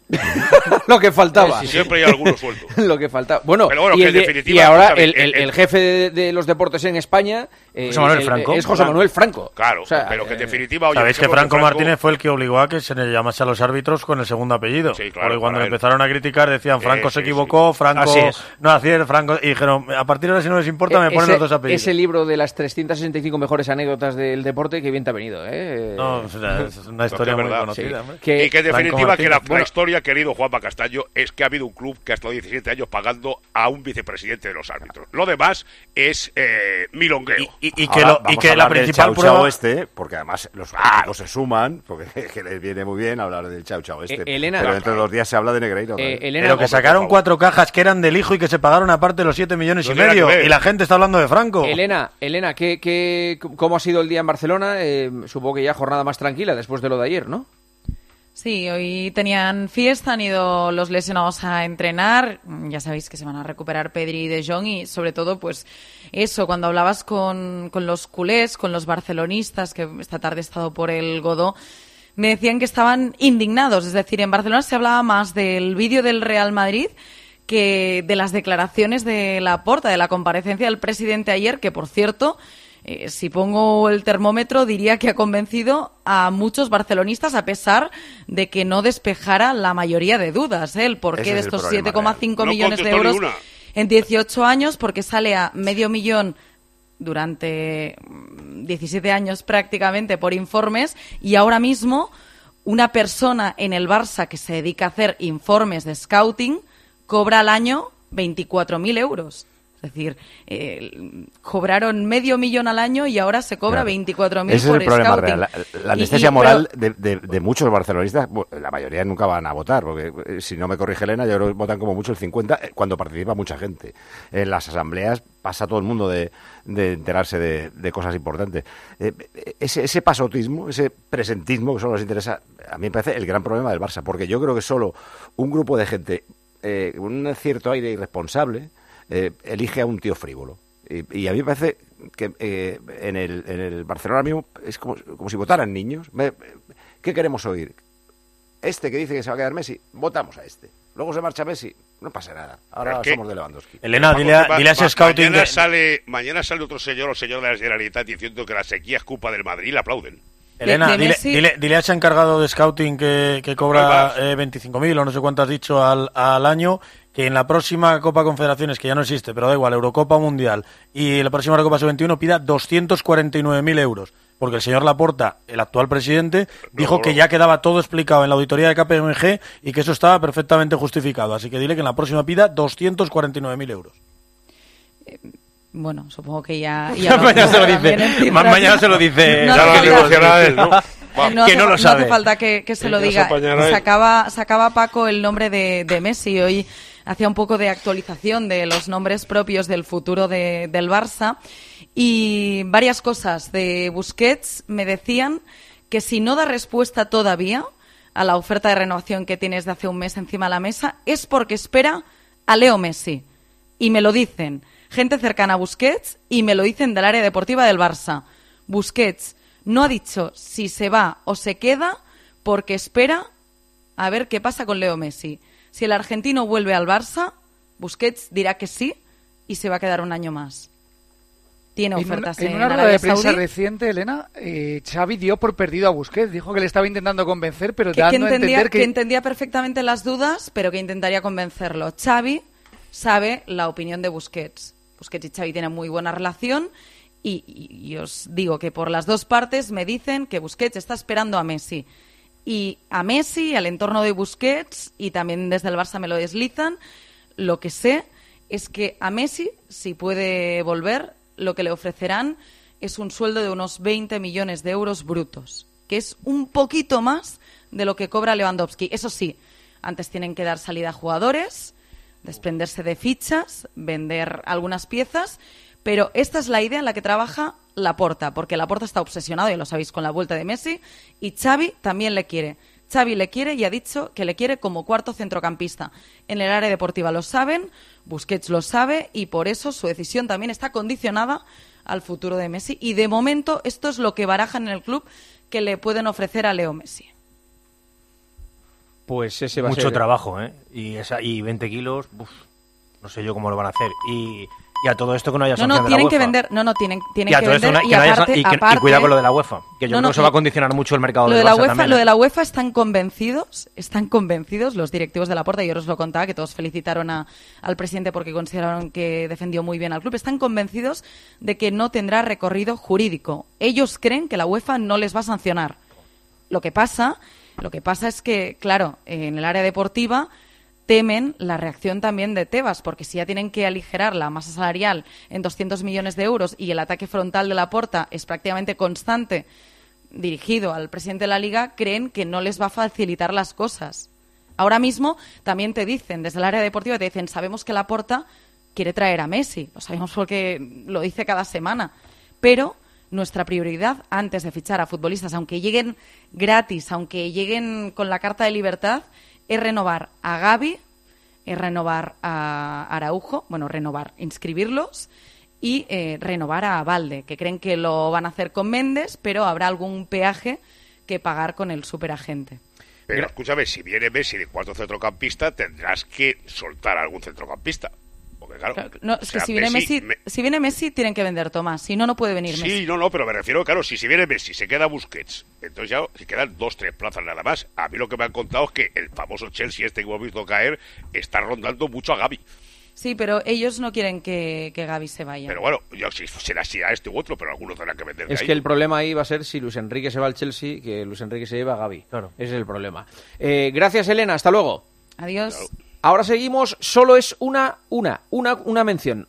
Lo que faltaba. Siempre hay algunos sueltos. Lo que faltaba. Bueno, y, en definitiva, y ahora el jefe de los deportes en España José Manuel Franco. Es José Manuel Franco. Claro, o sea, pero que en definitiva... Sabéis que Franco Martínez fue el que obligó a que se le llamase a los árbitros con el segundo apellido. Sí, claro, porque cuando empezaron a criticar decían Franco se equivocó, Franco no hacía, Franco... Y dijeron, a partir de ahora si no les importa me ponen los dos apellidos. Ese libro de las 365 mejores anécdotas del deporte, que bien te ha venido, ¿eh? No, es una historia muy conocida. Sí. Y que en definitiva que la historia, querido Juanma Castaño, es que ha habido un club que ha estado 17 años pagando a un vicepresidente de los árbitros. Lo demás es milongueo. Y que la principal prueba porque además los políticos se suman, porque que les viene muy bien hablar del chau Elena, pero dentro de 2 días se habla de Negreira. Pero que sacaron 4 cajas que eran del hijo y que se pagaron aparte los 7 millones y medio, y la gente está hablando de Franco. Elena, ¿cómo ha sido el día en Barcelona? Supongo que ya jornada más tranquila después de lo de ayer, ¿no? Sí, hoy tenían fiesta, han ido los lesionados a entrenar, ya sabéis que se van a recuperar Pedri y De Jong y sobre todo pues eso, cuando hablabas con los culés, con los barcelonistas, que esta tarde he estado por el Godó, me decían que estaban indignados, es decir, en Barcelona se hablaba más del vídeo del Real Madrid que de las declaraciones de Laporta, de la comparecencia del presidente ayer, que por cierto... si pongo el termómetro, diría que ha convencido a muchos barcelonistas, a pesar de que no despejara la mayoría de dudas, el porqué de estos 7,5 millones de euros en 18 años, porque sale a $500,000 durante 17 años prácticamente por informes, y ahora mismo una persona en el Barça que se dedica a hacer informes de scouting cobra al año 24.000 euros. Es decir, cobraron $500,000 al año y ahora se cobra 24.000 por scouting. Ese es el problema real. La anestesia moral de muchos barcelonistas, la mayoría nunca van a votar, porque si no me corrige Elena, yo creo que votan como mucho el 50% cuando participa mucha gente. En las asambleas pasa todo el mundo de enterarse de cosas importantes. Ese pasotismo, ese presentismo que solo les interesa, a mí me parece el gran problema del Barça, porque yo creo que solo un grupo de gente con un cierto aire irresponsable elige a un tío frívolo. Y a mí me parece que en el Barcelona mismo es como si votaran niños. ¿Qué queremos oír? Este que dice que se va a quedar Messi, votamos a este. Luego se marcha Messi, no pasa nada. Ahora somos de Lewandowski. Elena, dile a ese scouting... Mañana sale otro señor o señor de la Generalitat diciendo que la sequía es culpa del Madrid y le aplauden. Elena, dile a ese encargado de scouting que cobra 25.000 o no sé cuánto has dicho al año, que en la próxima Copa Confederaciones, que ya no existe, pero da igual, Eurocopa Mundial, y la próxima Recopa Sub-21 pida 249.000 euros. Porque el señor Laporta, el actual presidente, dijo que ya quedaba todo explicado en la auditoría de KPMG y que eso estaba perfectamente justificado. Así que dile que en la próxima pida 249.000 euros. Bueno, supongo que ya mañana se lo dice. Mañana se lo dice. No, que no lo sabe. No hace falta que se lo diga. Sacaba Paco el nombre de Messi. Hoy hacía un poco de actualización de los nombres propios del futuro del Barça. Y varias cosas de Busquets me decían que si no da respuesta todavía a la oferta de renovación que tienes de hace un mes encima de la mesa, es porque espera a Leo Messi. Y me lo dicen gente cercana a Busquets y me lo dicen del área deportiva del Barça. Busquets no ha dicho si se va o se queda porque espera a ver qué pasa con Leo Messi. Si el argentino vuelve al Barça, Busquets dirá que sí y se va a quedar un año más. Tiene ofertas en una rueda de prensa reciente, Elena, Xavi dio por perdido a Busquets. Dijo que le estaba intentando convencer, pero dando a entender que entendía perfectamente las dudas, pero que intentaría convencerlo. Xavi sabe la opinión de Busquets. Busquets y Xavi tienen muy buena relación Y os digo que por las dos partes me dicen que Busquets está esperando a Messi. Y a Messi, al entorno de Busquets, y también desde el Barça me lo deslizan, lo que sé es que a Messi, si puede volver, lo que le ofrecerán es un sueldo de unos 20 millones de euros brutos, que es un poquito más de lo que cobra Lewandowski. Eso sí, antes tienen que dar salida a jugadores, desprenderse de fichas, vender algunas piezas, pero esta es la idea en la que trabaja Laporta, porque Laporta está obsesionado, ya lo sabéis, con la vuelta de Messi, y Xavi también le quiere. Xavi le quiere y ha dicho que le quiere como cuarto centrocampista. En el área deportiva lo saben, Busquets lo sabe, y por eso su decisión también está condicionada al futuro de Messi. Y de momento esto es lo que barajan en el club que le pueden ofrecer a Leo Messi. Pues ese va a ser... Mucho trabajo, ¿eh? Y 20 kilos, no sé yo cómo lo van a hacer. Y a todo esto que no haya sanción de la UEFA. Tienen que vender, tienen que vender, y aparte, y cuidado con lo de la UEFA, que yo creo que eso va a condicionar mucho el mercado del Barça también. Lo de la UEFA están convencidos los directivos de Laporta, y yo os lo contaba, que todos felicitaron al presidente porque consideraron que defendió muy bien al club, están convencidos de que no tendrá recorrido jurídico. Ellos creen que la UEFA no les va a sancionar. Lo que pasa es que, claro, en el área deportiva temen la reacción también de Tebas, porque si ya tienen que aligerar la masa salarial en 200 millones de euros y el ataque frontal de Laporta es prácticamente constante dirigido al presidente de la Liga, creen que no les va a facilitar las cosas. Ahora mismo también te dicen, desde el área deportiva, te dicen, sabemos que Laporta quiere traer a Messi, lo sabemos porque lo dice cada semana, pero nuestra prioridad antes de fichar a futbolistas, aunque lleguen gratis, aunque lleguen con la carta de libertad, es renovar a Gavi, es renovar a Araujo, inscribirlos y renovar a Valde, que creen que lo van a hacer con Méndez, pero habrá algún peaje que pagar con el superagente. Pero escúchame, si viene Messi de cuarto centrocampista, tendrás que soltar a algún centrocampista. Porque claro, es que si viene Messi tienen que vender, Tomás, si no puede venir Messi. Sí, pero me refiero, claro, si viene Messi, se queda Busquets, entonces ya se quedan 2-3 plazas nada más. A mí lo que me han contado es que el famoso Chelsea que hemos visto caer está rondando mucho a Gavi. Sí, pero ellos no quieren que Gavi se vaya. Pero bueno, si será a este u otro, pero algunos tendrán que vender de ahí. Es que el problema ahí va a ser si Luis Enrique se va al Chelsea, que Luis Enrique se lleva a Gavi. Claro. Ese es el problema. Gracias, Elena, hasta luego. Adiós. Claro. Ahora seguimos, solo es una mención.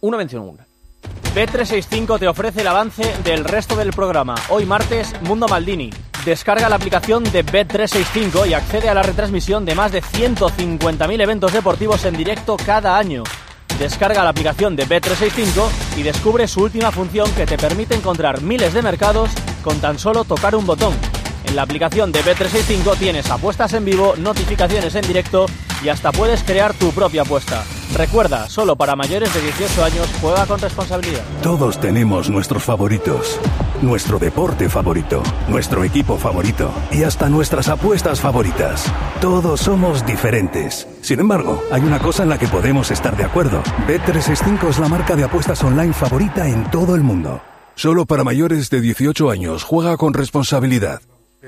Bet365 te ofrece el avance del resto del programa. Hoy martes, Mundo Maldini. Descarga la aplicación de Bet365 y accede a la retransmisión de más de 150.000 eventos deportivos en directo cada año. Descarga la aplicación de Bet365 y descubre su última función, que te permite encontrar miles de mercados con tan solo tocar un botón. En la aplicación de Bet365 tienes apuestas en vivo, notificaciones en directo y hasta puedes crear tu propia apuesta. Recuerda, solo para mayores de 18 años, juega con responsabilidad. Todos tenemos nuestros favoritos, nuestro deporte favorito, nuestro equipo favorito y hasta nuestras apuestas favoritas. Todos somos diferentes. Sin embargo, hay una cosa en la que podemos estar de acuerdo. Bet365 es la marca de apuestas online favorita en todo el mundo. Solo para mayores de 18 años, juega con responsabilidad.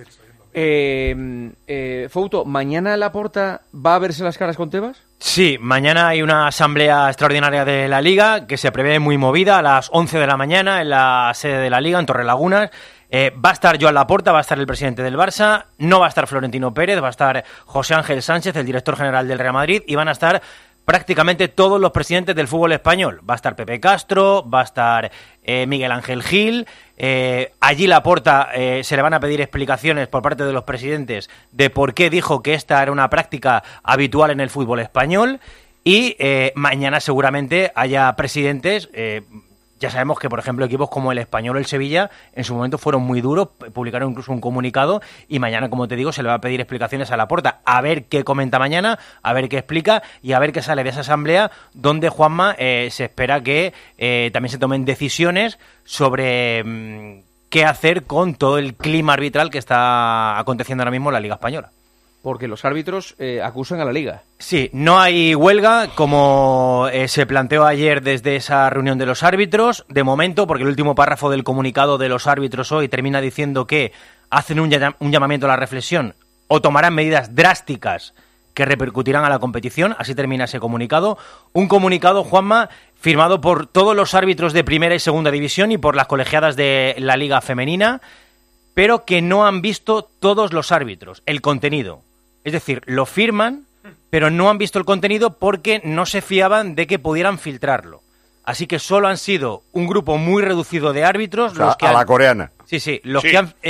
Fouto, ¿mañana Laporta va a verse las caras con Tebas? Sí, mañana hay una asamblea extraordinaria de la Liga que se prevé muy movida a las 11 de la mañana en la sede de la Liga, en Torrelagunas. Va a estar Joan Laporta, va a estar el presidente del Barça, no va a estar Florentino Pérez, va a estar José Ángel Sánchez, el director general del Real Madrid, y van a estar prácticamente todos los presidentes del fútbol español. Va a estar Pepe Castro, va a estar Miguel Ángel Gil. Allí Laporta se le van a pedir explicaciones por parte de los presidentes de por qué dijo que esta era una práctica habitual en el fútbol español. Y mañana seguramente haya presidentes. Ya sabemos que, por ejemplo, equipos como el Español o el Sevilla en su momento fueron muy duros, publicaron incluso un comunicado, y mañana, como te digo, se le va a pedir explicaciones a Laporta, a ver qué comenta mañana, a ver qué explica y a ver qué sale de esa asamblea, donde, Juanma, se espera que también se tomen decisiones sobre qué hacer con todo el clima arbitral que está aconteciendo ahora mismo en la Liga Española. Porque los árbitros acusan a la Liga. Sí, no hay huelga, como se planteó ayer desde esa reunión de los árbitros, de momento, porque el último párrafo del comunicado de los árbitros hoy termina diciendo que hacen un llamamiento a la reflexión o tomarán medidas drásticas que repercutirán a la competición. Así termina ese comunicado. Un comunicado, Juanma, firmado por todos los árbitros de primera y segunda división y por las colegiadas de la Liga Femenina, pero que no han visto todos los árbitros, el contenido. Es decir, lo firman, pero no han visto el contenido porque no se fiaban de que pudieran filtrarlo. Así que solo han sido un grupo muy reducido de árbitros. O sea, la coreana. Sí, los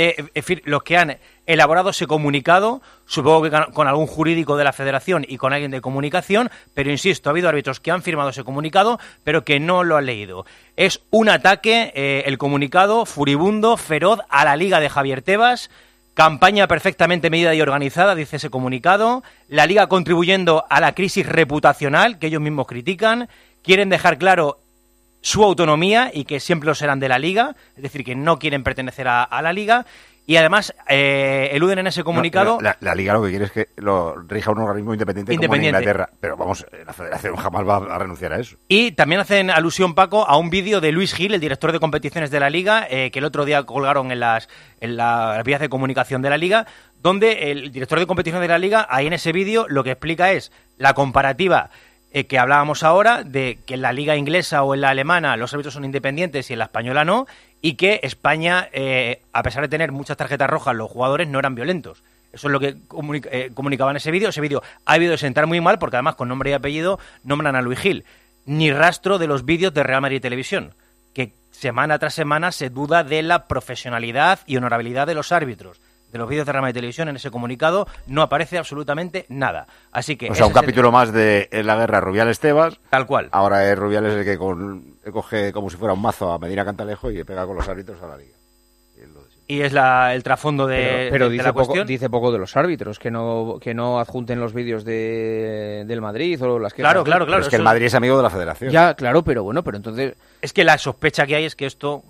que han elaborado ese comunicado, supongo que con algún jurídico de la federación y con alguien de comunicación, pero insisto, ha habido árbitros que han firmado ese comunicado, pero que no lo han leído. Es un ataque, el comunicado, furibundo, feroz, a la Liga de Javier Tebas. Campaña perfectamente medida y organizada, dice ese comunicado. La Liga contribuyendo a la crisis reputacional que ellos mismos critican. Quieren dejar claro su autonomía y que siempre lo serán de la Liga, es decir, que no quieren pertenecer a la Liga. Y además eluden en ese comunicado... No, la Liga lo que quiere es que lo rija un organismo independiente como en Inglaterra. Pero vamos, la Federación jamás va a renunciar a eso. Y también hacen alusión, Paco, a un vídeo de Luis Gil, el director de competiciones de la Liga, que el otro día colgaron en las vías de comunicación de la Liga, donde el director de competiciones de la Liga, ahí en ese vídeo, lo que explica es la comparativa que hablábamos ahora de que en la liga inglesa o en la alemana los árbitros son independientes y en la española no, y que España, a pesar de tener muchas tarjetas rojas, los jugadores no eran violentos. Eso es lo que comunicaba en ese vídeo. Ese vídeo ha habido de sentar muy mal porque además con nombre y apellido nombran a Luis Gil. Ni rastro de los vídeos de Real Madrid Televisión, que semana tras semana se duda de la profesionalidad y honorabilidad de los árbitros. De los vídeos de Real Madrid Televisión en ese comunicado no aparece absolutamente nada. Así que... O sea, un capítulo más de la guerra Rubiales-Tebas. Tal cual. Ahora es Rubiales el que coge como si fuera un mazo a Medina Cantalejo y le pega con los árbitros a la Liga. Y es el trasfondo de la cuestión. Dice poco de los árbitros, que no adjunten los vídeos del Madrid o las que... Claro. Pero es que el Madrid es amigo de la Federación. Ya, claro, pero entonces... Es que la sospecha que hay es que esto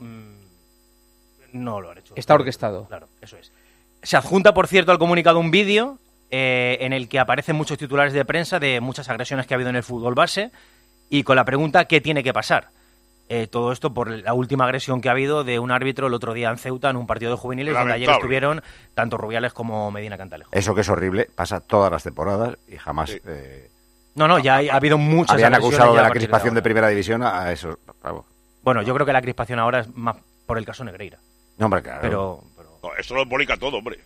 no lo han hecho. Está orquestado. Claro, eso es. Se adjunta, por cierto, al comunicado un vídeo en el que aparecen muchos titulares de prensa de muchas agresiones que ha habido en el fútbol base y con la pregunta ¿qué tiene que pasar? Todo esto por la última agresión que ha habido de un árbitro el otro día en Ceuta en un partido de juveniles donde ayer estuvieron tanto Rubiales como Medina Cantalejo. Eso que es horrible, pasa todas las temporadas y jamás... Sí. Ya ha habido muchas habían acusado de la crispación de primera división a eso. Bravo. Bueno, yo creo que la crispación ahora es más por el caso Negreira. No, hombre, claro. Pero... No, esto lo embolica todo, hombre.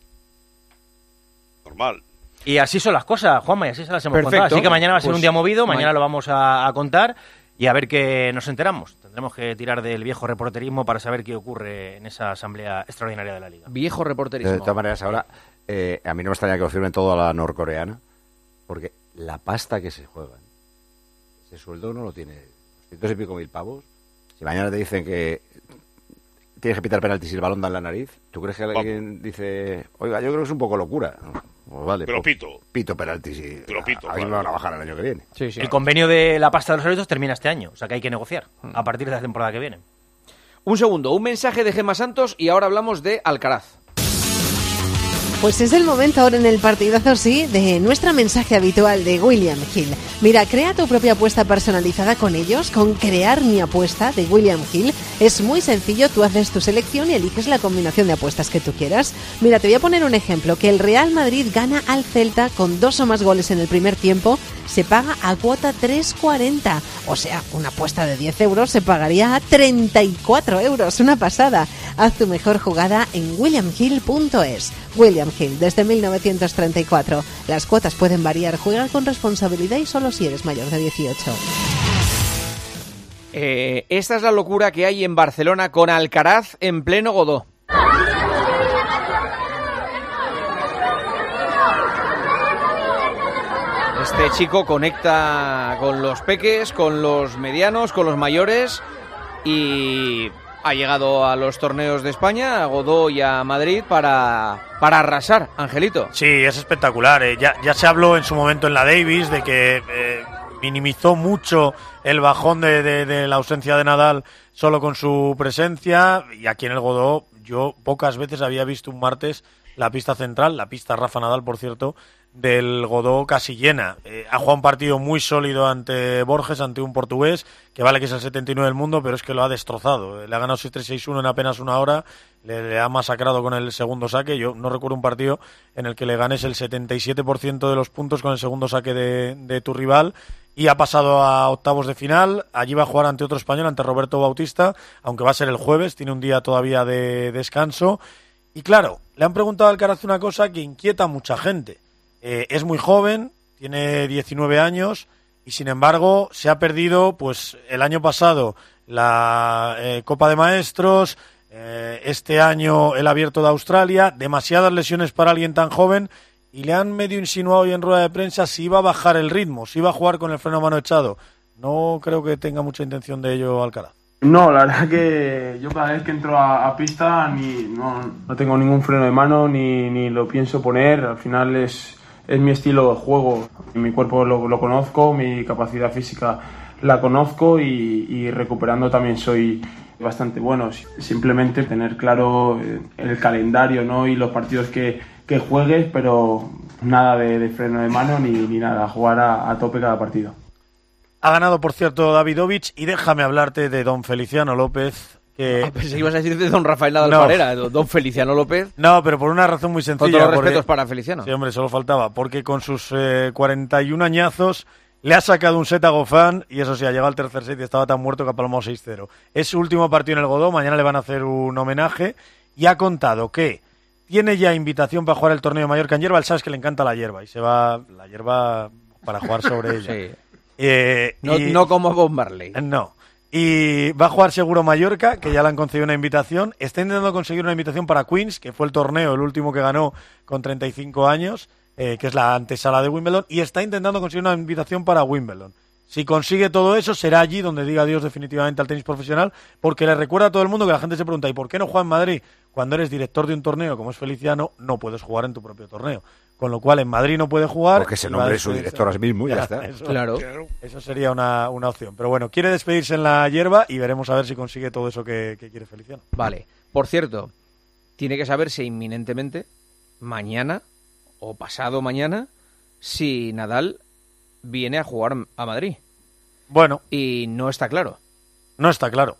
Normal. Y así son las cosas, Juanma, y así se las hemos contado. Así que mañana va a ser un día movido, mañana lo vamos a contar y a ver qué nos enteramos. Tendremos que tirar del viejo reporterismo para saber qué ocurre en esa asamblea extraordinaria de la Liga. Viejo reporterismo. De todas maneras, ahora, a mí no me extraña que lo firmen todo a la norcoreana, porque la pasta que se juegan, ese sueldo no lo tiene 200 y pico mil pavos. Si mañana te dicen que tienes que pitar penaltis y el balón da en la nariz, ¿tú crees que alguien dice, oiga, yo creo que es un poco locura? Pues vale, pero pues, pito penaltis y a mí me van a bajar el año que viene. Sí. El convenio de la pasta de los árbitros termina este año, o sea que hay que negociar a partir de la temporada que viene. Un segundo, un mensaje de Gemma Santos y ahora hablamos de Alcaraz. Pues es el momento ahora en el partidazo, sí, de nuestro mensaje habitual de William Hill. Mira, crea tu propia apuesta personalizada con ellos, con Crear mi apuesta de William Hill. Es muy sencillo, tú haces tu selección y eliges la combinación de apuestas que tú quieras. Mira, te voy a poner un ejemplo, que el Real Madrid gana al Celta con 2 o más goles en el primer tiempo, se paga a cuota 3,40. O sea, una apuesta de 10 euros se pagaría a 34 euros, una pasada. Haz tu mejor jugada en williamhill.es. William Hill, desde 1934. Las cuotas pueden variar. Juega con responsabilidad y solo si eres mayor de 18. Esta es la locura que hay en Barcelona con Alcaraz en pleno Godó. Este chico conecta con los peques, con los medianos, con los mayores y ha llegado a los torneos de España, a Godó y a Madrid para arrasar, Angelito. Sí, es espectacular. Ya se habló en su momento en la Davis de que minimizó mucho el bajón de la ausencia de Nadal solo con su presencia, y aquí en el Godó yo pocas veces había visto un martes la pista central, la pista Rafa Nadal, por cierto, del Godó casi llena. Ha jugado un partido muy sólido ante Borges, ante un portugués, que vale que es el 79 del mundo, pero es que lo ha destrozado. Le ha ganado 6-3, 6-1 en apenas una hora, le ha masacrado con el segundo saque. Yo no recuerdo un partido en el que le ganes el 77% de los puntos con el segundo saque de tu rival, y ha pasado a octavos de final. Allí va a jugar ante otro español, ante Roberto Bautista, aunque va a ser el jueves, tiene un día todavía de descanso. Y claro, le han preguntado a Alcaraz una cosa que inquieta a mucha gente. Es muy joven, tiene 19 años y sin embargo se ha perdido pues el año pasado la Copa de Maestros, este año el Abierto de Australia, demasiadas lesiones para alguien tan joven, y le han medio insinuado hoy en rueda de prensa si iba a bajar el ritmo, si iba a jugar con el freno a mano echado. No creo que tenga mucha intención de ello Alcaraz. No, la verdad que yo cada vez que entro a pista no tengo ningún freno de mano ni lo pienso poner. Al final es mi estilo de juego. Mi cuerpo lo conozco, mi capacidad física la conozco y recuperando también soy bastante bueno. Simplemente tener claro el calendario, ¿no? Y los partidos que juegues, pero nada de freno de mano ni nada, jugar a tope cada partido. Ha ganado, por cierto, Davidovich, y déjame hablarte de don Feliciano López. Pensé que ibas a decir de don Rafael Nadal Parera, don Feliciano López. No, pero por una razón muy sencilla. Con todos los respetos para Feliciano. Sí, hombre, solo faltaba. Porque con sus 41 añazos le ha sacado un set a Goffin, y eso sí, ha llegado al tercer set y estaba tan muerto que ha palmado 6-0. Es su último partido en el Godó, mañana le van a hacer un homenaje, y ha contado que tiene ya invitación para jugar el torneo de Mallorca en hierba. Él sabes que le encanta la hierba y se va la hierba para jugar sobre ella. Sí. No como Bob Marley. No. Y va a jugar seguro Mallorca, que ya le han concedido una invitación. Está intentando conseguir una invitación para Queens, que fue el torneo, el último que ganó con 35 años, que es la antesala de Wimbledon. Y está intentando conseguir una invitación para Wimbledon. Si consigue todo eso, será allí donde diga adiós definitivamente al tenis profesional, porque le recuerda a todo el mundo que la gente se pregunta, ¿y por qué no juega en Madrid? Cuando eres director de un torneo como es Feliciano, no puedes jugar en tu propio torneo. Con lo cual en Madrid no puede jugar. Porque se nombre su director a sí mismo y ya está. Claro. Eso sería una opción. Pero bueno, quiere despedirse en la hierba y veremos a ver si consigue todo eso que quiere Feliciano. Vale. Por cierto, tiene que saberse inminentemente, mañana o pasado mañana, si Nadal viene a jugar a Madrid. Bueno. Y no está claro. No está claro.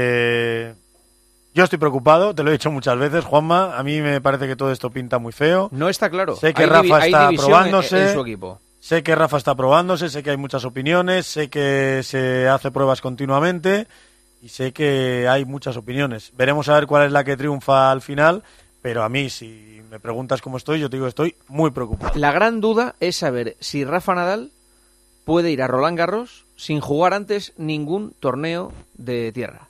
Yo estoy preocupado, te lo he dicho muchas veces, Juanma. A mí me parece que todo esto pinta muy feo. No está claro. Sé que Rafa está probándose. En su equipo. Sé que Rafa está probándose, sé que hay muchas opiniones, sé que se hace pruebas continuamente y sé que hay muchas opiniones. Veremos a ver cuál es la que triunfa al final, pero a mí, si me preguntas cómo estoy, yo te digo, estoy muy preocupado. La gran duda es saber si Rafa Nadal puede ir a Roland Garros sin jugar antes ningún torneo de tierra.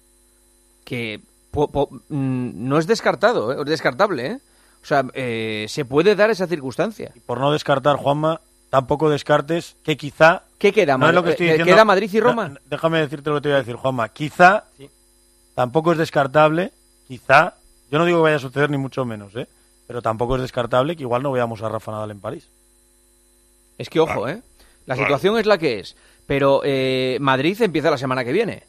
Que no es descartado, es descartable, ¿eh? O sea, se puede dar esa circunstancia. Y por no descartar, Juanma, tampoco descartes que quizá... ¿Qué queda? No es lo que estoy diciendo, ¿Queda Madrid y Roma? No, déjame decirte lo que te voy a decir, Juanma. Quizá, tampoco es descartable, quizá, yo no digo que vaya a suceder ni mucho menos, pero tampoco es descartable que igual no veamos a Rafa Nadal en París. Es que, ojo, la situación es la que es, pero Madrid empieza la semana que viene.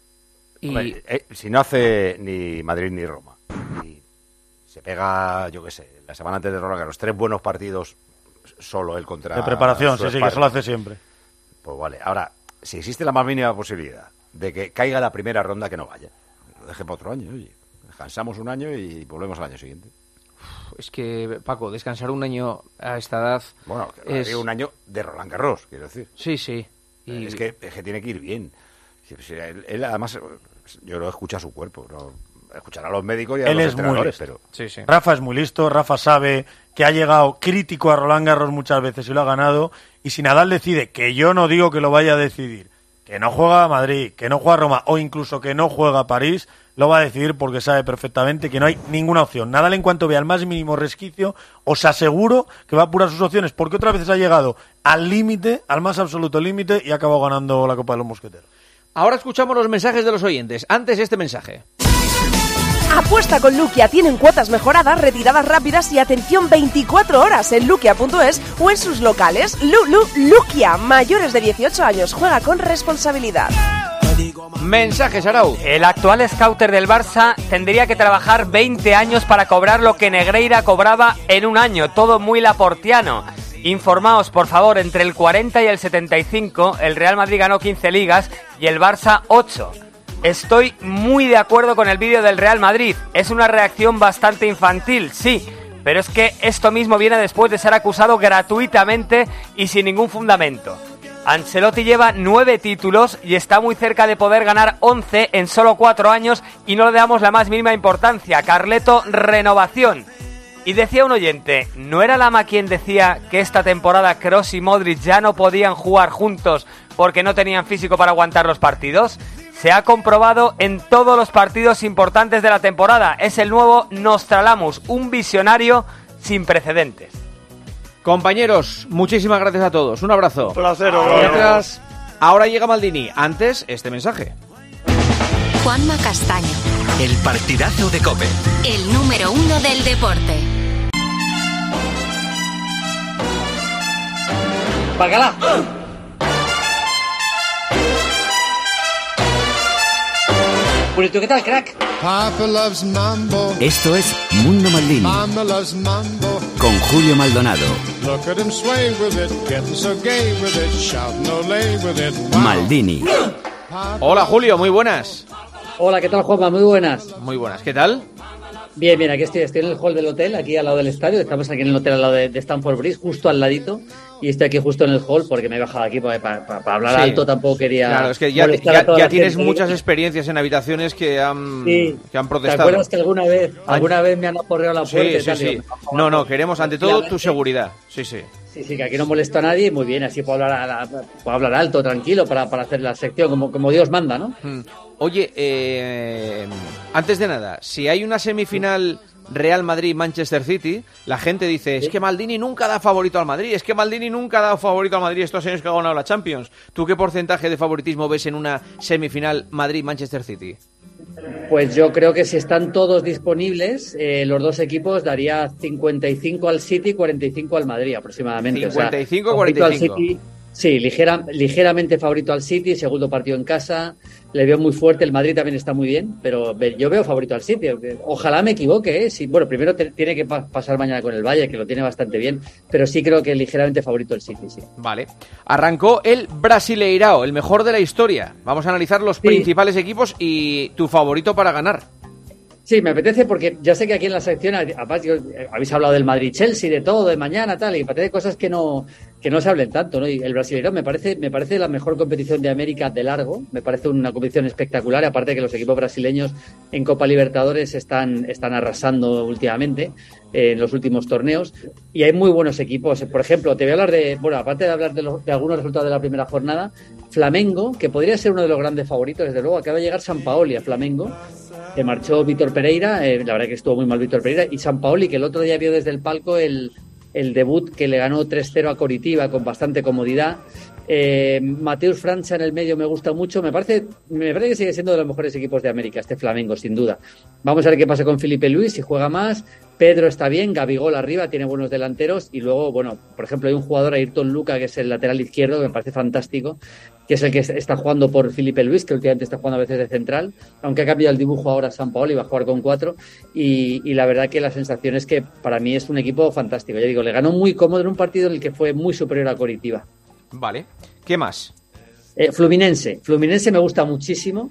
Y hombre, si no hace ni Madrid ni Roma, y se pega, yo qué sé, la semana antes de Roland Garros, 3 buenos partidos solo él contra... De preparación, sí, que eso lo hace siempre. Pues vale, ahora, si existe la más mínima posibilidad de que caiga la primera ronda, que no vaya. Lo deje para otro año, oye. Descansamos un año y volvemos al año siguiente. Es que, Paco, descansar un año a esta edad... Bueno, es un año de Roland Garros, quiero decir. Sí, sí. Y... Es que tiene que ir bien. Él además, yo lo escucho a su cuerpo, ¿no? Escuchará a los médicos y a los entrenadores, pero... Sí, sí. Rafa es muy listo, Rafa sabe que ha llegado crítico a Roland Garros muchas veces y lo ha ganado, y si Nadal decide, que yo no digo que lo vaya a decidir, que no juega a Madrid, que no juega a Roma, o incluso que no juega a París, lo va a decidir porque sabe perfectamente que no hay ninguna opción. Nadal, en cuanto vea el más mínimo resquicio, os aseguro que va a apurar sus opciones, porque otras veces ha llegado al límite, al más absoluto límite, y ha acabado ganando la Copa de los Mosqueteros. Ahora escuchamos los mensajes de los oyentes. Antes este mensaje. Apuesta con Luquia. Tienen cuotas mejoradas, retiradas rápidas y atención 24 horas en luquia.es o en sus locales. Luquia. Mayores de 18 años. Juega con responsabilidad. Mensajes, Arau. El actual scouter del Barça tendría que trabajar 20 años para cobrar lo que Negreira cobraba en un año. Todo muy laportiano. Informaos, por favor, entre el 40 y el 75, el Real Madrid ganó 15 ligas y el Barça 8. Estoy muy de acuerdo con el vídeo del Real Madrid. Es una reacción bastante infantil, sí, pero es que esto mismo viene después de ser acusado gratuitamente y sin ningún fundamento. Ancelotti lleva 9 títulos y está muy cerca de poder ganar 11 en solo 4 años y no le damos la más mínima importancia. Carleto, renovación. Y decía un oyente, ¿no era Lama quien decía que esta temporada Kroos y Modric ya no podían jugar juntos porque no tenían físico para aguantar los partidos? Se ha comprobado en todos los partidos importantes de la temporada. Es el nuevo Nostradamus, un visionario sin precedentes. Compañeros, muchísimas gracias a todos. Un abrazo. Un placer. Gracias. Ahora llega Maldini. Antes, este mensaje. Juanma Castaño. El partidazo de COPE. El número 1 del deporte. ¡Bacala! Bonito, ¿qué tal, crack? Esto es Mundo Maldini con Julio Maldonado. Maldini. Hola, Julio, muy buenas. Hola, ¿qué tal, Juanma? Muy buenas. Muy buenas, ¿qué tal? Bien, aquí estoy en el hall del hotel, aquí al lado del estadio. Estamos aquí en el hotel al lado de Stamford Bridge, justo al ladito. Y estoy aquí justo en el hall porque me he bajado aquí para hablar alto. Tampoco quería. Claro, es que ya tienes muchas experiencias en habitaciones que han protestado. ¿Te acuerdas que alguna vez me han aporreado la puerta? Sí. No, queremos ante todo tu seguridad. Sí. Sí, que aquí no molesto a nadie. Muy bien, así puedo hablar alto, tranquilo, para hacer la sección como Dios manda, ¿no? Oye, antes de nada, si hay una semifinal Real Madrid-Manchester City, la gente dice, es que Maldini nunca da favorito al Madrid, estos años que ha ganado la Champions. ¿Tú qué porcentaje de favoritismo ves en una semifinal Madrid-Manchester City? Pues yo creo que si están todos disponibles, los dos equipos daría 55 al City, 45 al Madrid aproximadamente. 55-45. Sí, ligeramente favorito al City, segundo partido en casa, le veo muy fuerte, el Madrid también está muy bien, pero yo veo favorito al City. Ojalá me equivoque, ¿eh? Sí, bueno, primero tiene que pasar mañana con el Valle, que lo tiene bastante bien, pero sí creo que ligeramente favorito el City, sí. Vale. Arrancó el Brasileirao, el mejor de la historia. Vamos a analizar los principales equipos y tu favorito para ganar. Sí, me apetece porque ya sé que aquí en la sección, aparte, habéis hablado del Madrid-Chelsea, de todo, de mañana, tal, y me apetece cosas que no se hablen tanto, ¿no? Y el Brasileirao me parece la mejor competición de América de largo, me parece una competición espectacular, aparte que los equipos brasileños en Copa Libertadores están arrasando últimamente en los últimos torneos, y hay muy buenos equipos. Por ejemplo, te voy a hablar aparte de hablar de algunos resultados de la primera jornada, Flamengo, que podría ser uno de los grandes favoritos, desde luego, acaba de llegar Sampaoli a Flamengo, que marchó Vítor Pereira, la verdad que estuvo muy mal Vítor Pereira, y Sampaoli, que el otro día vio desde el palco el debut que le ganó 3-0 a Coritiba con bastante comodidad. Mateus França en el medio me gusta mucho, me parece que sigue siendo de los mejores equipos de América, este Flamengo, sin duda. Vamos a ver qué pasa con Felipe Luis, si juega más. Pedro está bien, Gabigol arriba, tiene buenos delanteros, y luego, bueno, por ejemplo, hay un jugador, Ayrton Luca, que es el lateral izquierdo, que me parece fantástico, que es el que está jugando por Felipe Luis, que últimamente está jugando a veces de central, aunque ha cambiado el dibujo ahora Sampaoli, va a jugar con 4, y la verdad que la sensación es que para mí es un equipo fantástico. Ya digo, le ganó muy cómodo en un partido en el que fue muy superior a Coritiba. Vale, ¿qué más? Fluminense me gusta muchísimo.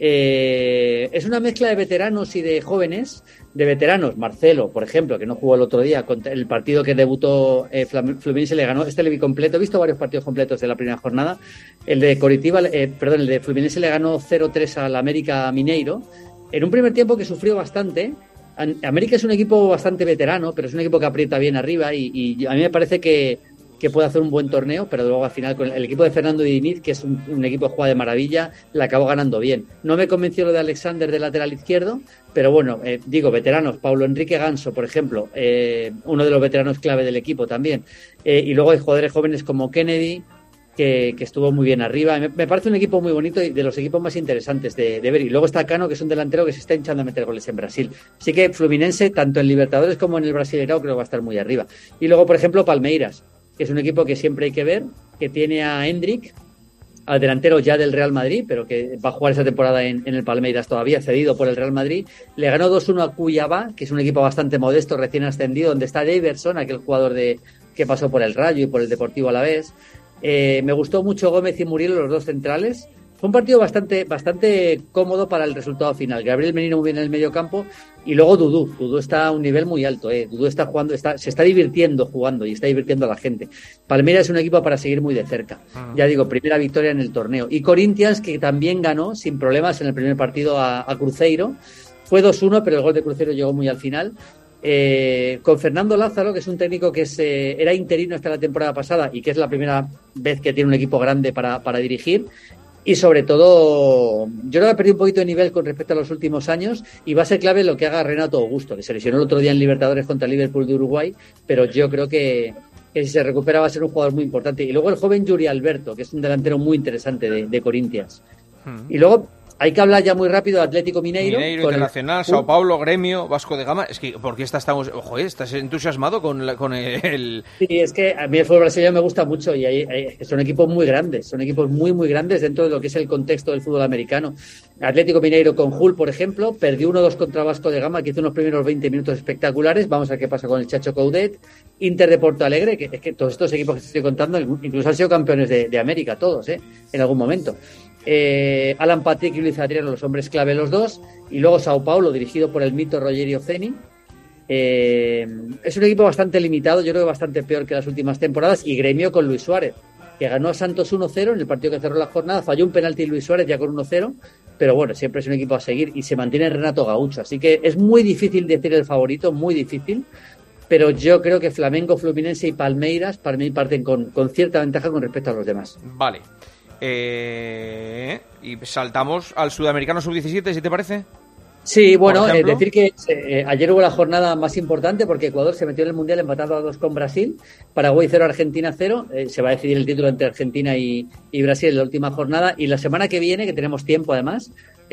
Es una mezcla de veteranos y de jóvenes. De veteranos, Marcelo, por ejemplo, que no jugó el otro día, contra el partido que debutó Fluminense le ganó, le vi completo, he visto varios partidos completos de la primera jornada. El de el de Fluminense le ganó 0-3 al América Mineiro, en un primer tiempo que sufrió bastante. América es un equipo bastante veterano, pero es un equipo que aprieta bien arriba, y a mí me parece que puede hacer un buen torneo, pero luego al final con el equipo de Fernando Diniz, que es un equipo que juega de maravilla, le acabó ganando bien. No me convenció lo de Alexander de lateral izquierdo, pero bueno, veteranos, Paulo Enrique Ganso, por ejemplo, uno de los veteranos clave del equipo también, y luego hay jugadores jóvenes como Kennedy, que estuvo muy bien arriba. Me parece un equipo muy bonito y de los equipos más interesantes de ver. Y luego está Cano, que es un delantero que se está hinchando a meter goles en Brasil. Así que Fluminense, tanto en Libertadores como en el Brasileirao, creo que va a estar muy arriba. Y luego, por ejemplo, Palmeiras, que es un equipo que siempre hay que ver, que tiene a Hendrik, al delantero ya del Real Madrid, pero que va a jugar esa temporada en el Palmeiras todavía, cedido por el Real Madrid. Le ganó 2-1 a Cuiabá, que es un equipo bastante modesto, recién ascendido, donde está Daverson, aquel jugador que pasó por el Rayo y por el Deportivo Alavés. Me gustó mucho Gómez y Muriel, los dos centrales. Fue un partido bastante cómodo para el resultado final. Gabriel Menino muy bien en el medio campo y luego Dudú está a un nivel muy alto. Dudú está jugando, se está divirtiendo jugando y está divirtiendo a la gente. Palmeiras es un equipo para seguir muy de cerca. Ya digo, primera victoria en el torneo. Y Corinthians, que también ganó sin problemas en el primer partido a Cruzeiro. Fue 2-1, pero el gol de Cruzeiro llegó muy al final. Con Fernando Lázaro, que es un técnico que era interino hasta la temporada pasada y que es la primera vez que tiene un equipo grande para dirigir. Y sobre todo, yo creo que ha perdido un poquito de nivel con respecto a los últimos años y va a ser clave lo que haga Renato Augusto, que se lesionó el otro día en Libertadores contra el Liverpool de Uruguay, pero yo creo que si se recupera va a ser un jugador muy importante. Y luego el joven Yuri Alberto, que es un delantero muy interesante de Corinthians. Y luego hay que hablar ya muy rápido de Atlético Mineiro. Internacional, Sao Paulo, Gremio, Vasco de Gama. Es que, ¿por qué estás entusiasmado con el...? Sí, es que a mí el fútbol brasileño me gusta mucho y son equipos muy grandes, son equipos muy, muy grandes dentro de lo que es el contexto del fútbol americano. Atlético Mineiro con Hull, por ejemplo, perdió 1-2 contra Vasco de Gama, que hizo unos primeros 20 minutos espectaculares. Vamos a ver qué pasa con el Chacho Coudet. Inter de Porto Alegre, que es que todos estos equipos que te estoy contando, incluso han sido campeones de América, todos, en algún momento. Alan Patrick y Luis Adriano, los hombres clave los dos, y luego Sao Paulo, dirigido por el mito Rogerio Ceni. Es un equipo bastante limitado, yo creo que bastante peor que las últimas temporadas, y Gremio con Luis Suárez, que ganó a Santos 1-0 en el partido que cerró la jornada, falló un penalti Luis Suárez ya con 1-0, pero bueno, siempre es un equipo a seguir y se mantiene Renato Gaucho, así que es muy difícil decir el favorito, muy difícil, pero yo creo que Flamengo, Fluminense y Palmeiras para mí parten con cierta ventaja con respecto a los demás. Vale. Y saltamos al Sudamericano Sub-17, ¿si te parece? Sí, bueno, decir que ayer hubo la jornada más importante porque Ecuador se metió en el Mundial empatado a 2 con Brasil, Paraguay 0, Argentina 0, se va a decidir el título entre Argentina y Brasil en la última jornada, y la semana que viene, que tenemos tiempo además,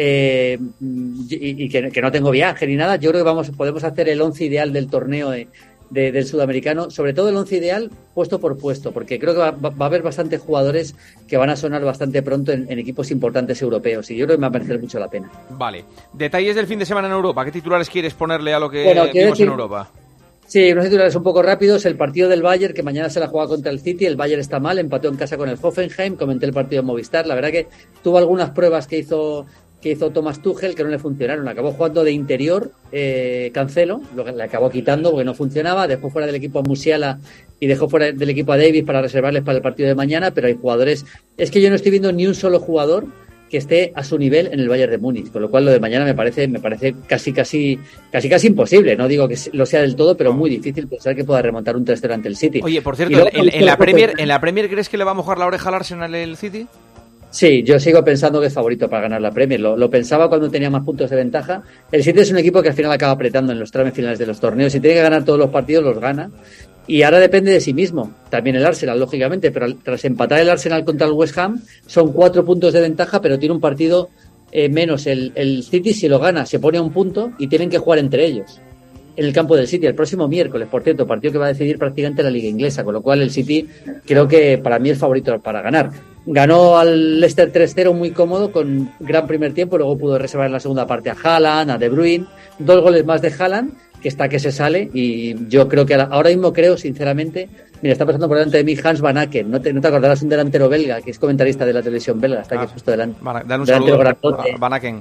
y que no tengo viaje ni nada, yo creo que podemos hacer el 11 ideal del torneo del Sudamericano, sobre todo el 11 ideal puesto por puesto, porque creo que va a haber bastantes jugadores que van a sonar bastante pronto en equipos importantes europeos, y yo creo que me va a merecer mucho la pena. Vale. Detalles del fin de semana en Europa. ¿Qué titulares quieres ponerle a lo que vimos en Europa? Sí, unos titulares un poco rápidos. El partido del Bayern, que mañana se la juega contra el City. El Bayern está mal, empató en casa con el Hoffenheim. Comenté el partido en Movistar. La verdad que tuvo algunas pruebas que hizo Thomas Tuchel que no le funcionaron. Acabó jugando de interior Cancelo, lo que le acabó quitando porque no funcionaba. Dejó fuera del equipo a Musiala y dejó fuera del equipo a Davis para reservarles para el partido de mañana, pero hay jugadores... Es que yo no estoy viendo ni un solo jugador que esté a su nivel en el Bayern de Múnich, con lo cual lo de mañana me parece casi imposible. No digo que lo sea del todo, pero muy difícil pensar que pueda remontar un 3-0 ante el City. Oye, por cierto, luego, ¿en la Premier crees que le va a mojar la oreja al Arsenal el City? Sí, yo sigo pensando que es favorito para ganar la Premier. Lo pensaba cuando tenía más puntos de ventaja. El City es un equipo que al final acaba apretando en los tramos finales de los torneos. Si tiene que ganar todos los partidos, los gana. Y ahora depende de sí mismo. También el Arsenal, lógicamente. Pero tras empatar el Arsenal contra el West Ham, son 4 puntos de ventaja, pero tiene un partido menos. El City, si lo gana, se pone a un punto y tienen que jugar entre ellos en el campo del City el próximo miércoles, por cierto, partido que va a decidir prácticamente la Liga Inglesa, con lo cual el City creo que para mí es favorito para ganar. Ganó al Leicester 3-0 muy cómodo, con gran primer tiempo, luego pudo reservar en la segunda parte a Haaland, a De Bruyne, 2 goles más de Haaland, que está que se sale, y yo creo que ahora mismo creo, sinceramente, mira, está pasando por delante de mí Hans Van Aken, no te acordarás, un delantero belga, que es comentarista de la televisión belga, está aquí justo delante. Dale un saludo a Van Aken.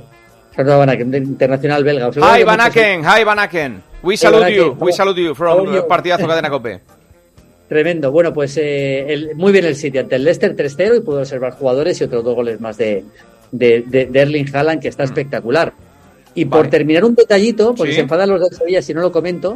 Internacional belga. Hi Van Aken. We salute you from Partidazo Cadena COPE. Tremendo. Bueno, pues muy bien el City ante el Leicester 3-0 y pudo observar jugadores y otros 2 goles más de Erling Haaland, que está espectacular. Y por terminar un detallito, porque se enfadan los de Sevilla si no lo comento,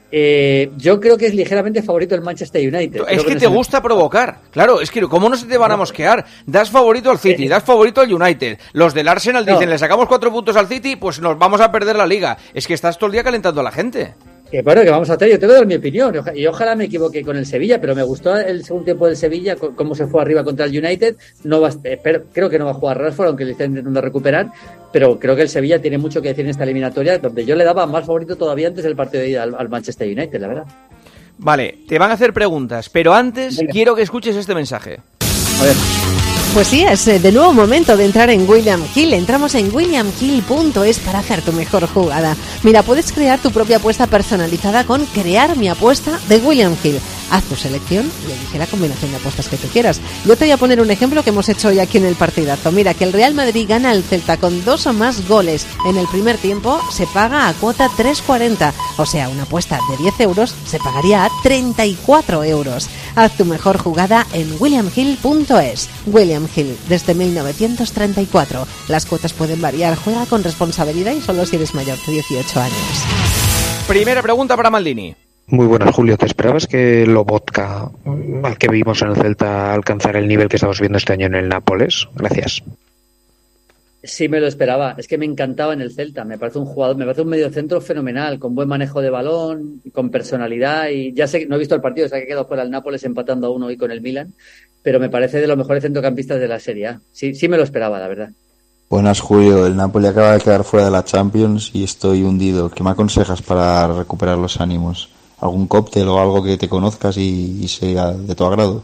yo creo que es ligeramente favorito el Manchester United. Es que te gusta provocar. Claro, es que ¿cómo no se te van a mosquear? Das favorito al City, das favorito al United. Los del Arsenal dicen, le sacamos 4 puntos al City, pues nos vamos a perder la Liga. Es que estás todo el día calentando a la gente. Que bueno, que vamos a hacer, yo tengo que dar mi opinión, y ojalá me equivoque con el Sevilla, pero me gustó el segundo tiempo del Sevilla, cómo se fue arriba contra el United. Creo que no va a jugar Rashford, aunque le está intentando recuperar, pero creo que el Sevilla tiene mucho que decir en esta eliminatoria, donde yo le daba más favorito todavía antes del partido de ida al Manchester United, la verdad. Vale, te van a hacer preguntas, pero antes quiero que escuches este mensaje. A ver. Pues sí, es de nuevo momento de entrar en William Hill. Entramos en williamhill.es para hacer tu mejor jugada. Mira, puedes crear tu propia apuesta personalizada con Crear mi apuesta de William Hill. Haz tu selección y elige la combinación de apuestas que tú quieras. Yo te voy a poner un ejemplo que hemos hecho hoy aquí en el partidazo. Mira, que el Real Madrid gana al Celta con 2 o más goles en el primer tiempo, se paga a cuota 3,40. O sea, una apuesta de 10 euros se pagaría a 34 euros. Haz tu mejor jugada en williamhill.es. William Hill, desde 1934. Las cuotas pueden variar. Juega con responsabilidad y solo si eres mayor de 18 años. Primera pregunta para Maldini. Muy buenas, Julio. ¿Te esperabas que Lobotka, al que vimos en el Celta, alcanzara el nivel que estamos viendo este año en el Nápoles? Gracias. Sí, me lo esperaba. Es que me encantaba en el Celta. Me parece un jugador, me parece un mediocentro fenomenal, con buen manejo de balón, con personalidad. Y ya sé que no he visto el partido, o sea que quedó fuera el Nápoles empatando a 1 hoy con el Milan, pero me parece de los mejores centrocampistas de la Serie A. Sí, me lo esperaba, la verdad. Buenas, Julio. El Napoli acaba de quedar fuera de la Champions y estoy hundido. ¿Qué me aconsejas para recuperar los ánimos? ¿Algún cóctel o algo que te conozcas y sea de tu agrado?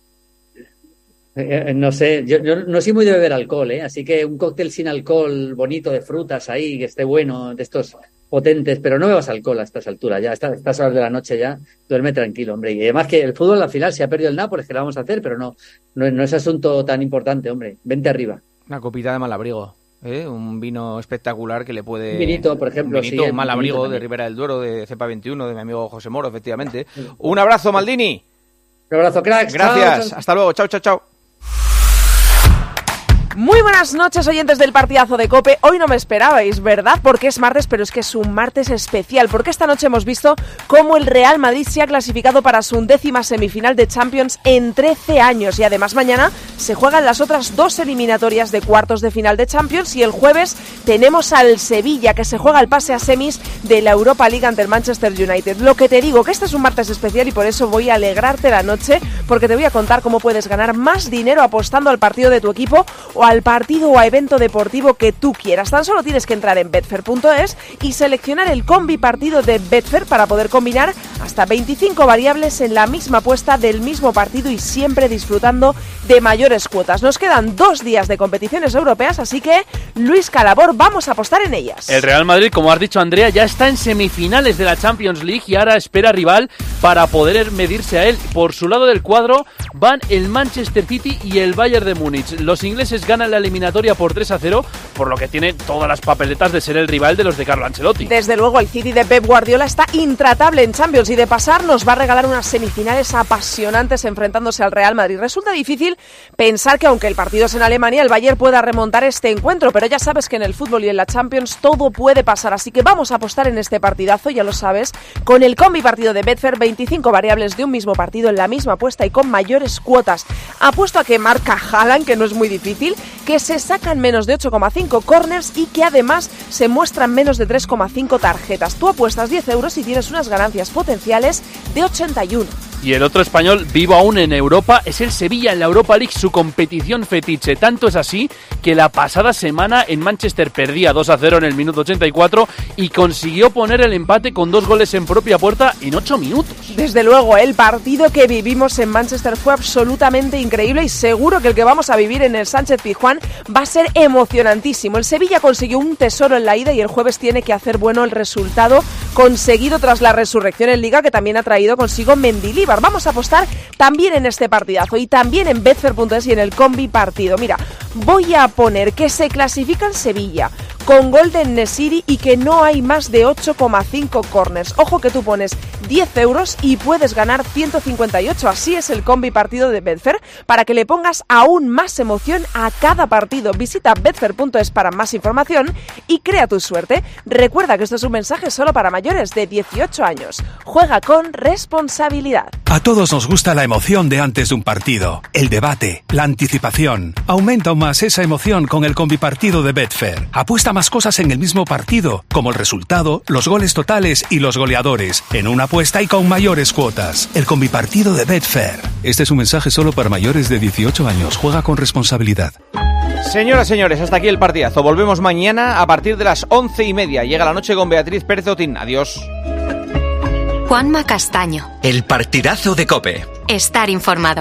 No sé, yo no soy muy de beber alcohol, así que un cóctel sin alcohol bonito de frutas ahí, que esté bueno, de estos potentes, pero no bebas alcohol a estas alturas, ya a estas horas de la noche ya, duerme tranquilo, hombre. Y además que el fútbol al final se ha perdido el Nápoles, que lo vamos a hacer, pero no es asunto tan importante, hombre, vente arriba. Una copita de Malabrigo. Un vino espectacular que le puede... Un vinito, por ejemplo. Un Malabrigo de Ribera del Duero, de Cepa 21, de mi amigo José Moro, efectivamente. Un abrazo, Maldini. Un abrazo, cracks. Gracias. Chao. Hasta luego. Chao. Muy buenas noches, oyentes del partidazo de COPE. Hoy no me esperabais, ¿verdad? Porque es martes, pero es que es un martes especial, porque esta noche hemos visto cómo el Real Madrid se ha clasificado para su 11ª semifinal de Champions en 13 años. Y además mañana se juegan las otras 2 eliminatorias de cuartos de final de Champions, y el jueves tenemos al Sevilla, que se juega el pase a semis de la Europa League ante el Manchester United. Lo que te digo, que este es un martes especial y por eso voy a alegrarte la noche, porque te voy a contar cómo puedes ganar más dinero apostando al partido de tu equipo o al partido o a evento deportivo que tú quieras. Tan solo tienes que entrar en betfair.es y seleccionar el combi partido de Betfair para poder combinar hasta 25 variables en la misma apuesta del mismo partido y siempre disfrutando de mayores cuotas. Nos quedan 2 días de competiciones europeas, así que, Luis Calabor, vamos a apostar en ellas. El Real Madrid, como has dicho, Andrea, ya está en semifinales de la Champions League y ahora espera rival para poder medirse a él. Por su lado del cuadro van el Manchester City y el Bayern de Múnich. Los ingleses ganan la eliminatoria por 3-0, por lo que tiene todas las papeletas de ser el rival de los de Carlo Ancelotti. Desde luego, el City de Pep Guardiola está intratable en Champions y de pasar nos va a regalar unas semifinales apasionantes enfrentándose al Real Madrid. Resulta difícil pensar que, aunque el partido es en Alemania, el Bayern pueda remontar este encuentro, pero ya sabes que en el fútbol y en la Champions todo puede pasar, así que vamos a apostar en este partidazo, ya lo sabes, con el combi partido de Betfair, 25 variables de un mismo partido en la misma apuesta y con mayores cuotas. Apuesto a que marca Haaland, que no es muy difícil, que se sacan menos de 8,5 corners y que además se muestran menos de 3,5 tarjetas. Tú apuestas 10 euros y tienes unas ganancias potenciales de 81. Y el otro español vivo aún en Europa es el Sevilla en la Europa League, su competición fetiche. Tanto es así que la pasada semana en Manchester perdía 2-0 en el minuto 84 y consiguió poner el empate con 2 goles en propia puerta en 8 minutos. Desde luego, el partido que vivimos en Manchester fue absolutamente increíble y seguro que el que vamos a vivir en el Sánchez-Pizjuán va a ser emocionantísimo. El Sevilla consiguió un tesoro en la ida y el jueves tiene que hacer bueno el resultado conseguido tras la resurrección en Liga, que también ha traído consigo Mendilibar. Vamos a apostar también en este partidazo y también en betfair.es y en el combi partido. Mira, voy a poner que se clasifica en Sevilla con gol de Nesiri y que no hay más de 8,5 corners. Ojo que tú pones 10 euros y puedes ganar 158. Así es el combi partido de Betfair, para que le pongas aún más emoción a cada partido. Visita betfair.es para más información y crea tu suerte. Recuerda que esto es un mensaje solo para mayores de 18 años. Juega con responsabilidad. A todos nos gusta la emoción de antes de un partido, el debate, la anticipación. Aumenta aún más esa emoción con el combipartido de Betfair. Apuesta más cosas en el mismo partido, como el resultado, los goles totales y los goleadores, en una apuesta y con mayores cuotas. El combipartido de Betfair. Este es un mensaje solo para mayores de 18 años. Juega con responsabilidad. Señoras, señores, hasta aquí el partidazo. Volvemos mañana a partir de las 11:30. Llega la noche con Beatriz Pérez Otín. Adiós. Juanma Castaño. El partidazo de COPE. Estar informado.